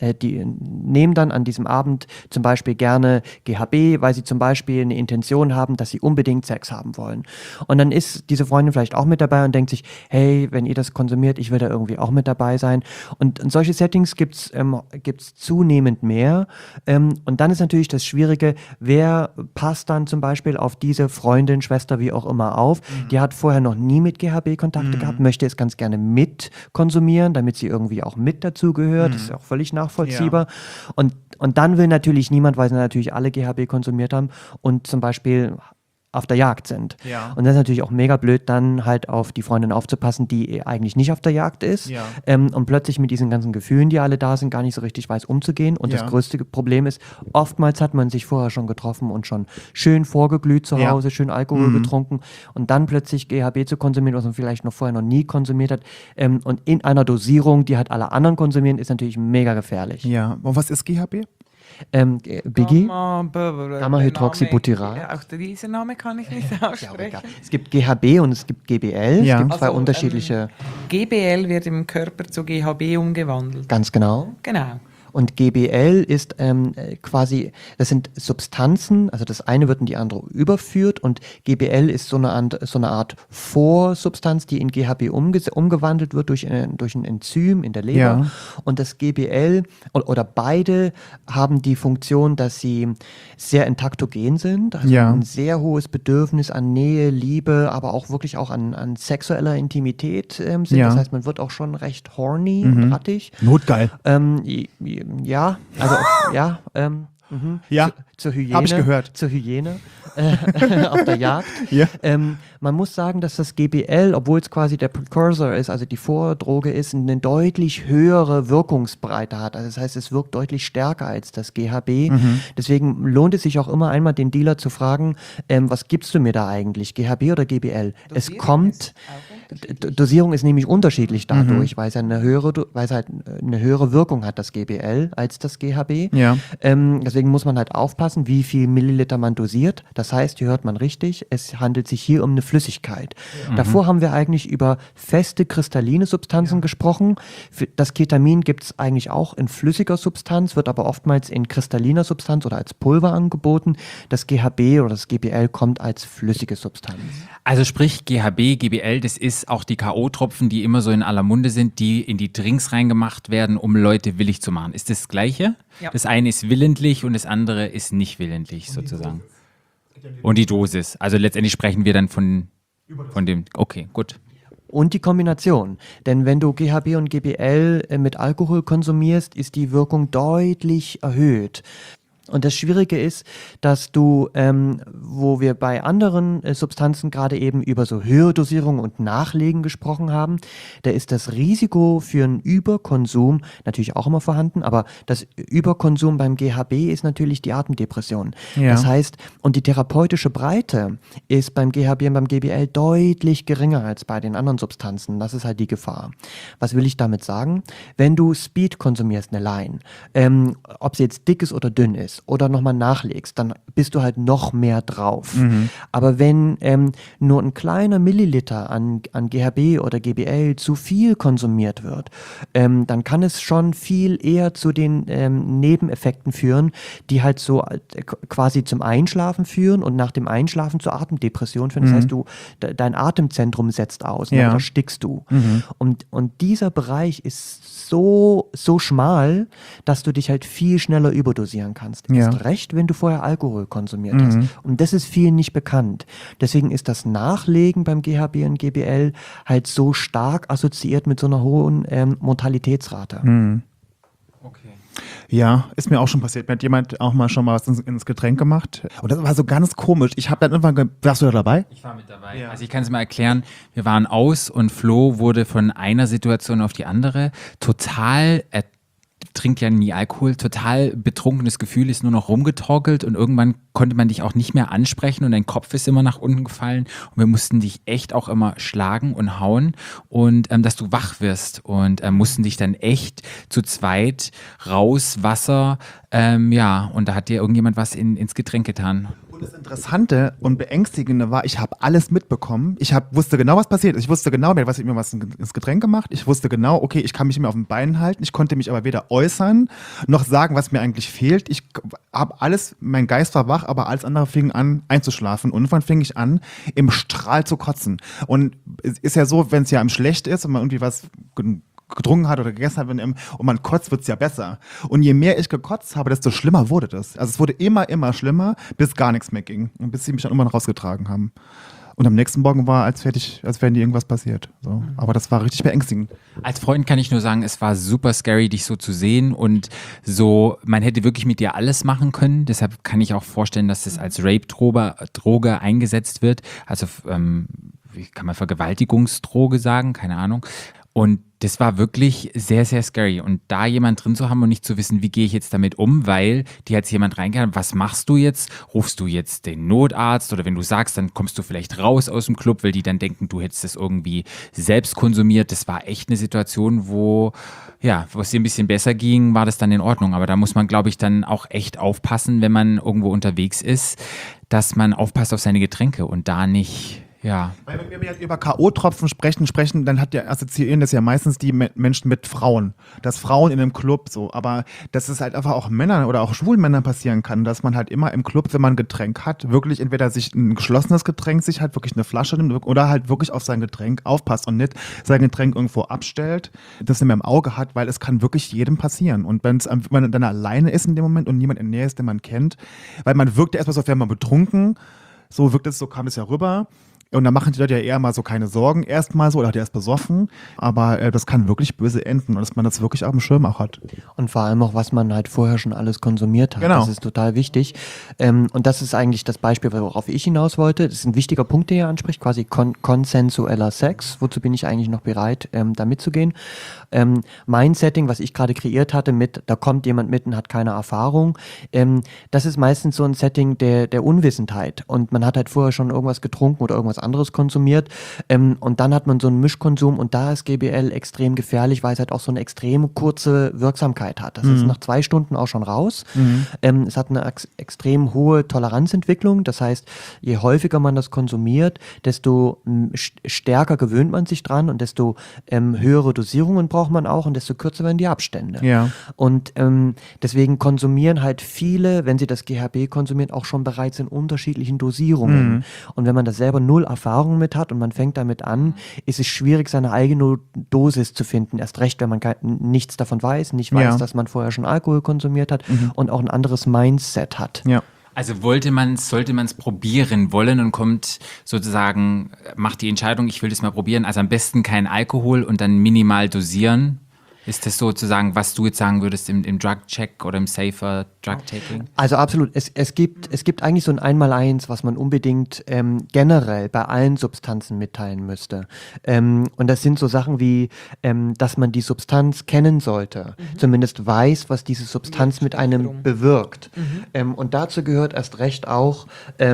E: die nehmen dann an diesem Abend zum Beispiel gerne GHB, weil sie zum Beispiel eine Intention haben, dass sie unbedingt Sex haben wollen. Und dann ist diese Freundin vielleicht auch mit dabei und denkt sich, hey, wenn ihr das konsumiert, ich will da irgendwie auch mit dabei sein. Und solche Settings gibt's zunehmend mehr. Und dann ist natürlich das Schwierige, wer passt dann zum Beispiel auf diese Freundin, Schwester, wie auch immer auf. Die hat vorher noch nie mit GHB Kontakte gehabt, möchte es ganz gerne mit konsumieren, damit sie irgendwie auch mit dazugehört. Das ist auch völlig nachvollziehbar. Und dann will natürlich niemand, weil sie natürlich alle GHB konsumiert haben und zum Beispiel auf der Jagd sind.
B: Ja.
E: Und das ist natürlich auch mega blöd, dann halt auf die Freundin aufzupassen, die eigentlich nicht auf der Jagd ist und plötzlich mit diesen ganzen Gefühlen, die alle da sind, gar nicht so richtig weiß umzugehen. Und das größte Problem ist, oftmals hat man sich vorher schon getroffen und schon schön vorgeglüht zu Hause, schön Alkohol getrunken und dann plötzlich GHB zu konsumieren, was man vielleicht noch vorher noch nie konsumiert hat und in einer Dosierung, die halt alle anderen konsumieren, ist natürlich mega gefährlich.
B: Ja, und was ist GHB?
E: Biggie?
D: Gamma-Hydroxybutyrat. Auch diesen Name kann ich nicht aussprechen.
E: Es gibt GHB und es gibt GBL.
B: Ja.
E: Es gibt zwei unterschiedliche.
D: GBL wird im Körper zu GHB umgewandelt.
E: Ganz genau.
D: Genau.
E: Und GBL ist quasi, das sind Substanzen, also das eine wird in die andere überführt und GBL ist so eine Art Vorsubstanz, die in GHB umgewandelt wird durch ein Enzym in der Leber.
B: Ja.
E: Und das GBL oder beide haben die Funktion, dass sie sehr intaktogen sind, also ein sehr hohes Bedürfnis an Nähe, Liebe, aber auch wirklich auch an sexueller Intimität sind. Das heißt, man wird auch schon recht horny und rattig.
B: Notgeil.
E: Ja, also zur Hygiene.
B: Hab ich gehört.
E: Zur Hygiene auf der Jagd.
B: Ja.
E: Man muss sagen, dass das GBL, obwohl es quasi der Precursor ist, also die Vordroge ist, eine deutlich höhere Wirkungsbreite hat. Also das heißt, es wirkt deutlich stärker als das GHB. Deswegen lohnt es sich auch immer einmal den Dealer zu fragen, was gibst du mir da eigentlich, GHB oder GBL? Dosierung ist nämlich unterschiedlich dadurch, weil es halt eine höhere Wirkung hat, das GBL, als das GHB.
B: Ja.
E: Deswegen muss man halt aufpassen, wie viel Milliliter man dosiert. Das heißt, hier hört man richtig, es handelt sich hier um eine Flüssigkeit. Davor haben wir eigentlich über feste kristalline Substanzen gesprochen. Das Ketamin gibt es eigentlich auch in flüssiger Substanz, wird aber oftmals in kristalliner Substanz oder als Pulver angeboten. Das GHB oder das GBL kommt als flüssige Substanz.
A: Also sprich GHB, GBL, das ist auch die K.O.-Tropfen, die immer so in aller Munde sind, die in die Drinks reingemacht werden, um Leute willig zu machen. Ist das Gleiche? Ja. Das eine ist willentlich und das andere ist nicht willentlich sozusagen. Und die Dosis. Also letztendlich sprechen wir dann von dem, okay, gut.
E: Und die Kombination. Denn wenn du GHB und GBL mit Alkohol konsumierst, ist die Wirkung deutlich erhöht. Und das Schwierige ist, dass du, wo wir bei anderen Substanzen gerade eben über so Höherdosierung und Nachlegen gesprochen haben, da ist das Risiko für einen Überkonsum natürlich auch immer vorhanden, aber das Überkonsum beim GHB ist natürlich die Atemdepression. Ja. Das heißt, und die therapeutische Breite ist beim GHB und beim GBL deutlich geringer als bei den anderen Substanzen. Das ist halt die Gefahr. Was will ich damit sagen? Wenn du Speed konsumierst, eine Line, ob sie jetzt dick ist oder dünn ist, oder nochmal nachlegst, dann bist du halt noch mehr drauf. Aber wenn nur ein kleiner Milliliter an GHB oder GBL zu viel konsumiert wird, dann kann es schon viel eher zu den Nebeneffekten führen, die halt so quasi zum Einschlafen führen und nach dem Einschlafen zur Atemdepression führen. Das heißt, dein Atemzentrum setzt aus und dann erstickst du. Und dieser Bereich ist so schmal, dass du dich halt viel schneller überdosieren kannst. Erst recht, wenn du vorher Alkohol konsumiert hast. Und das ist vielen nicht bekannt. Deswegen ist das Nachlegen beim GHB und GBL halt so stark assoziiert mit so einer hohen Mortalitätsrate.
A: Okay.
B: Ja, ist mir auch schon passiert. Mir hat jemand auch mal schon mal was ins Getränk gemacht. Und das war so ganz komisch. Ich habe dann irgendwann, warst du da dabei?
A: Ich war mit dabei. Ja. Also ich kann es mal erklären. Wir waren aus und Flo wurde von einer Situation auf die andere total trinkt ja nie Alkohol, total betrunkenes Gefühl, ist nur noch rumgetorkelt und irgendwann konnte man dich auch nicht mehr ansprechen und dein Kopf ist immer nach unten gefallen und wir mussten dich echt auch immer schlagen und hauen und dass du wach wirst und mussten dich dann echt zu zweit raus, Wasser, und da hat dir irgendjemand was ins Getränk getan.
B: Das Interessante und Beängstigende war, ich habe alles mitbekommen. Wusste genau, was passiert ist. Ich wusste genau, wer mir was ins Getränk gemacht. Ich wusste genau, okay, ich kann mich nicht mehr auf den Beinen halten. Ich konnte mich aber weder äußern, noch sagen, was mir eigentlich fehlt. Ich habe alles, mein Geist war wach, aber alles andere fing an einzuschlafen. Und irgendwann fing ich an, im Strahl zu kotzen. Und es ist ja so, wenn es ja einem schlecht ist und man irgendwie was getrunken hat oder gegessen hat und man kotzt, wird es ja besser. Und je mehr ich gekotzt habe, desto schlimmer wurde das. Also es wurde immer schlimmer, bis gar nichts mehr ging. Und bis sie mich dann irgendwann rausgetragen haben. Und am nächsten Morgen war, als wäre dir irgendwas passiert. So. Aber das war richtig beängstigend.
A: Als Freund kann ich nur sagen, es war super scary, dich so zu sehen und so, man hätte wirklich mit dir alles machen können. Deshalb kann ich auch vorstellen, dass das als Rape-Droge eingesetzt wird. Also, wie kann man Vergewaltigungsdroge sagen? Keine Ahnung. Und das war wirklich sehr, sehr scary. Und da jemand drin zu haben und nicht zu wissen, wie gehe ich jetzt damit um, weil die hat jemand reingegangen, was machst du jetzt? Rufst du jetzt den Notarzt? Oder wenn du sagst, dann kommst du vielleicht raus aus dem Club, weil die dann denken, du hättest das irgendwie selbst konsumiert. Das war echt eine Situation, wo es dir ein bisschen besser ging, war das dann in Ordnung. Aber da muss man, glaube ich, dann auch echt aufpassen, wenn man irgendwo unterwegs ist, dass man aufpasst auf seine Getränke und da nicht... Ja.
B: Weil wenn wir halt über K.O.-Tropfen sprechen, dann assoziieren das ja meistens die Menschen mit Frauen. Dass Frauen in einem Club so, aber dass es halt einfach auch Männern oder auch schwulen Männern passieren kann, dass man halt immer im Club, wenn man ein Getränk hat, wirklich entweder sich ein geschlossenes Getränk sich halt wirklich eine Flasche nimmt oder halt wirklich auf sein Getränk aufpasst und nicht sein Getränk irgendwo abstellt, das er im Auge hat, weil es kann wirklich jedem passieren. Und wenn man dann alleine ist in dem Moment und niemand in der Nähe ist, den man kennt, weil man wirkt ja erstmal so, als wäre man betrunken, so kam es ja rüber. Und da machen die Leute ja eher mal so keine Sorgen erstmal so, oder der ist besoffen. Aber das kann wirklich böse enden und dass man das wirklich auf dem Schirm auch hat.
E: Und vor allem auch, was man halt vorher schon alles konsumiert hat.
B: Genau.
E: Das ist total wichtig. Und das ist eigentlich das Beispiel, worauf ich hinaus wollte. Das ist ein wichtiger Punkt, der ihr anspricht, quasi konsensueller Sex. Wozu bin ich eigentlich noch bereit, da mitzugehen? Mein Setting, was ich gerade kreiert hatte da kommt jemand mit und hat keine Erfahrung, das ist meistens so ein Setting der Unwissenheit. Und man hat halt vorher schon irgendwas getrunken oder irgendwas anderes konsumiert und dann hat man so einen Mischkonsum und da ist GBL extrem gefährlich, weil es halt auch so eine extrem kurze Wirksamkeit hat. Das ist nach 2 Stunden auch schon raus. Es hat eine extrem hohe Toleranzentwicklung, das heißt, je häufiger man das konsumiert, desto stärker gewöhnt man sich dran und desto höhere Dosierungen braucht man auch und desto kürzer werden die Abstände.
B: Ja.
E: Und deswegen konsumieren halt viele, wenn sie das GHB konsumieren, auch schon bereits in unterschiedlichen Dosierungen. Und wenn man da selber null Erfahrung mit hat und man fängt damit an, ist es schwierig, seine eigene Dosis zu finden. Erst recht, wenn man nichts davon weiß, nicht weiß, dass man vorher schon Alkohol konsumiert hat und auch ein anderes Mindset hat.
B: Ja.
A: Also sollte man es probieren wollen und kommt sozusagen, macht die Entscheidung, ich will das mal probieren, also am besten kein Alkohol und dann minimal dosieren. Ist das sozusagen, was du jetzt sagen würdest im Drug-Check oder im Safer Drug-Taking?
E: Also absolut. Es gibt eigentlich so ein Einmaleins, was man unbedingt generell bei allen Substanzen mitteilen müsste. Und das sind so Sachen wie, dass man die Substanz kennen sollte. Zumindest weiß, was diese Substanz mit einem bewirkt. Und dazu gehört erst recht auch,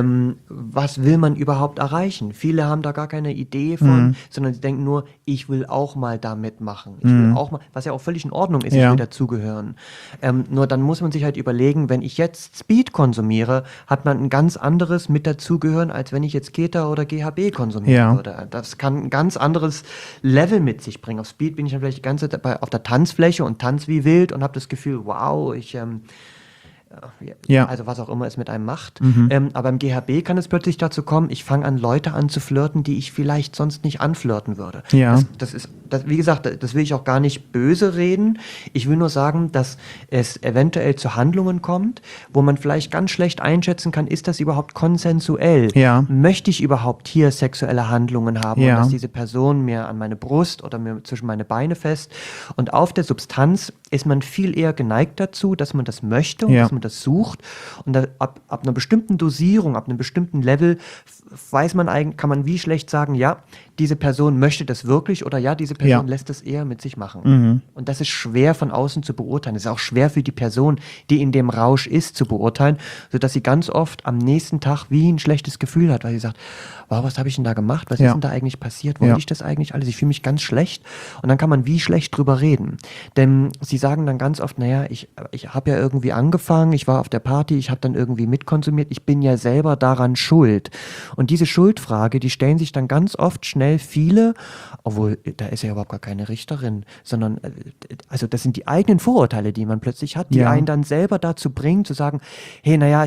E: was will man überhaupt erreichen? Viele haben da gar keine Idee von, sondern sie denken nur, ich will auch mal da mitmachen. Ich will auch mal, was ja auch völlig in Ordnung ist, ich will dazugehören. Nur dann muss man sich halt überlegen, wenn ich jetzt Speed konsumiere, hat man ein ganz anderes mit dazugehören, als wenn ich jetzt Keta oder GHB konsumieren würde. Das kann ein ganz anderes Level mit sich bringen. Auf Speed bin ich dann vielleicht die ganze Zeit auf der Tanzfläche und tanz wie wild und habe das Gefühl, wow, also was auch immer es mit einem macht. Aber im GHB kann es plötzlich dazu kommen, ich fange an, Leute anzuflirten, die ich vielleicht sonst nicht anflirten würde.
B: Ja.
E: Wie gesagt, das will ich auch gar nicht böse reden. Ich will nur sagen, dass es eventuell zu Handlungen kommt, wo man vielleicht ganz schlecht einschätzen kann, ist das überhaupt konsensuell?
B: Ja.
E: Möchte ich überhaupt hier sexuelle Handlungen haben?
B: Ja.
E: Und dass diese Person mir an meine Brust oder mir zwischen meine Beine fest. Und auf der Substanz ist man viel eher geneigt dazu, dass man das möchte und dass man das sucht. Und ab einer bestimmten Dosierung, ab einem bestimmten Level kann man wie schlecht sagen, ja, diese Person möchte das wirklich oder ja, diese Person lässt es eher mit sich machen. Und das ist schwer von außen zu beurteilen. Es ist auch schwer für die Person, die in dem Rausch ist, zu beurteilen, sodass sie ganz oft am nächsten Tag wie ein schlechtes Gefühl hat, weil sie sagt, wow, was habe ich denn da gemacht? Was ist denn da eigentlich passiert? Wollte ich das eigentlich alles? Ich fühle mich ganz schlecht. Und dann kann man wie schlecht drüber reden. Denn sie sagen dann ganz oft, naja, ich habe ja irgendwie angefangen, ich war auf der Party, ich habe dann irgendwie mitkonsumiert, ich bin ja selber daran schuld. Und diese Schuldfrage, die stellen sich dann ganz oft schnell viele, obwohl da ist ja überhaupt gar keine Richterin, sondern also das sind die eigenen Vorurteile, die man plötzlich hat, die einen dann selber dazu bringen, zu sagen, hey, naja,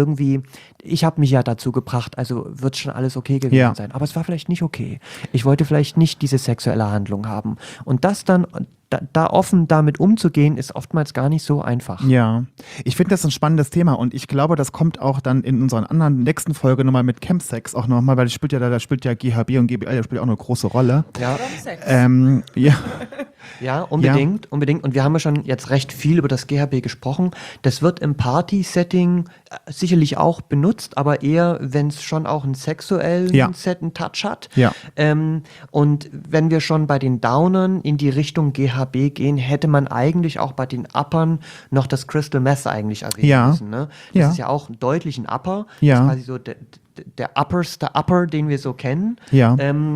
E: ich habe mich ja dazu gebracht, also wird schon alles okay gewesen sein. Aber es war vielleicht nicht okay. Ich wollte vielleicht nicht diese sexuelle Handlung haben. Und das dann, da offen damit umzugehen, ist oftmals gar nicht so einfach.
B: Ja, ich finde das ein spannendes Thema und ich glaube, das kommt auch dann in unserer anderen nächsten Folge nochmal mit Chemsex auch nochmal, weil da spielt ja GHB und GBL, das spielt auch eine große Rolle.
E: Ja.
B: Ja.
E: Ja, unbedingt. Und wir haben ja schon jetzt recht viel über das GHB gesprochen. Das wird im Party-Setting sicherlich auch benutzt, aber eher, wenn es schon auch einen sexuellen Touch hat. Ja. Und wenn wir schon bei den Downern in die Richtung GHB gehen, hätte man eigentlich auch bei den Uppern noch das Crystal Meth eigentlich erwähnen müssen. Ne? Das ist ja auch deutlich ein Upper. Das ist quasi so der Upper, den wir so kennen. Ja.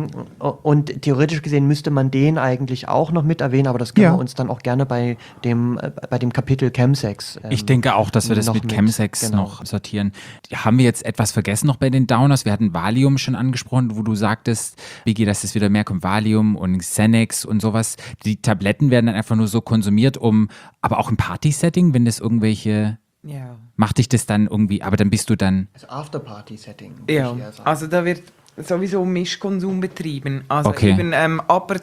E: Und theoretisch gesehen müsste man den eigentlich auch noch mit erwähnen, aber das können wir uns dann auch gerne bei dem Kapitel Chemsex.
A: Ich denke auch, dass wir das mit Chemsex noch sortieren. Haben wir jetzt etwas vergessen noch bei den Downers? Wir hatten Valium schon angesprochen, wo du sagtest, Biggie, dass es wieder mehr kommt, Valium und Xanax und sowas. Die Tabletten werden dann einfach nur so konsumiert, aber auch im Party-Setting, wenn das irgendwelche... Ja. Macht dich das dann irgendwie, aber dann bist du dann...
E: Also After-Party-Setting.
D: Ja, also da wird sowieso Mischkonsum betrieben. Also eben Upper,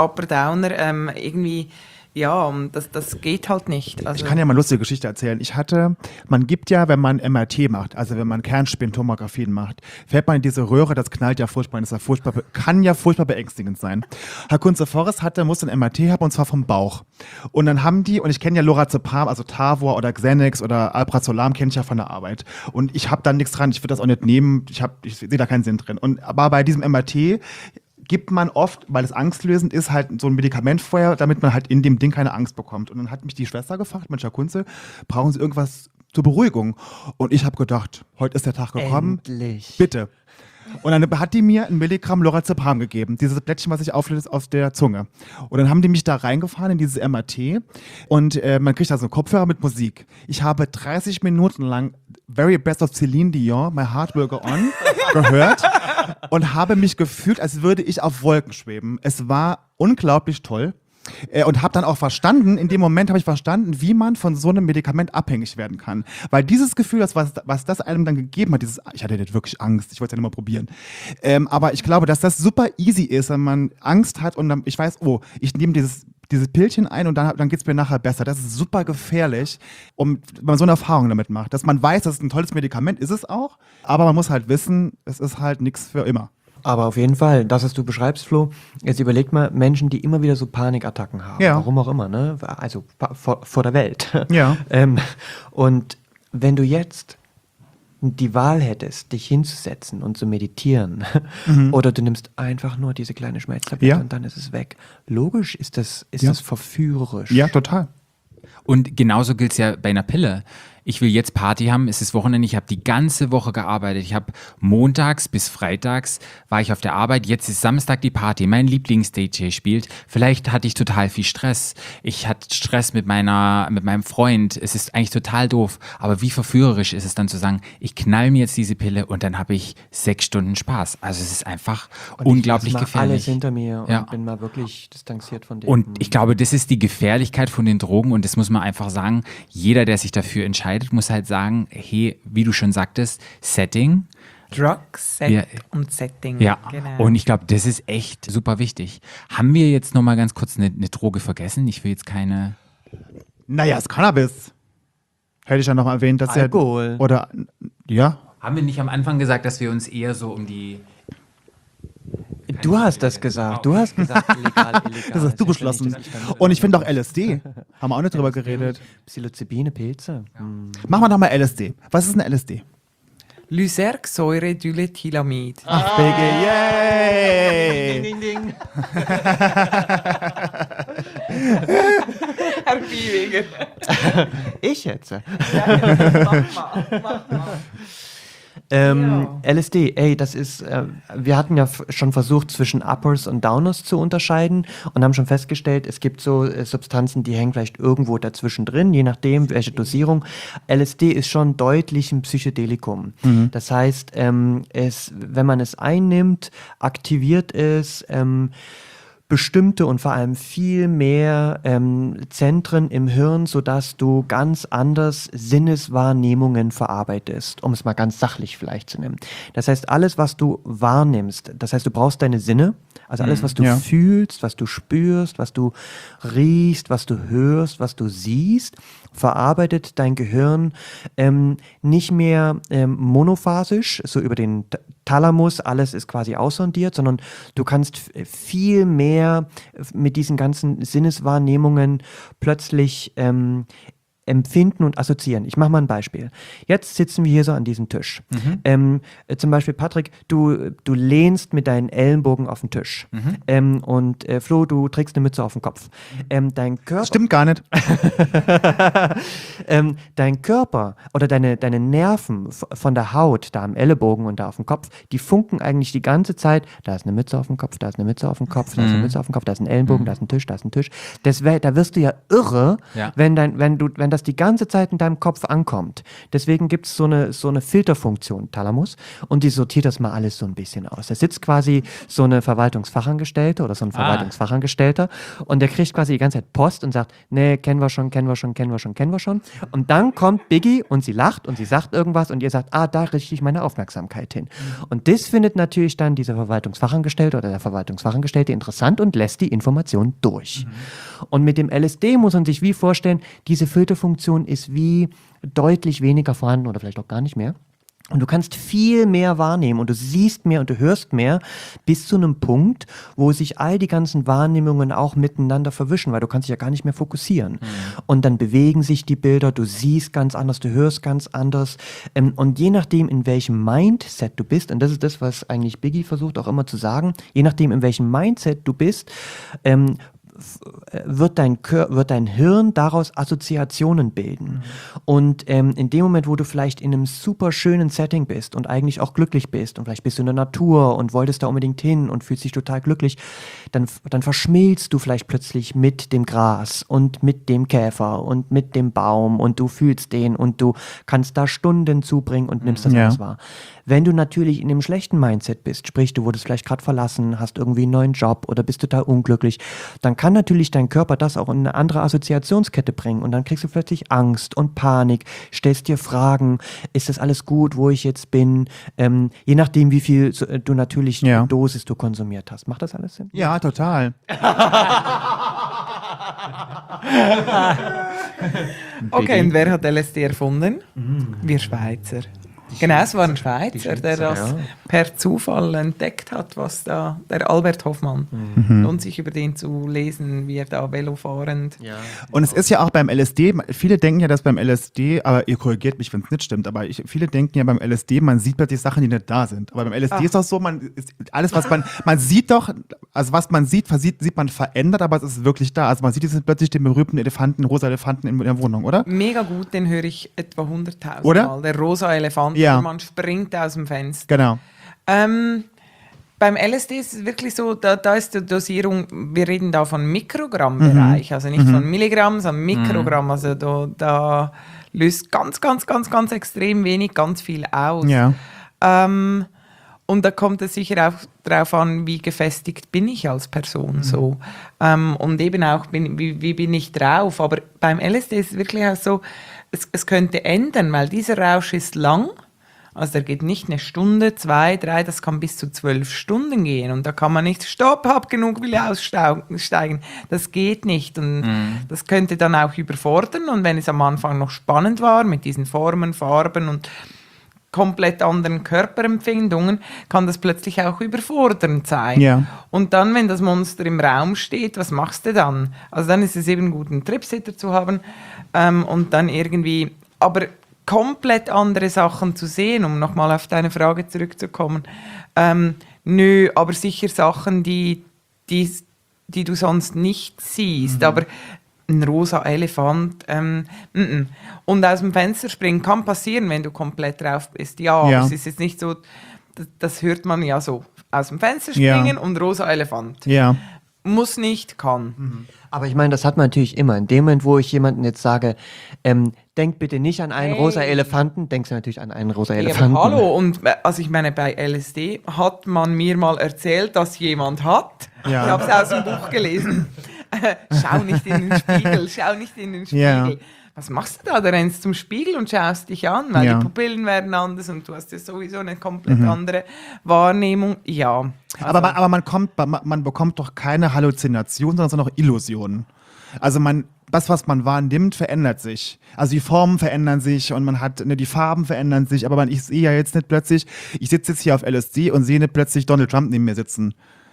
D: Downer, irgendwie... Ja, das geht halt nicht. Also
B: ich kann ja mal eine lustige Geschichte erzählen. Man gibt ja, wenn man MRT macht, also wenn man Kernspintomographien macht, fährt man in diese Röhre, das knallt ja furchtbar, kann ja furchtbar beängstigend sein. Herr Kunze-Forrest musste ein MRT haben, und zwar vom Bauch. Und dann haben die, und ich kenne ja Lorazepam, also Tavor oder Xanax oder Alprazolam, kenne ich ja von der Arbeit. Und ich habe da nichts dran, ich würde das auch nicht nehmen, ich sehe da keinen Sinn drin. Aber bei diesem MRT gibt man oft, weil es angstlösend ist, halt so ein Medikament vorher, damit man halt in dem Ding keine Angst bekommt. Und dann hat mich die Schwester gefragt, Mensch, Herr Kunze, brauchen Sie irgendwas zur Beruhigung? Und ich habe gedacht, heute ist der Tag gekommen.
E: Endlich.
B: Bitte. Und dann hat die mir 1 Milligramm Lorazepam gegeben, dieses Blättchen, was sich auflöst auf der Zunge. Und dann haben die mich da reingefahren in dieses MRT und man kriegt da so einen Kopfhörer mit Musik. Ich habe 30 Minuten lang Very Best of Celine Dion, My Heart Will Go On, gehört und habe mich gefühlt, als würde ich auf Wolken schweben. Es war unglaublich toll. Und habe dann auch verstanden, in dem Moment habe ich verstanden, wie man von so einem Medikament abhängig werden kann. Weil dieses Gefühl, was das einem dann gegeben hat, ich hatte nicht wirklich Angst, ich wollte es ja nicht mal probieren. Aber ich glaube, dass das super easy ist, wenn man Angst hat und dann, ich weiß, ich nehme dieses Pillchen ein und dann geht es mir nachher besser. Das ist super gefährlich, wenn man so eine Erfahrung damit macht. Dass man weiß, das ist ein tolles Medikament, ist es auch, aber man muss halt wissen, es ist halt nichts für immer.
E: Aber auf jeden Fall, das, was du beschreibst, Flo, jetzt überleg mal, Menschen, die immer wieder so Panikattacken haben, warum auch immer, ne? Also vor der Welt.
B: Ja.
E: Und wenn du jetzt die Wahl hättest, dich hinzusetzen und zu meditieren, oder du nimmst einfach nur diese kleine Schmelztablette und dann ist es weg. Logisch ist das verführerisch.
B: Ja, total.
A: Und genauso gilt es ja bei einer Pille. Ich will jetzt Party haben, es ist Wochenende, ich habe die ganze Woche gearbeitet. Ich habe montags bis freitags war ich auf der Arbeit, jetzt ist Samstag die Party, mein Lieblings-DJ spielt. Vielleicht hatte ich total viel Stress. Ich hatte Stress mit meinem Freund. Es ist eigentlich total doof. Aber wie verführerisch ist es dann zu sagen, ich knall mir jetzt diese Pille und dann habe ich 6 Stunden Spaß. Also es ist einfach unglaublich gefährlich. Ich lasse
E: alles hinter mir und bin mal wirklich distanziert von dem.
A: Und ich glaube, das ist die Gefährlichkeit von den Drogen und das muss man einfach sagen. Jeder, der sich dafür entscheidet, muss halt sagen, hey, wie du schon sagtest, Setting.
D: Drugs und Setting.
A: Ja, genau. Und ich glaube, das ist echt super wichtig. Haben wir jetzt noch mal ganz kurz eine Droge vergessen? Ich will jetzt keine...
B: Naja, das Cannabis. Hätte ich ja noch mal erwähnt, dass
E: Alkohol.
B: Oder, ja.
A: Haben wir nicht am Anfang gesagt, dass wir uns eher so um die...
E: Du hast das gesagt. Du hast gesagt, illegal.
B: Das hast du beschlossen. Und ich finde auch LSD. Haben wir auch nicht drüber geredet.
E: Psilocybine, Pilze.
B: Machen wir doch mal LSD. Was ist ein LSD?
D: Lysergsäure-Diethylamid.
B: Ach, BG, yay!
E: Ding, ding, ding.
D: Herr Biewiger.
E: Ich jetzt.
D: Mach mal. Ja.
E: LSD, das ist, wir hatten ja schon versucht, zwischen Uppers und Downers zu unterscheiden und haben schon festgestellt, es gibt so Substanzen, die hängen vielleicht irgendwo dazwischen drin, je nachdem, welche Dosierung. LSD ist schon deutlich ein Psychedelikum. Das heißt, wenn man es einnimmt, aktiviert es bestimmte und vor allem viel mehr Zentren im Hirn, sodass du ganz anders Sinneswahrnehmungen verarbeitest, um es mal ganz sachlich vielleicht zu nehmen. Das heißt, alles, was du wahrnimmst, das heißt, du brauchst deine Sinne, also alles, was du fühlst, was du spürst, was du riechst, was du hörst, was du siehst, verarbeitet dein Gehirn nicht mehr monophasisch, so über den Thalamus, alles ist quasi aussondiert, sondern du kannst viel mehr mit diesen ganzen Sinneswahrnehmungen plötzlich empfinden und assoziieren. Ich mache mal ein Beispiel. Jetzt sitzen wir hier so an diesem Tisch. Zum Beispiel, Patrick, du lehnst mit deinen Ellenbogen auf den Tisch. Und Flo, du trägst eine Mütze auf den Kopf. Dein Körper,
B: Stimmt gar nicht.
E: dein Körper oder deine Nerven von der Haut, da am Ellenbogen und da auf dem Kopf, die funken eigentlich die ganze Zeit, da ist eine Mütze auf dem Kopf, da ist eine Mütze auf dem Kopf, da ist eine Mütze auf dem Kopf, da ist ein Ellenbogen, da ist ein Tisch, da ist ein Tisch. Da wirst du ja irre, wenn das die ganze Zeit in deinem Kopf ankommt. Deswegen gibt es so eine Filterfunktion, Thalamus, und die sortiert das mal alles so ein bisschen aus. Da sitzt quasi so eine Verwaltungsfachangestellte oder so ein Verwaltungsfachangestellter und der kriegt quasi die ganze Zeit Post und sagt, nee, kennen wir schon. Und dann kommt Biggie und sie lacht und sie sagt irgendwas und ihr sagt, da richte ich meine Aufmerksamkeit hin. Und das findet natürlich dann dieser Verwaltungsfachangestellte oder der Verwaltungsfachangestellte interessant und lässt die Information durch. Und mit dem LSD muss man sich wie vorstellen, diese Filterfunktion ist wie deutlich weniger vorhanden oder vielleicht auch gar nicht mehr. Und du kannst viel mehr wahrnehmen und du siehst mehr und du hörst mehr bis zu einem Punkt, wo sich all die ganzen Wahrnehmungen auch miteinander verwischen, weil du kannst dich ja gar nicht mehr fokussieren. Und dann bewegen sich die Bilder, du siehst ganz anders, du hörst ganz anders. Und je nachdem, in welchem Mindset du bist, und das ist das, was eigentlich Biggie versucht auch immer zu sagen, je nachdem, in welchem Mindset du bist, wird dein Hirn daraus Assoziationen bilden. Und in dem Moment, wo du vielleicht in einem super schönen Setting bist und eigentlich auch glücklich bist und vielleicht bist du in der Natur und wolltest da unbedingt hin und fühlst dich total glücklich, dann verschmilzt du vielleicht plötzlich mit dem Gras und mit dem Käfer und mit dem Baum und du fühlst den und du kannst da Stunden zubringen und nimmst das alles wahr. Wenn du natürlich in einem schlechten Mindset bist, sprich, du wurdest vielleicht gerade verlassen, hast irgendwie einen neuen Job oder bist total unglücklich, dann kann natürlich dein Körper das auch in eine andere Assoziationskette bringen und dann kriegst du plötzlich Angst und Panik, stellst dir Fragen, ist das alles gut, wo ich jetzt bin, je nachdem, wie viel du natürlich Dosis du konsumiert hast. Macht das alles Sinn?
B: Ja, total.
D: Okay, und wer hat LSD erfunden? Wir Schweizer. Genau, es war ein Schweizer, der das per Zufall entdeckt hat, was da, der Albert Hoffmann. Lohnt sich über den zu lesen, wie er da velofahrend.
E: Ja.
B: Und es ist ja auch beim LSD, viele denken ja, dass beim LSD, aber ihr korrigiert mich, wenn es nicht stimmt, aber viele denken ja beim LSD, man sieht plötzlich Sachen, die nicht da sind. Aber beim LSD ist auch so, alles, was man sieht doch, also was man sieht man verändert, aber es ist wirklich da. Also man sieht jetzt plötzlich den berühmten Elefanten, rosa Elefanten in der Wohnung, oder?
D: Mega gut, den höre ich etwa 100.000
B: Oder?
D: Mal. Der rosa Elefant,
B: Ja.
D: man springt aus dem Fenster.
B: Genau.
D: Beim LSD ist es wirklich so, da ist die Dosierung, wir reden da von Mikrogrammbereich, also nicht von Milligramm, sondern Mikrogramm. Also da löst ganz extrem wenig, ganz viel aus.
B: Ja.
D: Und da kommt es sicher auch darauf an, wie gefestigt bin ich als Person so. Und eben auch, wie bin ich drauf. Aber beim LSD ist es wirklich auch so, es könnte ändern, weil dieser Rausch ist lang. Also der geht nicht eine Stunde, 2, 3, das kann bis zu 12 Stunden gehen. Und da kann man nicht, stopp, hab genug, will aussteigen. Das geht nicht. Und das könnte dann auch überfordern. Und wenn es am Anfang noch spannend war, mit diesen Formen, Farben und komplett anderen Körperempfindungen, kann das plötzlich auch überfordernd sein.
B: Ja.
D: Und dann, wenn das Monster im Raum steht, was machst du dann? Also dann ist es eben gut, einen Tripsitter zu haben und dann irgendwie, aber komplett andere Sachen zu sehen, um nochmal auf deine Frage zurückzukommen. Nö, aber sicher Sachen, die du sonst nicht siehst. Aber ein rosa Elefant. Und aus dem Fenster springen kann passieren, wenn du komplett drauf bist. Ja, aber es ist jetzt nicht so, das hört man ja so. Aus dem Fenster springen und rosa Elefant.
B: Ja.
D: Muss nicht, kann.
E: Aber ich meine, das hat man natürlich immer. In dem Moment, wo ich jemandem jetzt sage, denk bitte nicht an einen rosa Elefanten, denkst du natürlich an einen rosa Elefanten.
D: Ja, hallo, und also ich meine, bei LSD hat man mir mal erzählt, dass jemand hat.
B: Ja.
D: Ich habe es aus dem Buch gelesen. Schau nicht in den Spiegel, schau nicht in den Spiegel.
B: Ja.
D: Was machst du da? Du rennst zum Spiegel und schaust dich an, weil
B: Ja.
D: die Pupillen werden anders und du hast ja sowieso eine komplett andere Wahrnehmung. Ja. Also,
B: Aber man bekommt doch keine Halluzination, sondern noch Illusionen. Also das, was man wahrnimmt, verändert sich. Also die Formen verändern sich und man hat, die Farben verändern sich, aber ich sehe ja jetzt nicht plötzlich, ich sitze jetzt hier auf LSD und sehe nicht plötzlich Donald Trump neben mir sitzen.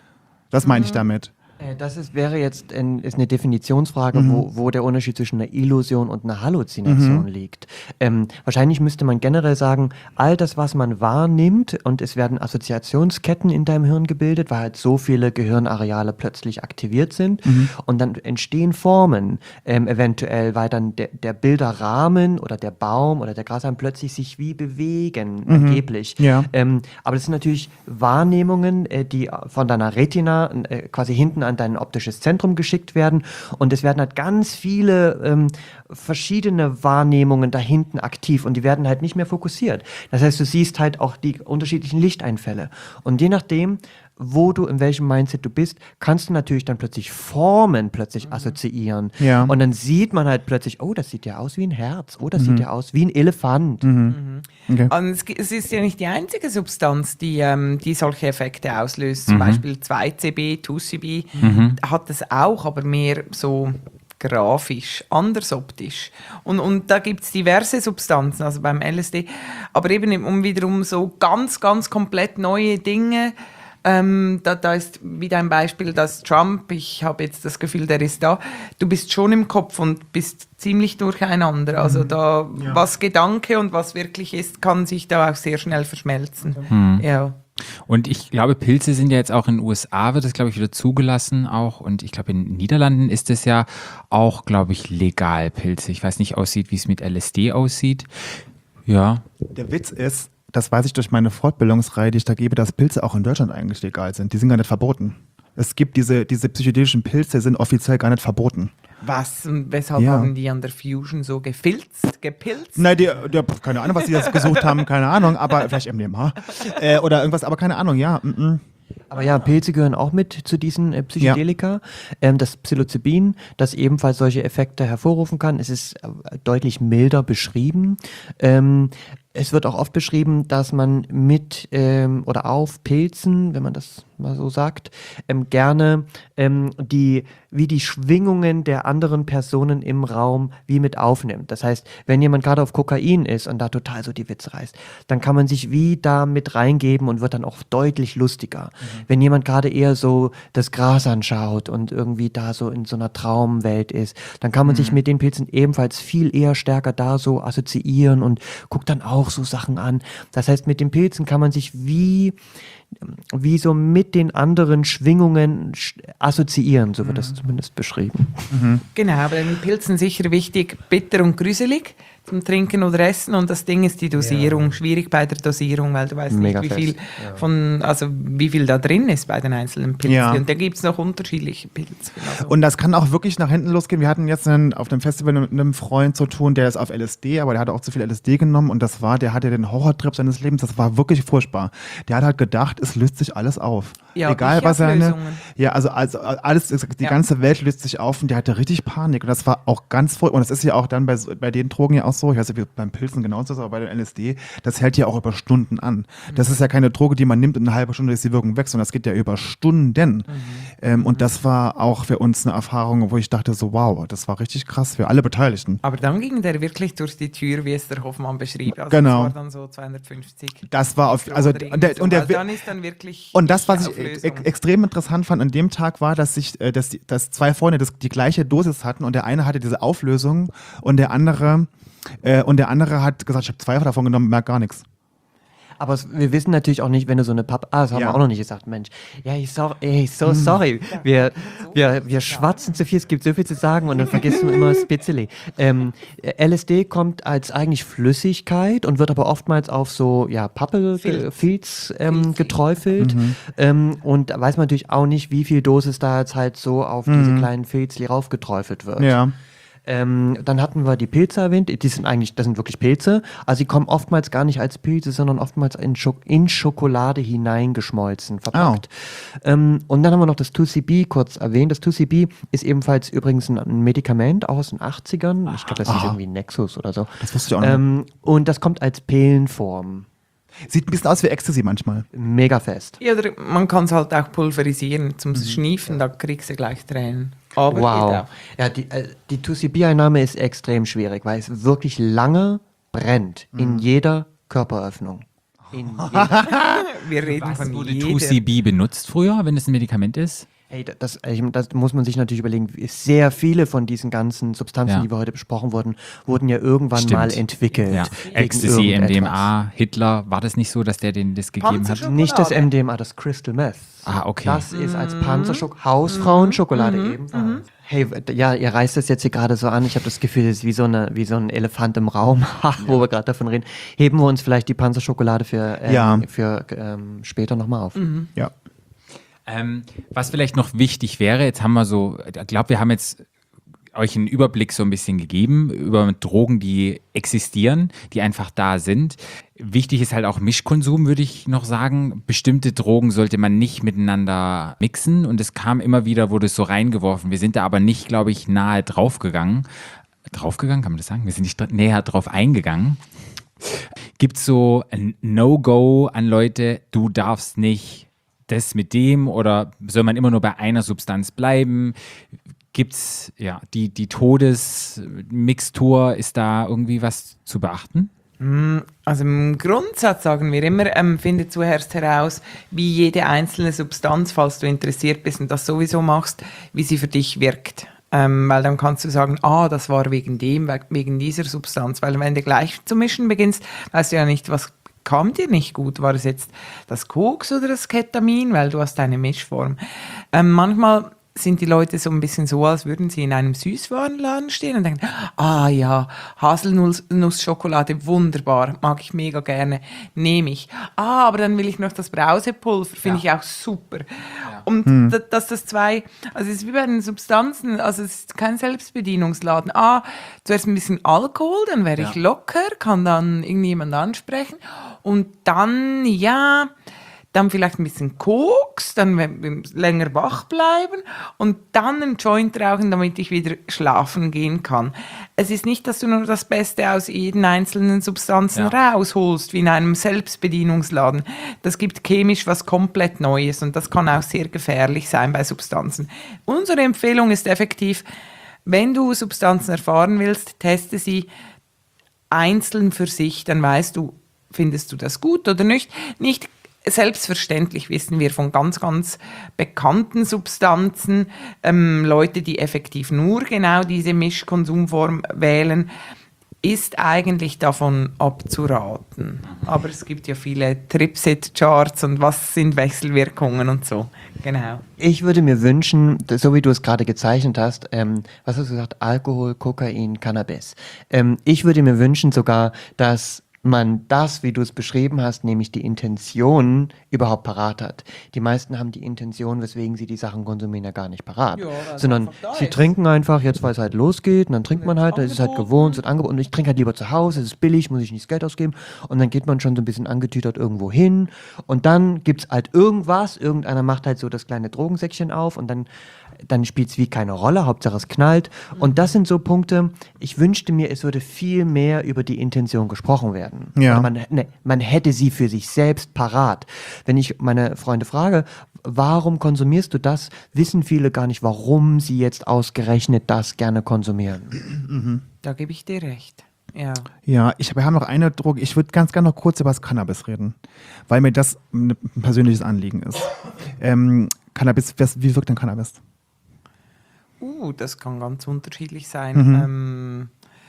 B: Das meine ich damit.
E: Wäre jetzt ist eine Definitionsfrage, wo der Unterschied zwischen einer Illusion und einer Halluzination liegt. Wahrscheinlich müsste man generell sagen, all das, was man wahrnimmt, und es werden Assoziationsketten in deinem Hirn gebildet, weil halt so viele Gehirnareale plötzlich aktiviert sind und dann entstehen Formen, eventuell, weil dann der Bilderrahmen oder der Baum oder der Grashalm plötzlich sich wie bewegen, angeblich.
B: Ja.
E: Aber das sind natürlich Wahrnehmungen, die von deiner Retina quasi hinten an dein optisches Zentrum geschickt werden und es werden halt ganz viele verschiedene Wahrnehmungen da hinten aktiv und die werden halt nicht mehr fokussiert. Das heißt, du siehst halt auch die unterschiedlichen Lichteinfälle und je nachdem, wo du, in welchem Mindset du bist, kannst du natürlich dann plötzlich Formen assoziieren.
B: Ja.
E: Und dann sieht man halt plötzlich, oh, das sieht ja aus wie ein Herz, oh, das sieht ja aus wie ein Elefant.
B: Okay.
D: Und es ist ja nicht die einzige Substanz, die solche Effekte auslöst. Zum Beispiel 2CB, 2CB hat es auch, aber mehr so grafisch, anders optisch. Und da gibt es diverse Substanzen, also beim LSD. Aber eben wiederum so ganz, ganz komplett neue Dinge. Da ist wieder ein Beispiel, dass Trump, ich habe jetzt das Gefühl, der ist da, du bist schon im Kopf und bist ziemlich durcheinander. Also was Gedanke und was wirklich ist, kann sich da auch sehr schnell verschmelzen. Ja.
A: Und ich glaube, Pilze sind ja jetzt auch in den USA, wird das, glaube ich, wieder zugelassen auch. Und ich glaube, in den Niederlanden ist es ja auch, glaube ich, legal, Pilze. Ich weiß nicht, wie es mit LSD aussieht. Ja.
B: Der Witz ist, das weiß ich durch meine Fortbildungsreihe, die ich da gebe, dass Pilze auch in Deutschland eigentlich legal sind. Die sind gar nicht verboten. Es gibt diese psychedelischen Pilze, sind offiziell gar nicht verboten.
D: Was und weshalb haben die an der Fusion so gepilzt?
B: Nein, keine Ahnung, was die jetzt gesucht haben, keine Ahnung, aber vielleicht MDMA oder irgendwas, aber keine Ahnung, ja.
E: Aber ja, Pilze gehören auch mit zu diesen Psychedelika. Das Psilocybin, das ebenfalls solche Effekte hervorrufen kann, es ist deutlich milder beschrieben. Es wird auch oft beschrieben, dass man mit oder auf Pilzen, wenn man das mal so sagt, gerne wie die Schwingungen der anderen Personen im Raum wie mit aufnimmt. Das heißt, wenn jemand gerade auf Kokain ist und da total so die Witze reißt, dann kann man sich wie da mit reingeben und wird dann auch deutlich lustiger. Wenn jemand gerade eher so das Gras anschaut und irgendwie da so in so einer Traumwelt ist, dann kann man sich mit den Pilzen ebenfalls viel eher stärker da so assoziieren und guckt dann auch so Sachen an. Das heißt, mit den Pilzen kann man sich wie so mit den anderen Schwingungen assoziieren, so wird das zumindest beschrieben.
D: Genau, aber mit Pilzen sicher wichtig, bitter und gruselig zum Trinken oder Essen und das Ding ist die Dosierung, schwierig bei der Dosierung, weil du weißt
E: Mega
D: nicht, wie viel da drin ist bei den einzelnen Pilzen.
B: Ja.
D: Und da gibt es noch unterschiedliche Pilze. Also.
B: Und das kann auch wirklich nach hinten losgehen. Wir hatten jetzt auf dem Festival mit einem Freund zu tun, der ist auf LSD, aber der hatte auch zu viel LSD genommen und der hatte den Horrortrip seines Lebens, das war wirklich furchtbar. Der hat halt gedacht, es löst sich alles auf.
D: Ja,
B: egal was
D: Lösungen.
B: Ja, also alles, die ganze Welt löst sich auf und der hatte richtig Panik und das war auch ganz furchtbar. Und das ist ja auch dann bei den Drogen ja auch so, ich weiß nicht, wie beim Pilzen genauso ist, aber bei den LSD, das hält ja auch über Stunden an. Das ist ja keine Droge, die man nimmt und eine halbe Stunde ist die Wirkung weg, sondern das geht ja über Stunden. Und das war auch für uns eine Erfahrung, wo ich dachte so, wow, das war richtig krass für alle Beteiligten.
D: Aber dann ging der wirklich durch die Tür, wie es der Hoffmann beschrieb. Also
B: Genau.
D: Das war dann so 250.
B: Das war dann ist dann wirklich.
D: Und
B: das, was ich,
D: Auflösung.
B: extrem interessant fand an dem Tag war, dass zwei Freunde die gleiche Dosis hatten und der eine hatte diese Auflösung und der andere hat gesagt, ich habe 2 davon genommen, merkt gar nichts.
E: Aber wir wissen natürlich auch nicht, wenn du so eine das haben
B: Ja.
E: wir auch noch nicht gesagt, Mensch. Ja, so sorry. Wir schwatzen zu viel, es gibt so viel zu sagen und dann vergessen wir immer das Spitzeli. LSD kommt als eigentlich Flüssigkeit und wird aber oftmals auf so Filz geträufelt. Und da weiß man natürlich auch nicht, wie viel Dosis da jetzt halt so auf diese kleinen Filzli raufgeträufelt wird.
B: Ja.
E: Dann hatten wir die Pilze erwähnt, das sind wirklich Pilze, also sie kommen oftmals gar nicht als Pilze, sondern oftmals in Schokolade hineingeschmolzen, verpackt. Und dann haben wir noch das 2CB kurz erwähnt. Das 2CB ist ebenfalls übrigens ein Medikament aus den 80ern, ich glaube, das hieß irgendwie Nexus oder so.
B: Das wusste ich auch nicht.
E: Und das kommt als Pillenform.
B: Sieht ein bisschen aus wie Ecstasy manchmal.
E: Mega fest.
D: Ja, oder man kann es halt auch pulverisieren zum Schniefen, da kriegst du gleich Tränen. Aber geht
E: Wow.
D: auch.
E: Ja, die 2CB-Einnahme ist extrem schwierig, weil es wirklich lange brennt in jeder Körperöffnung.
D: Wir reden
A: Was
D: von
A: wurde
D: jeder.
A: 2CB benutzt früher, wenn es ein Medikament ist?
E: Hey, das muss man sich natürlich überlegen. Sehr viele von diesen ganzen Substanzen,
A: Ja.
E: die wir heute besprochen wurden ja irgendwann
A: Stimmt.
E: mal entwickelt.
A: Ja.
E: gegen
A: Ecstasy,
E: irgendetwas.
A: MDMA, Hitler, war das nicht so, dass der denen das gegeben hat?
D: Panzerschokolade.
E: Nicht das MDMA, das Crystal Meth.
A: Ah, okay.
E: Das ist als Hausfrauenschokolade ebenfalls. Hey, ja, ihr reißt das jetzt hier gerade so an. Ich habe das Gefühl, das ist wie so ein Elefant im Raum, wo wir gerade davon reden. Heben wir uns vielleicht die Panzerschokolade für später nochmal auf.
B: Ja.
A: Was vielleicht noch wichtig wäre, jetzt haben wir ich glaube, wir haben jetzt euch einen Überblick so ein bisschen gegeben über Drogen, die existieren, die einfach da sind. Wichtig ist halt auch Mischkonsum, würde ich noch sagen. Bestimmte Drogen sollte man nicht miteinander mixen und es kam immer wieder, wurde es so reingeworfen. Wir sind da aber nicht, glaube ich, nahe draufgegangen. Draufgegangen, kann man das sagen? Wir sind nicht näher drauf eingegangen. Gibt es so ein No-Go an Leute, du darfst nicht das mit dem oder soll man immer nur bei einer Substanz bleiben? Gibt's die Todesmixtur, ist da irgendwie was zu beachten?
D: Also im Grundsatz sagen wir immer, finde zuerst heraus, wie jede einzelne Substanz, falls du interessiert bist und das sowieso machst, wie sie für dich wirkt. Weil dann kannst du sagen, das war wegen dieser Substanz. Weil wenn du gleich zu mischen beginnst, weißt du ja nicht, was kam dir nicht gut. War es jetzt das Koks oder das Ketamin? Weil du hast eine Mischform. Manchmal sind die Leute so ein bisschen so, als würden sie in einem Süßwarenladen stehen und denken, Haselnussschokolade, wunderbar, mag ich mega gerne, nehme ich. Aber dann will ich noch das Brausepulver, finde ich auch super. Ja. Und dass das also es ist wie bei den Substanzen, also es ist kein Selbstbedienungsladen. Zuerst ein bisschen Alkohol, dann wäre ich locker, kann dann irgendjemand ansprechen und dann, dann vielleicht ein bisschen Koks, dann länger wach bleiben und dann einen Joint rauchen, damit ich wieder schlafen gehen kann. Es ist nicht, dass du nur das Beste aus jeden einzelnen Substanzen rausholst, wie in einem Selbstbedienungsladen. Das gibt chemisch was komplett Neues und das kann auch sehr gefährlich sein bei Substanzen. Unsere Empfehlung ist effektiv, wenn du Substanzen erfahren willst, teste sie einzeln für sich, dann weißt du, findest du das gut oder nicht. Selbstverständlich wissen wir von ganz, ganz bekannten Substanzen, Leute, die effektiv nur genau diese Mischkonsumform wählen, ist eigentlich davon abzuraten. Aber es gibt ja viele Tripsit-Charts und was sind Wechselwirkungen und so. Genau.
E: Ich würde mir wünschen, so wie du es gerade gezeichnet hast, was hast du gesagt, Alkohol, Kokain, Cannabis. Ich würde mir wünschen sogar, dass man das, wie du es beschrieben hast, nämlich die Intention überhaupt parat hat. Die meisten haben die Intention, weswegen sie die Sachen konsumieren, ja gar nicht parat. Sondern sie trinken einfach, jetzt weil es halt losgeht, und dann trinkt man halt, das ist halt gewohnt, es wird angeboten, und ich trinke halt lieber zu Hause, es ist billig, muss ich nicht das Geld ausgeben, und dann geht man schon so ein bisschen angetütert irgendwo hin, und dann gibt's halt irgendeiner macht halt so das kleine Drogensäckchen auf, und dann spielt es wie keine Rolle, Hauptsache es knallt. Und das sind so Punkte, ich wünschte mir, es würde viel mehr über die Intention gesprochen werden.
B: Ja.
E: Oder man hätte sie für sich selbst parat. Wenn ich meine Freunde frage, warum konsumierst du das, wissen viele gar nicht, warum sie jetzt ausgerechnet das gerne konsumieren.
D: Da gebe ich dir recht. Ja.
B: Ja, wir haben noch eine Droge. Ich würde ganz gerne noch kurz über das Cannabis reden, weil mir das ein persönliches Anliegen ist. Cannabis, wie wirkt denn Cannabis?
D: Das kann ganz unterschiedlich sein.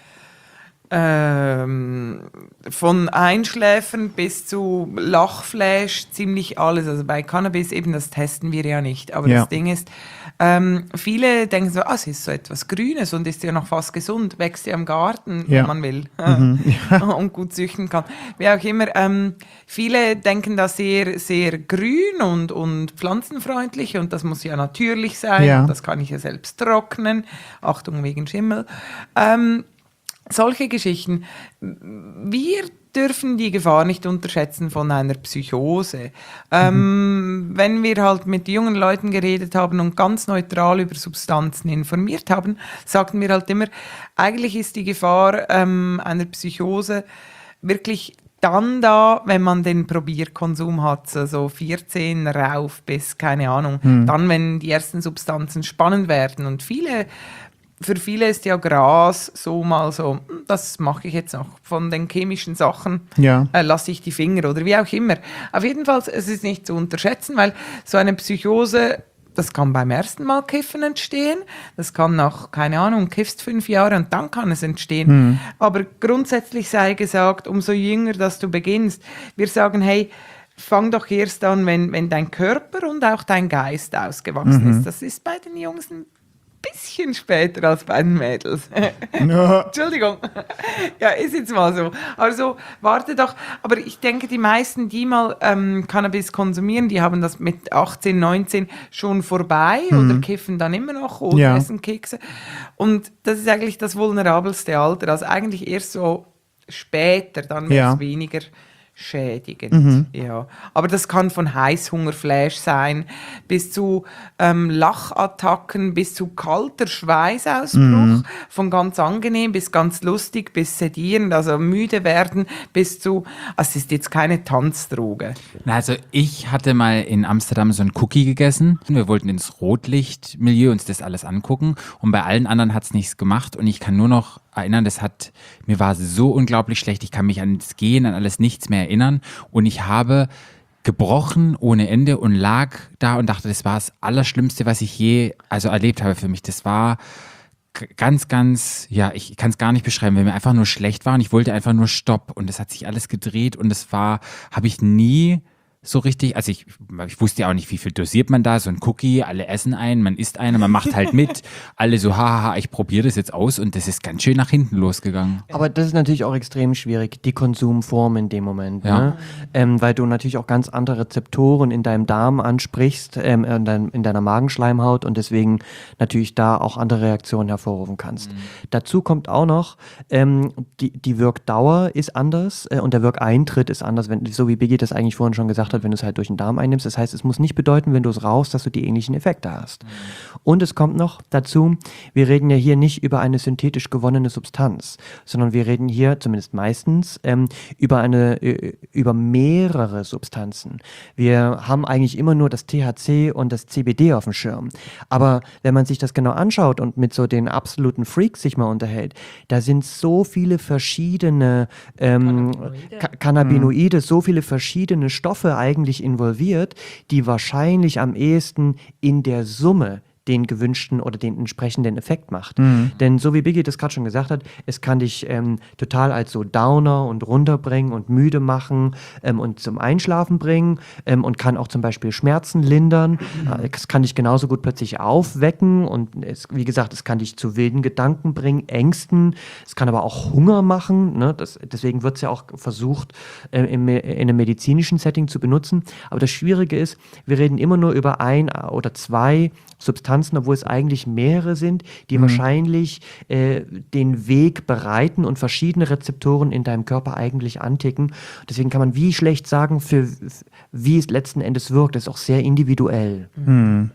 D: Von Einschläfern bis zu Lachflash, ziemlich alles. Also bei Cannabis eben, das testen wir ja nicht. Aber
B: Ja.
D: das Ding ist, viele denken so, es ist so etwas Grünes und ist ja noch fast gesund, wächst ja im Garten,
B: Ja.
D: wenn man will und gut züchten kann. Wie auch immer, viele denken da sehr, sehr grün und pflanzenfreundlich und das muss ja natürlich sein.
B: Ja.
D: Und das kann ich ja selbst trocknen. Achtung wegen Schimmel. Solche Geschichten. Wir dürfen die Gefahr nicht unterschätzen von einer Psychose. Wenn wir halt mit jungen Leuten geredet haben und ganz neutral über Substanzen informiert haben, sagten wir halt immer, eigentlich ist die Gefahr einer Psychose wirklich dann da, wenn man den Probierkonsum hat, so 14 rauf bis, keine Ahnung, dann, wenn die ersten Substanzen spannend werden und für viele ist ja Gras so mal so, das mache ich jetzt noch. Von den chemischen Sachen
B: Ja.
D: lasse ich die Finger oder wie auch immer. Auf jeden Fall, es ist nicht zu unterschätzen, weil so eine Psychose, das kann beim ersten Mal Kiffen entstehen, das kann nach, keine Ahnung, kiffst 5 Jahre und dann kann es entstehen. Aber grundsätzlich sei gesagt, umso jünger, dass du beginnst, wir sagen, hey, fang doch erst an, wenn dein Körper und auch dein Geist ausgewachsen ist. Das ist bei den Jungs ein bisschen später als bei den Mädels. Entschuldigung. Ja, ist jetzt mal so. Also, warte doch. Aber ich denke, die meisten, die mal Cannabis konsumieren, die haben das mit 18, 19 schon vorbei oder kiffen dann immer noch oder
B: Ja.
D: essen Kekse. Und das ist eigentlich das vulnerabelste Alter. Also eigentlich erst so später, dann wird es
B: Ja.
D: weniger schädigend. Ja. Aber das kann von Heißhungerflash sein, bis zu Lachattacken, bis zu kalter Schweißausbruch, von ganz angenehm bis ganz lustig, bis sedierend, also müde werden, bis zu, es ist jetzt keine Tanzdroge.
A: Na, also ich hatte mal in Amsterdam so einen Cookie gegessen. Wir wollten ins Rotlichtmilieu uns das alles angucken und bei allen anderen hat es nichts gemacht und ich kann nur noch erinnern, mir war so unglaublich schlecht, ich kann mich an das Gehen, an alles nichts mehr erinnern und ich habe gebrochen ohne Ende und lag da und dachte, das war das Allerschlimmste, was ich je erlebt habe für mich. Das war ganz, ganz, ja, ich kann es gar nicht beschreiben, weil mir einfach nur schlecht war und ich wollte einfach nur Stopp und es hat sich alles gedreht und habe ich nie so richtig, also ich wusste ja auch nicht, wie viel dosiert man da, so ein Cookie, alle essen einen, man isst einen, man macht halt mit, alle so, haha, ich probiere das jetzt aus und das ist ganz schön nach hinten losgegangen.
E: Aber das ist natürlich auch extrem schwierig, die Konsumform in dem Moment,
A: Ja.
E: ne? Weil du natürlich auch ganz andere Rezeptoren in deinem Darm ansprichst, in deiner Magenschleimhaut und deswegen natürlich da auch andere Reaktionen hervorrufen kannst. Dazu kommt auch noch, die Wirkdauer ist anders und der Wirkeintritt ist anders, so wie Biggie das eigentlich vorhin schon gesagt hat, wenn du es halt durch den Darm einnimmst. Das heißt, es muss nicht bedeuten, wenn du es rauchst, dass du die ähnlichen Effekte hast. Und es kommt noch dazu, wir reden ja hier nicht über eine synthetisch gewonnene Substanz, sondern wir reden hier, zumindest meistens, über mehrere Substanzen. Wir haben eigentlich immer nur das THC und das CBD auf dem Schirm. Aber wenn man sich das genau anschaut und mit so den absoluten Freaks sich mal unterhält, da sind so viele verschiedene Cannabinoide, so viele verschiedene Stoffe eigentlich involviert, die wahrscheinlich am ehesten in der Summe den gewünschten oder den entsprechenden Effekt macht. Denn so wie Biggie das gerade schon gesagt hat, es kann dich total als so Downer und runterbringen und müde machen und zum Einschlafen bringen und kann auch zum Beispiel Schmerzen lindern. Es kann dich genauso gut plötzlich aufwecken und wie gesagt, es kann dich zu wilden Gedanken bringen, Ängsten. Es kann aber auch Hunger machen. Ne? Deswegen wird es ja auch versucht, in einem medizinischen Setting zu benutzen. Aber das Schwierige ist, wir reden immer nur über 1 oder 2 Substanzen, obwohl es eigentlich mehrere sind, die wahrscheinlich den Weg bereiten und verschiedene Rezeptoren in deinem Körper eigentlich anticken. Deswegen kann man wie schlecht sagen, wie es letzten Endes wirkt. Das ist auch sehr individuell.
D: Und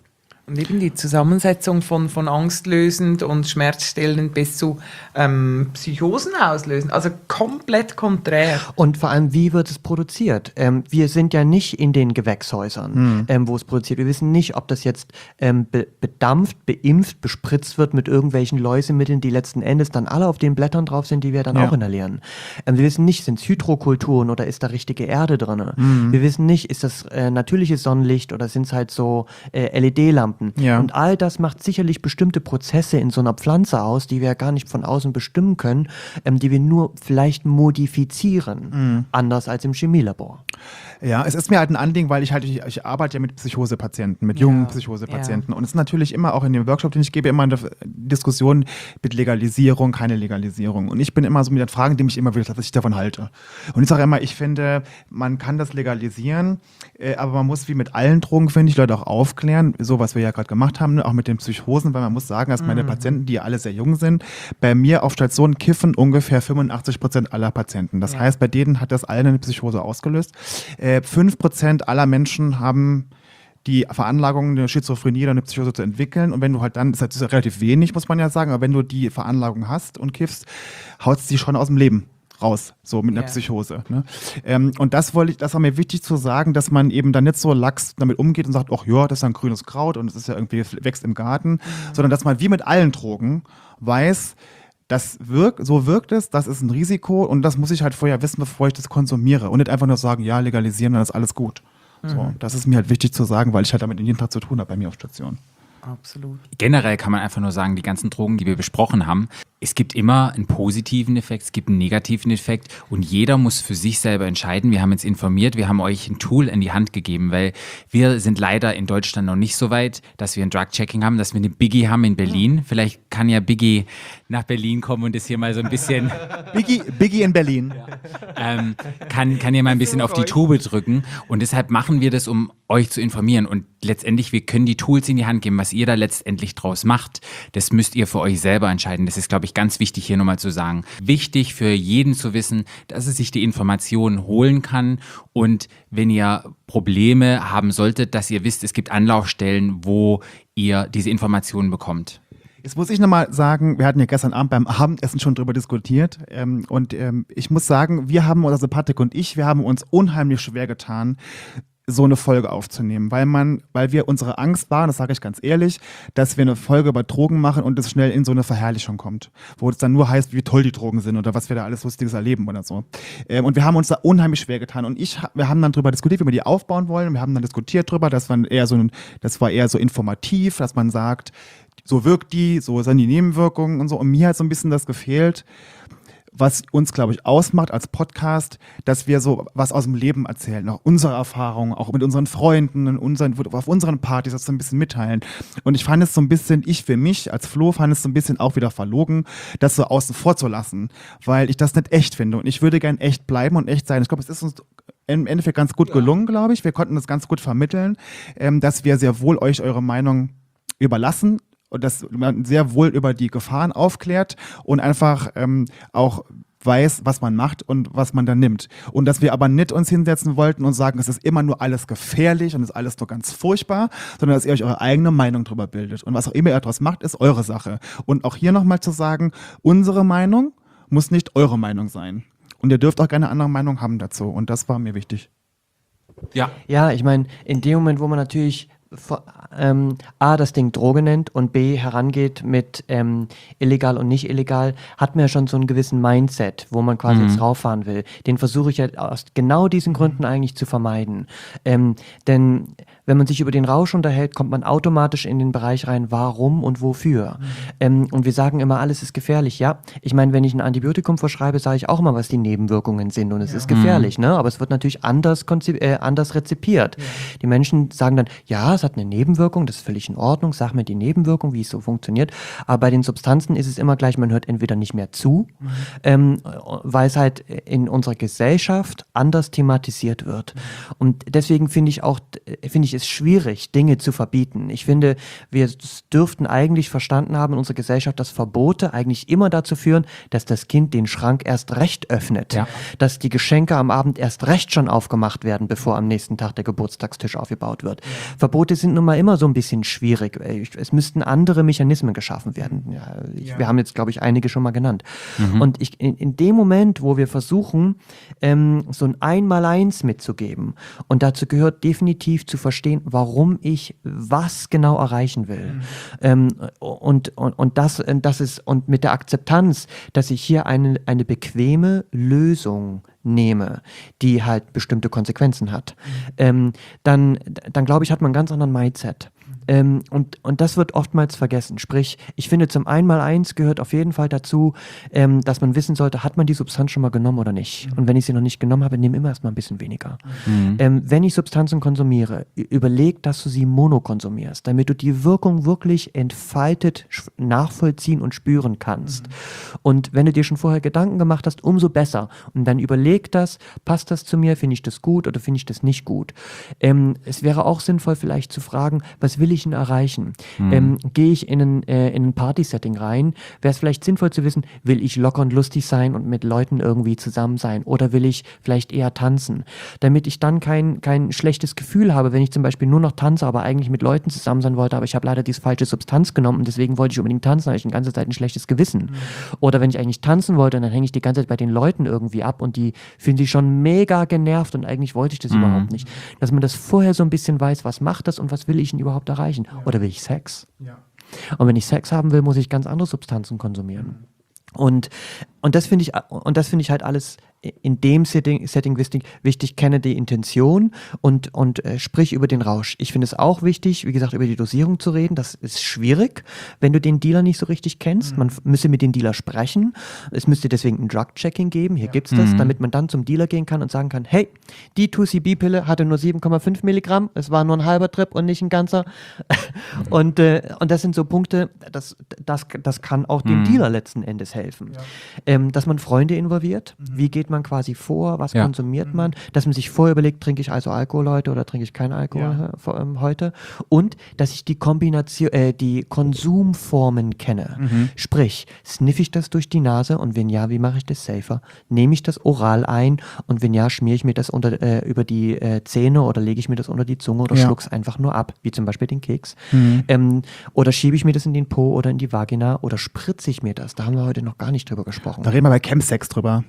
D: Und eben die Zusammensetzung von angstlösend und schmerzstillend bis zu Psychosen auslösen. Also komplett konträr.
E: Und vor allem, wie wird es produziert? Wir sind ja nicht in den Gewächshäusern, wo es produziert. Wir wissen nicht, ob das jetzt bedampft, beimpft, bespritzt wird mit irgendwelchen Läusemitteln, die letzten Endes dann alle auf den Blättern drauf sind, die wir dann auch inhalieren. Wir wissen nicht, sind es Hydrokulturen oder ist da richtige Erde drin? Wir wissen nicht, ist das natürliches Sonnenlicht oder sind es halt so LED-Lampen?
B: Ja.
E: Und all das macht sicherlich bestimmte Prozesse in so einer Pflanze aus, die wir ja gar nicht von außen bestimmen können, die wir nur vielleicht modifizieren, anders als im Chemielabor.
B: Ja, es ist mir halt ein Anliegen, weil ich arbeite ja mit Psychosepatienten, mit jungen Psychosepatienten. Und es ist natürlich immer auch in dem Workshop, den ich gebe, immer eine Diskussion mit Legalisierung, keine Legalisierung. Und ich bin immer so mit den Fragen, die mich immer wieder, was ich davon halte. Und ich sage immer, ich finde, man kann das legalisieren, aber man muss wie mit allen Drogen, finde ich, Leute auch aufklären, so was wir ja gerade gemacht haben, ne? Auch mit den Psychosen, weil man muss sagen, dass meine Patienten, die alle sehr jung sind, bei mir auf Station kiffen ungefähr 85% aller Patienten. Das heißt, bei denen hat das alle eine Psychose ausgelöst. 5% aller Menschen haben die Veranlagung, eine Schizophrenie oder eine Psychose zu entwickeln. Und wenn du halt dann, das ist ja relativ wenig, muss man ja sagen, aber wenn du die Veranlagung hast und kiffst, haut es die schon aus dem Leben raus, so mit einer Psychose. Ne? Und das war mir wichtig zu sagen, dass man eben dann nicht so lax damit umgeht und sagt, ach ja, das ist ein grünes Kraut und es ist ja irgendwie, wächst im Garten, sondern dass man wie mit allen Drogen weiß, so wirkt es, das ist ein Risiko und das muss ich halt vorher wissen, bevor ich das konsumiere und nicht einfach nur sagen, ja, legalisieren, dann ist alles gut. So, das ist mir halt wichtig zu sagen, weil ich halt damit jeden Tag zu tun habe bei mir auf Station.
D: Absolut.
A: Generell kann man einfach nur sagen, die ganzen Drogen, die wir besprochen haben, es gibt immer einen positiven Effekt, es gibt einen negativen Effekt und jeder muss für sich selber entscheiden. Wir haben uns informiert, wir haben euch ein Tool in die Hand gegeben, weil wir sind leider in Deutschland noch nicht so weit, dass wir ein Drug-Checking haben, dass wir eine Biggie haben in Berlin. Vielleicht kann ja Biggie nach Berlin kommen und das hier mal so ein bisschen...
B: Biggie in Berlin.
A: kann ja mal ein bisschen auf die Tube drücken und deshalb machen wir das, um euch zu informieren und letztendlich, wir können die Tools in die Hand geben, was ihr da letztendlich draus macht, das müsst ihr für euch selber entscheiden. Das ist, glaube ich, ganz wichtig hier nochmal zu sagen. Wichtig für jeden zu wissen, dass er sich die Informationen holen kann und wenn ihr Probleme haben solltet, dass ihr wisst, es gibt Anlaufstellen, wo ihr diese Informationen bekommt.
B: Jetzt muss ich nochmal sagen, wir hatten ja gestern Abend beim Abendessen schon drüber diskutiert und ich muss sagen, also Patrick und ich, wir haben uns unheimlich schwer getan, so eine Folge aufzunehmen, weil wir unsere Angst waren, das sage ich ganz ehrlich, dass wir eine Folge über Drogen machen und es schnell in so eine Verherrlichung kommt, wo es dann nur heißt, wie toll die Drogen sind oder was wir da alles Lustiges erleben oder so. Und wir haben uns da unheimlich schwer getan und wir haben dann drüber diskutiert, wie wir die aufbauen wollen und wir haben dann diskutiert drüber, das war eher so informativ, dass man sagt, so wirkt die, so sind die Nebenwirkungen und so und mir hat so ein bisschen das gefehlt, was uns, glaube ich, ausmacht als Podcast, dass wir so was aus dem Leben erzählen, auch unsere Erfahrungen, auch mit unseren Freunden, auf unseren Partys, das so ein bisschen mitteilen. Und ich fand es so ein bisschen, ich für mich als Flo fand es so ein bisschen auch wieder verlogen, das so außen vor zu lassen, weil ich das nicht echt finde. Und ich würde gern echt bleiben und echt sein. Ich glaube, es ist uns im Endeffekt ganz gut gelungen, glaube ich. Wir konnten das ganz gut vermitteln, dass wir sehr wohl euch eure Meinung überlassen, und dass man sehr wohl über die Gefahren aufklärt und einfach auch weiß, was man macht und was man dann nimmt. Und dass wir aber nicht uns hinsetzen wollten und sagen, es ist immer nur alles gefährlich und es ist alles nur ganz furchtbar, sondern dass ihr euch eure eigene Meinung drüber bildet. Und was auch immer ihr daraus macht, ist eure Sache. Und auch hier nochmal zu sagen, unsere Meinung muss nicht eure Meinung sein. Und ihr dürft auch keine andere Meinung haben dazu. Und das war mir wichtig.
E: Ja, ich meine, in dem Moment, wo man natürlich A, das Ding Droge nennt und B, herangeht mit illegal und nicht illegal, hat man ja schon so einen gewissen Mindset, wo man quasi jetzt rauffahren will. Den versuche ich ja aus genau diesen Gründen eigentlich zu vermeiden. Denn wenn man sich über den Rausch unterhält, kommt man automatisch in den Bereich rein, warum und wofür. Und wir sagen immer, alles ist gefährlich. Ja, ich meine, wenn ich ein Antibiotikum verschreibe, sage ich auch immer, was die Nebenwirkungen sind und es ist gefährlich, ne? Aber es wird natürlich anders rezipiert. Die Menschen sagen dann, ja, es hat eine Nebenwirkung, das ist völlig in Ordnung, sag mir die Nebenwirkung, wie es so funktioniert. Aber bei den Substanzen ist es immer gleich, man hört entweder nicht mehr zu, weil es halt in unserer Gesellschaft anders thematisiert wird. Und deswegen finde ich es schwierig, Dinge zu verbieten. Ich finde, wir dürften eigentlich verstanden haben in unserer Gesellschaft, dass Verbote eigentlich immer dazu führen, dass das Kind den Schrank erst recht öffnet. Ja. Dass die Geschenke am Abend erst recht schon aufgemacht werden, bevor am nächsten Tag der Geburtstagstisch aufgebaut wird. Verbote Angebote sind nun mal immer so ein bisschen schwierig. Es müssten andere Mechanismen geschaffen werden. Wir haben jetzt, glaube ich, einige schon mal genannt. Und in dem Moment, wo wir versuchen, so ein Einmaleins mitzugeben, und dazu gehört definitiv zu verstehen, warum ich was genau erreichen will. Und mit der Akzeptanz, dass ich hier eine bequeme Lösung nehme, die halt bestimmte Konsequenzen hat, dann glaube ich, hat man einen ganz anderen Mindset. Und das wird oftmals vergessen. Sprich, ich finde, zum Einmaleins gehört auf jeden Fall dazu, dass man wissen sollte, hat man die Substanz schon mal genommen oder nicht. Und wenn ich sie noch nicht genommen habe, nehme immer erstmal ein bisschen weniger. Wenn ich Substanzen konsumiere, überleg, dass du sie monokonsumierst, damit du die Wirkung wirklich entfaltet nachvollziehen und spüren kannst. Und wenn du dir schon vorher Gedanken gemacht hast, umso besser. Und dann überleg das, passt das zu mir, finde ich das gut oder finde ich das nicht gut. Es wäre auch sinnvoll, vielleicht zu fragen, was will ich denn erreichen? Gehe ich in ein Party-Setting rein? Wäre es vielleicht sinnvoll zu wissen, will ich locker und lustig sein und mit Leuten irgendwie zusammen sein? Oder will ich vielleicht eher tanzen? Damit ich dann kein schlechtes Gefühl habe, wenn ich zum Beispiel nur noch tanze, aber eigentlich mit Leuten zusammen sein wollte, aber ich habe leider diese falsche Substanz genommen und deswegen wollte ich unbedingt tanzen, habe ich die ganze Zeit ein schlechtes Gewissen. Oder wenn ich eigentlich tanzen wollte und dann hänge ich die ganze Zeit bei den Leuten irgendwie ab und die fühlen sich schon mega genervt und eigentlich wollte ich das überhaupt nicht. Dass man das vorher so ein bisschen weiß, was macht das und was will ich denn überhaupt erreichen? Oder will ich Sex? Und wenn ich Sex haben will, muss ich ganz andere Substanzen konsumieren. Und das finde ich halt alles in dem Setting wichtig, kenne die Intention und sprich über den Rausch. Ich finde es auch wichtig, wie gesagt, über die Dosierung zu reden. Das ist schwierig, wenn du den Dealer nicht so richtig kennst. Man müsste mit dem Dealer sprechen. Es müsste deswegen ein Drug-Checking geben. Hier gibt's das, damit man dann zum Dealer gehen kann und sagen kann, hey, die 2CB-Pille hatte nur 7,5 Milligramm. Es war nur ein halber Trip und nicht ein ganzer. Und das sind so Punkte, das kann auch dem Dealer letzten Endes helfen. Dass man Freunde involviert. Wie geht man quasi vor? Was konsumiert man? Dass man sich vorher überlegt, trinke ich also Alkohol heute oder trinke ich keinen Alkohol heute? Und dass ich die Kombination, die Konsumformen kenne. Sprich, sniffe ich das durch die Nase und wenn ja, wie mache ich das safer? Nehme ich das oral ein und wenn ja, schmiere ich mir das über die Zähne oder lege ich mir das unter die Zunge oder schluck's einfach nur ab, wie zum Beispiel den Keks. Oder schiebe ich mir das in den Po oder in die Vagina oder spritze ich mir das? Da haben wir heute noch gar nicht drüber gesprochen.
B: Da reden wir bei Chemsex drüber.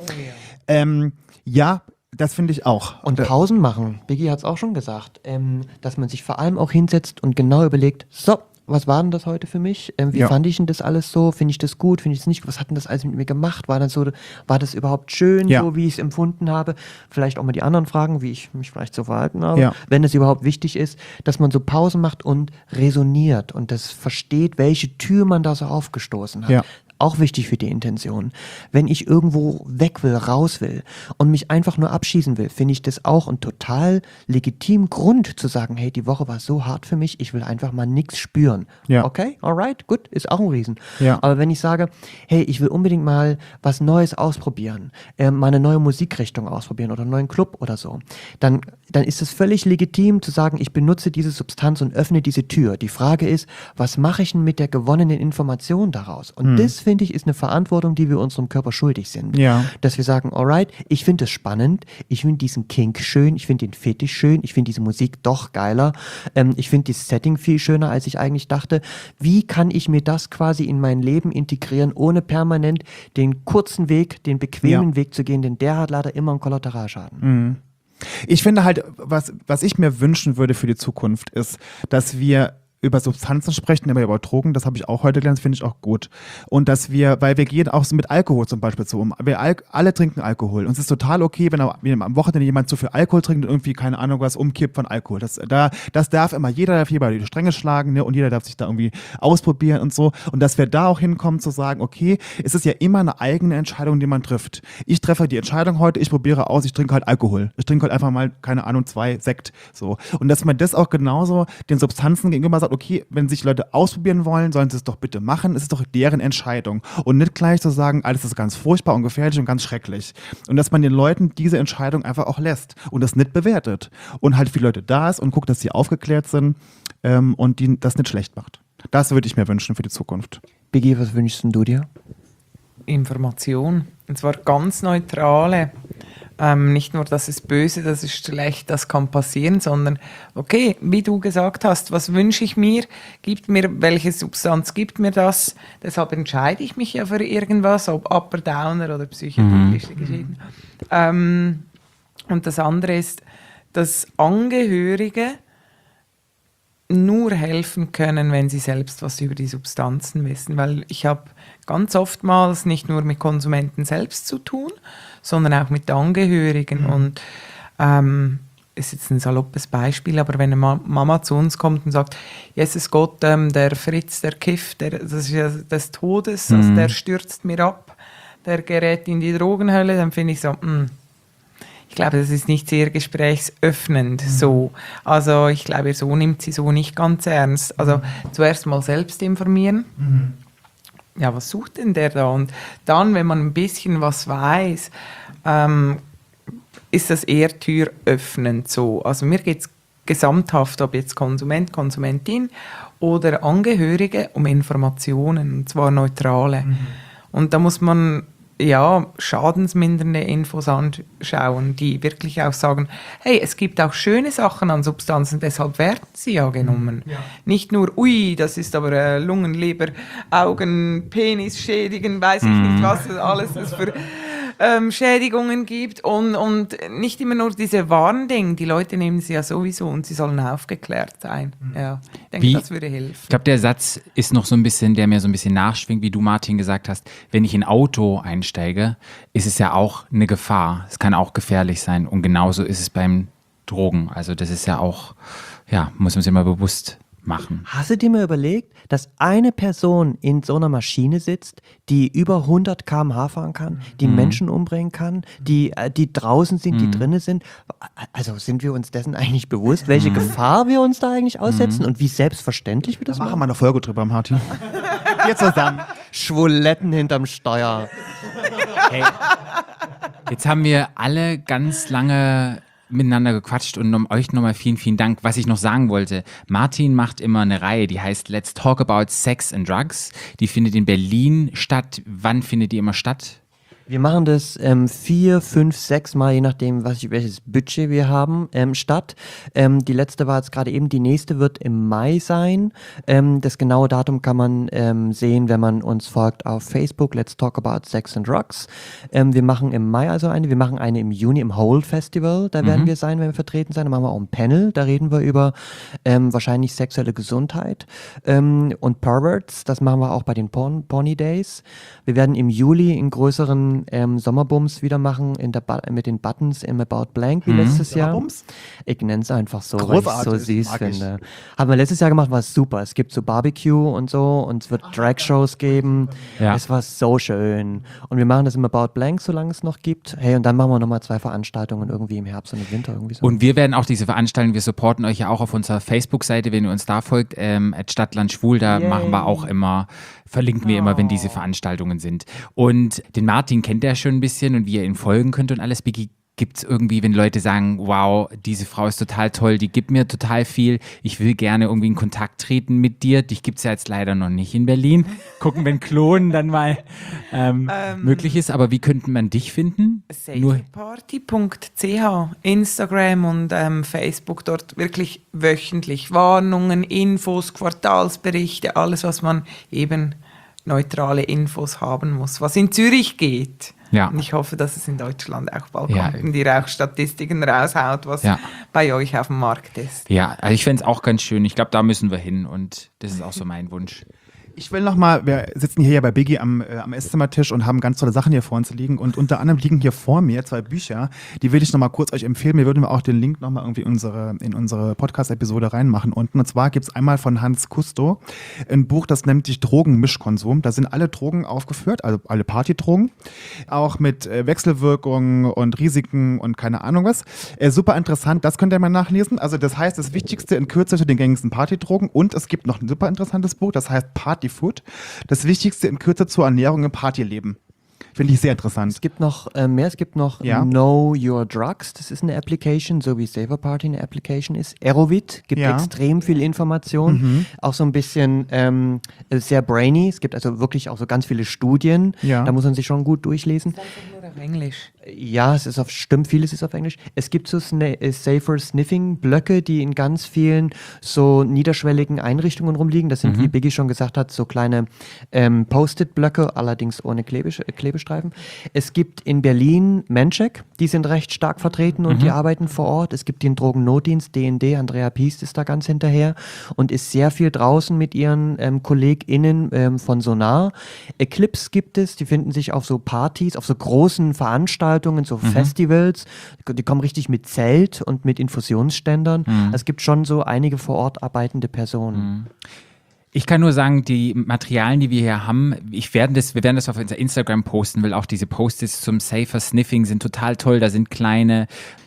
B: Ja, das finde ich auch.
E: Und Pausen machen. Biggie hat es auch schon gesagt, dass man sich vor allem auch hinsetzt und genau überlegt, so, was war denn das heute für mich? Wie fand ich denn das alles so? Finde ich das gut? Finde ich es nicht? Was hat denn das alles mit mir gemacht? War das überhaupt schön, so wie ich es empfunden habe? Vielleicht auch mal die anderen fragen, wie ich mich vielleicht so verhalten habe. Ja. Wenn es überhaupt wichtig ist, dass man so Pausen macht und resoniert und das versteht, welche Tür man da so aufgestoßen hat. Ja. Auch wichtig für die Intention. Wenn ich irgendwo weg will, raus will und mich einfach nur abschießen will, finde ich das auch ein total legitimen Grund zu sagen, hey, die Woche war so hart für mich, ich will einfach mal nichts spüren. Ja. Okay, alright, gut, ist auch ein Riesen. Ja. Aber wenn ich sage, hey, ich will unbedingt mal was Neues ausprobieren, mal eine neue Musikrichtung ausprobieren oder einen neuen Club oder so, dann ist es völlig legitim zu sagen, ich benutze diese Substanz und öffne diese Tür. Die Frage ist, was mache ich denn mit der gewonnenen Information daraus? Und das finde ich, ist eine Verantwortung, die wir unserem Körper schuldig sind. Ja. Dass wir sagen, alright, ich finde es spannend, ich finde diesen Kink schön, ich finde den Fetisch schön, ich finde diese Musik doch geiler, ich finde dieses Setting viel schöner, als ich eigentlich dachte. Wie kann ich mir das quasi in mein Leben integrieren, ohne permanent den kurzen Weg, den bequemen Weg zu gehen, denn der hat leider immer einen Kollateralschaden.
B: Mhm. Ich finde halt, was ich mir wünschen würde für die Zukunft, ist, dass wir über Substanzen sprechen, aber über Drogen, das habe ich auch heute gelernt, das finde ich auch gut. Und dass weil wir gehen auch so mit Alkohol zum Beispiel so um. Wir alle trinken Alkohol. Und es ist total okay, wenn am Wochenende jemand zu viel Alkohol trinkt und irgendwie, keine Ahnung, was umkippt von Alkohol. Das darf immer, jeder darf hier bei die Stränge schlagen, ne, und jeder darf sich da irgendwie ausprobieren und so. Und dass wir da auch hinkommen zu sagen, okay, es ist ja immer eine eigene Entscheidung, die man trifft. Ich treffe die Entscheidung heute, ich probiere aus, ich trinke halt Alkohol. Ich trinke halt einfach mal, keine Ahnung, 2 Sekt. So. Und dass man das auch genauso den Substanzen gegenüber sagt, okay, wenn sich Leute ausprobieren wollen, sollen sie es doch bitte machen. Es ist doch deren Entscheidung. Und nicht gleich zu sagen, alles ist ganz furchtbar und gefährlich und ganz schrecklich. Und dass man den Leuten diese Entscheidung einfach auch lässt und das nicht bewertet. Und halt viele Leute da ist und guckt, dass sie aufgeklärt sind und die das nicht schlecht macht. Das würde ich mir wünschen für die Zukunft.
E: Biggie, was wünschst du dir?
D: Information. Und zwar ganz neutrale. Nicht nur, das ist böse, das ist schlecht, das kann passieren, sondern okay, wie du gesagt hast, was wünsche ich mir? Welche Substanz gibt mir das? Deshalb entscheide ich mich ja für irgendwas, ob Upper, Downer oder psychedelische Geschichten. Und das andere ist, dass Angehörige nur helfen können, wenn sie selbst was über die Substanzen wissen. Weil ich habe ganz oftmals nicht nur mit Konsumenten selbst zu tun, sondern auch mit Angehörigen. Und ist jetzt ein saloppes Beispiel, aber wenn eine Mama zu uns kommt und sagt, Jesus Gott, der Fritz, der kifft, das ist ja des Todes, also der stürzt mir ab, der gerät in die Drogenhölle, dann finde ich so, ich glaube, das ist nicht sehr gesprächsöffnend so. Also ich glaube, ihr Sohn nimmt sie so nicht ganz ernst. Also zuerst mal selbst informieren. Ja, was sucht denn der da? Und dann, wenn man ein bisschen was weiß, ist das eher türöffnend so. Also mir geht es gesamthaft, ob jetzt Konsument, Konsumentin oder Angehörige, um Informationen, und zwar neutrale. Und da muss man schadensmindernde Infos anschauen, die wirklich auch sagen, hey, es gibt auch schöne Sachen an Substanzen, deshalb werden sie ja genommen. Ja. Nicht nur, ui, das ist aber Lungen, Leber, Augen, Penis schädigen, weiß ich nicht, was das alles für Schädigungen gibt und nicht immer nur diese Warndinge. Die Leute nehmen sie ja sowieso und sie sollen aufgeklärt sein. Ja, ich denke, das würde helfen.
A: Ich glaube, der Satz ist noch so ein bisschen, der mir so ein bisschen nachschwingt, wie du, Martin, gesagt hast. Wenn ich in ein Auto einsteige, ist es ja auch eine Gefahr. Es kann auch gefährlich sein und genauso ist es beim Drogen. Also das ist ja auch, muss man sich mal bewusst machen.
E: Hast du dir mal überlegt, dass eine Person in so einer Maschine sitzt, die über 100 km/h fahren kann, die Menschen umbringen kann, die draußen sind, die drinnen sind? Also sind wir uns dessen eigentlich bewusst, welche Gefahr wir uns da eigentlich aussetzen und wie selbstverständlich wir das machen?
B: Machen wir eine Folge drüber, Martin. Wir zusammen.
E: Schwuletten hinterm Steuer.
A: Hey, jetzt haben wir alle ganz lange miteinander gequatscht und euch nochmal vielen, vielen Dank. Was ich noch sagen wollte, Martin macht immer eine Reihe, die heißt Let's Talk About Sex and Drugs. Die findet in Berlin statt. Wann findet die immer statt?
E: Wir machen das 4, 5, 6 Mal, je nachdem, welches Budget wir haben, statt. Die letzte war jetzt gerade eben, die nächste wird im Mai sein. Das genaue Datum kann man sehen, wenn man uns folgt auf Facebook, Let's Talk About Sex and Drugs. Wir machen im Mai also eine, wir machen eine im Juni im Hold Festival, da werden wir sein, wenn wir vertreten sein. Da machen wir auch ein Panel, da reden wir über wahrscheinlich sexuelle Gesundheit und Perverts, das machen wir auch bei den Pony Days. Wir werden im Juli in größeren Sommerbums wieder machen mit den Buttons im About Blank wie letztes Jahr. Sommerbums? Ich nenne es einfach so,
B: großartig,
E: weil ich es so süß finde. Haben wir letztes Jahr gemacht, war es super. Es gibt so Barbecue und so und es wird Drag-Shows geben. Ja. Es war so schön. Und wir machen das im About Blank, solange es noch gibt. Hey, und dann machen wir nochmal 2 Veranstaltungen irgendwie im Herbst und im Winter. Irgendwie so.
A: Und wir werden auch diese Veranstaltungen, wir supporten euch ja auch auf unserer Facebook-Seite, wenn ihr uns da folgt, Stadtland Schwul, da machen wir auch immer, verlinken wir immer, wenn diese Veranstaltungen sind. Und den Martin kennt er schon ein bisschen und wie ihr ihn folgen könnt und alles. Biggie, gibt es irgendwie, wenn Leute sagen, wow, diese Frau ist total toll, die gibt mir total viel, ich will gerne irgendwie in Kontakt treten mit dir. Dich gibt es ja jetzt leider noch nicht in Berlin. Gucken, wenn Klonen dann mal möglich ist. Aber wie könnte man dich finden?
D: Safeparty.ch, Instagram und Facebook, dort wirklich wöchentlich Warnungen, Infos, Quartalsberichte, alles, was man eben neutrale Infos haben muss, was in Zürich geht. Ja. Und ich hoffe, dass es in Deutschland auch bald kommt und ihr auch Statistiken raushaut, was bei euch auf dem Markt ist.
A: Ja, also ich fände es auch ganz schön. Ich glaube, da müssen wir hin und das ist auch so mein Wunsch.
B: Ich will nochmal, wir sitzen hier ja bei Biggie am Esszimmertisch und haben ganz tolle Sachen hier vor uns liegen und unter anderem liegen hier vor mir 2 Bücher, die will ich nochmal kurz euch empfehlen. Wir würden auch den Link nochmal irgendwie in unsere Podcast-Episode reinmachen unten. Und zwar gibt es einmal von Hans Kusto ein Buch, das nennt sich Drogenmischkonsum. Da sind alle Drogen aufgeführt, also alle Partydrogen, auch mit Wechselwirkungen und Risiken und keine Ahnung was. Super interessant, das könnt ihr mal nachlesen. Also das heißt, das Wichtigste in Kürze zu den gängigsten Partydrogen und es gibt noch ein super interessantes Buch, das heißt Party Food. Das Wichtigste in Kürze zur Ernährung im Partyleben. Finde ich sehr interessant.
E: Es gibt noch mehr. Es gibt noch Know Your Drugs. Das ist eine Application, so wie Safer Party eine Application ist. Aerovit gibt extrem viel Information. Auch so ein bisschen sehr brainy. Es gibt also wirklich auch so ganz viele Studien. Da muss man sich schon gut durchlesen.
D: Auf Englisch.
E: Ja, stimmt, vieles ist auf Englisch. Es gibt so Safer Sniffing Blöcke, die in ganz vielen so niederschwelligen Einrichtungen rumliegen. Das sind, wie Biggie schon gesagt hat, so kleine Post-it-Blöcke, allerdings ohne Klebestreifen. Es gibt in Berlin Mencheck, die sind recht stark vertreten und die arbeiten vor Ort. Es gibt den Drogennotdienst, DND, Andrea Piest ist da ganz hinterher und ist sehr viel draußen mit ihren KollegInnen von Sonar. Eclipse gibt es, die finden sich auf so Partys, auf so großen Veranstaltungen, so Festivals, die kommen richtig mit Zelt und mit Infusionsständern. Es gibt schon so einige vor Ort arbeitende Personen.
A: Ich kann nur sagen, die Materialien, die wir hier haben, wir werden das auf unser Instagram posten, weil auch diese Post-its zum Safer Sniffing sind total toll. Da sind kleine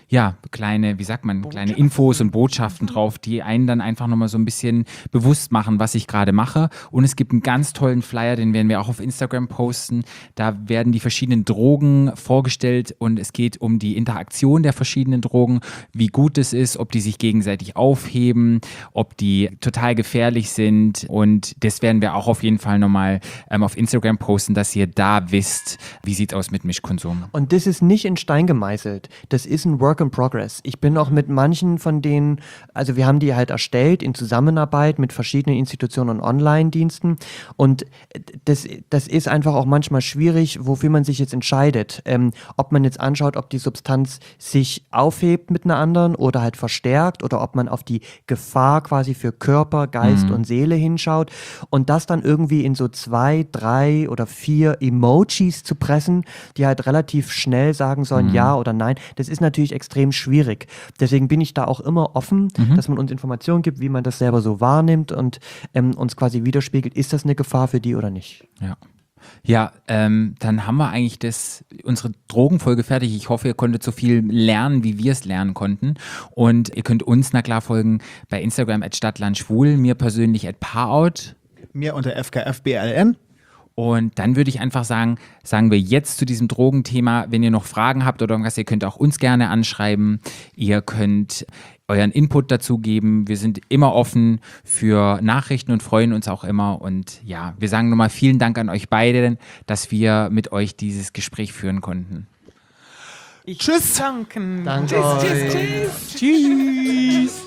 A: Infos und Botschaften drauf, die einen dann einfach nochmal so ein bisschen bewusst machen, was ich gerade mache. Und es gibt einen ganz tollen Flyer, den werden wir auch auf Instagram posten. Da werden die verschiedenen Drogen vorgestellt und es geht um die Interaktion der verschiedenen Drogen, wie gut es ist, ob die sich gegenseitig aufheben, ob die total gefährlich sind. Und das werden wir auch auf jeden Fall nochmal auf Instagram posten, dass ihr da wisst, wie sieht es aus mit Mischkonsum.
E: Und das ist nicht in Stein gemeißelt. Das ist ein Work in Progress. Ich bin auch mit manchen von denen, also wir haben die halt erstellt in Zusammenarbeit mit verschiedenen Institutionen und Online-Diensten und das ist einfach auch manchmal schwierig, wofür man sich jetzt entscheidet. Ob man jetzt anschaut, ob die Substanz sich aufhebt mit einer anderen oder halt verstärkt oder ob man auf die Gefahr quasi für Körper, Geist und Seele hinschaut und das dann irgendwie in so 2, 3 oder 4 Emojis zu pressen, die halt relativ schnell sagen sollen ja oder nein, das ist natürlich extrem schwierig. Deswegen bin ich da auch immer offen, dass man uns Informationen gibt, wie man das selber so wahrnimmt und uns quasi widerspiegelt, ist das eine Gefahr für die oder nicht.
A: Ja, dann haben wir eigentlich unsere Drogenfolge fertig. Ich hoffe, ihr konntet so viel lernen, wie wir es lernen konnten. Und ihr könnt uns na klar folgen bei Instagram @stadtlandschwul, mir persönlich @paarout.
B: Mir unter FKFBLN.
A: Und dann würde ich einfach sagen wir jetzt zu diesem Drogenthema, wenn ihr noch Fragen habt oder irgendwas, ihr könnt auch uns gerne anschreiben. Ihr könnt euren Input dazu geben. Wir sind immer offen für Nachrichten und freuen uns auch immer. Und ja, wir sagen nochmal vielen Dank an euch beide, dass wir mit euch dieses Gespräch führen konnten.
B: Tschüss.
E: Danke euch.
A: Tschüss.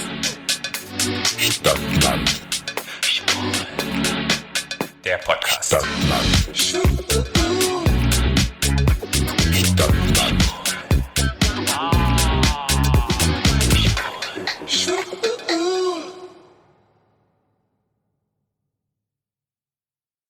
C: Stadtland. Der Podcast. Stadtland.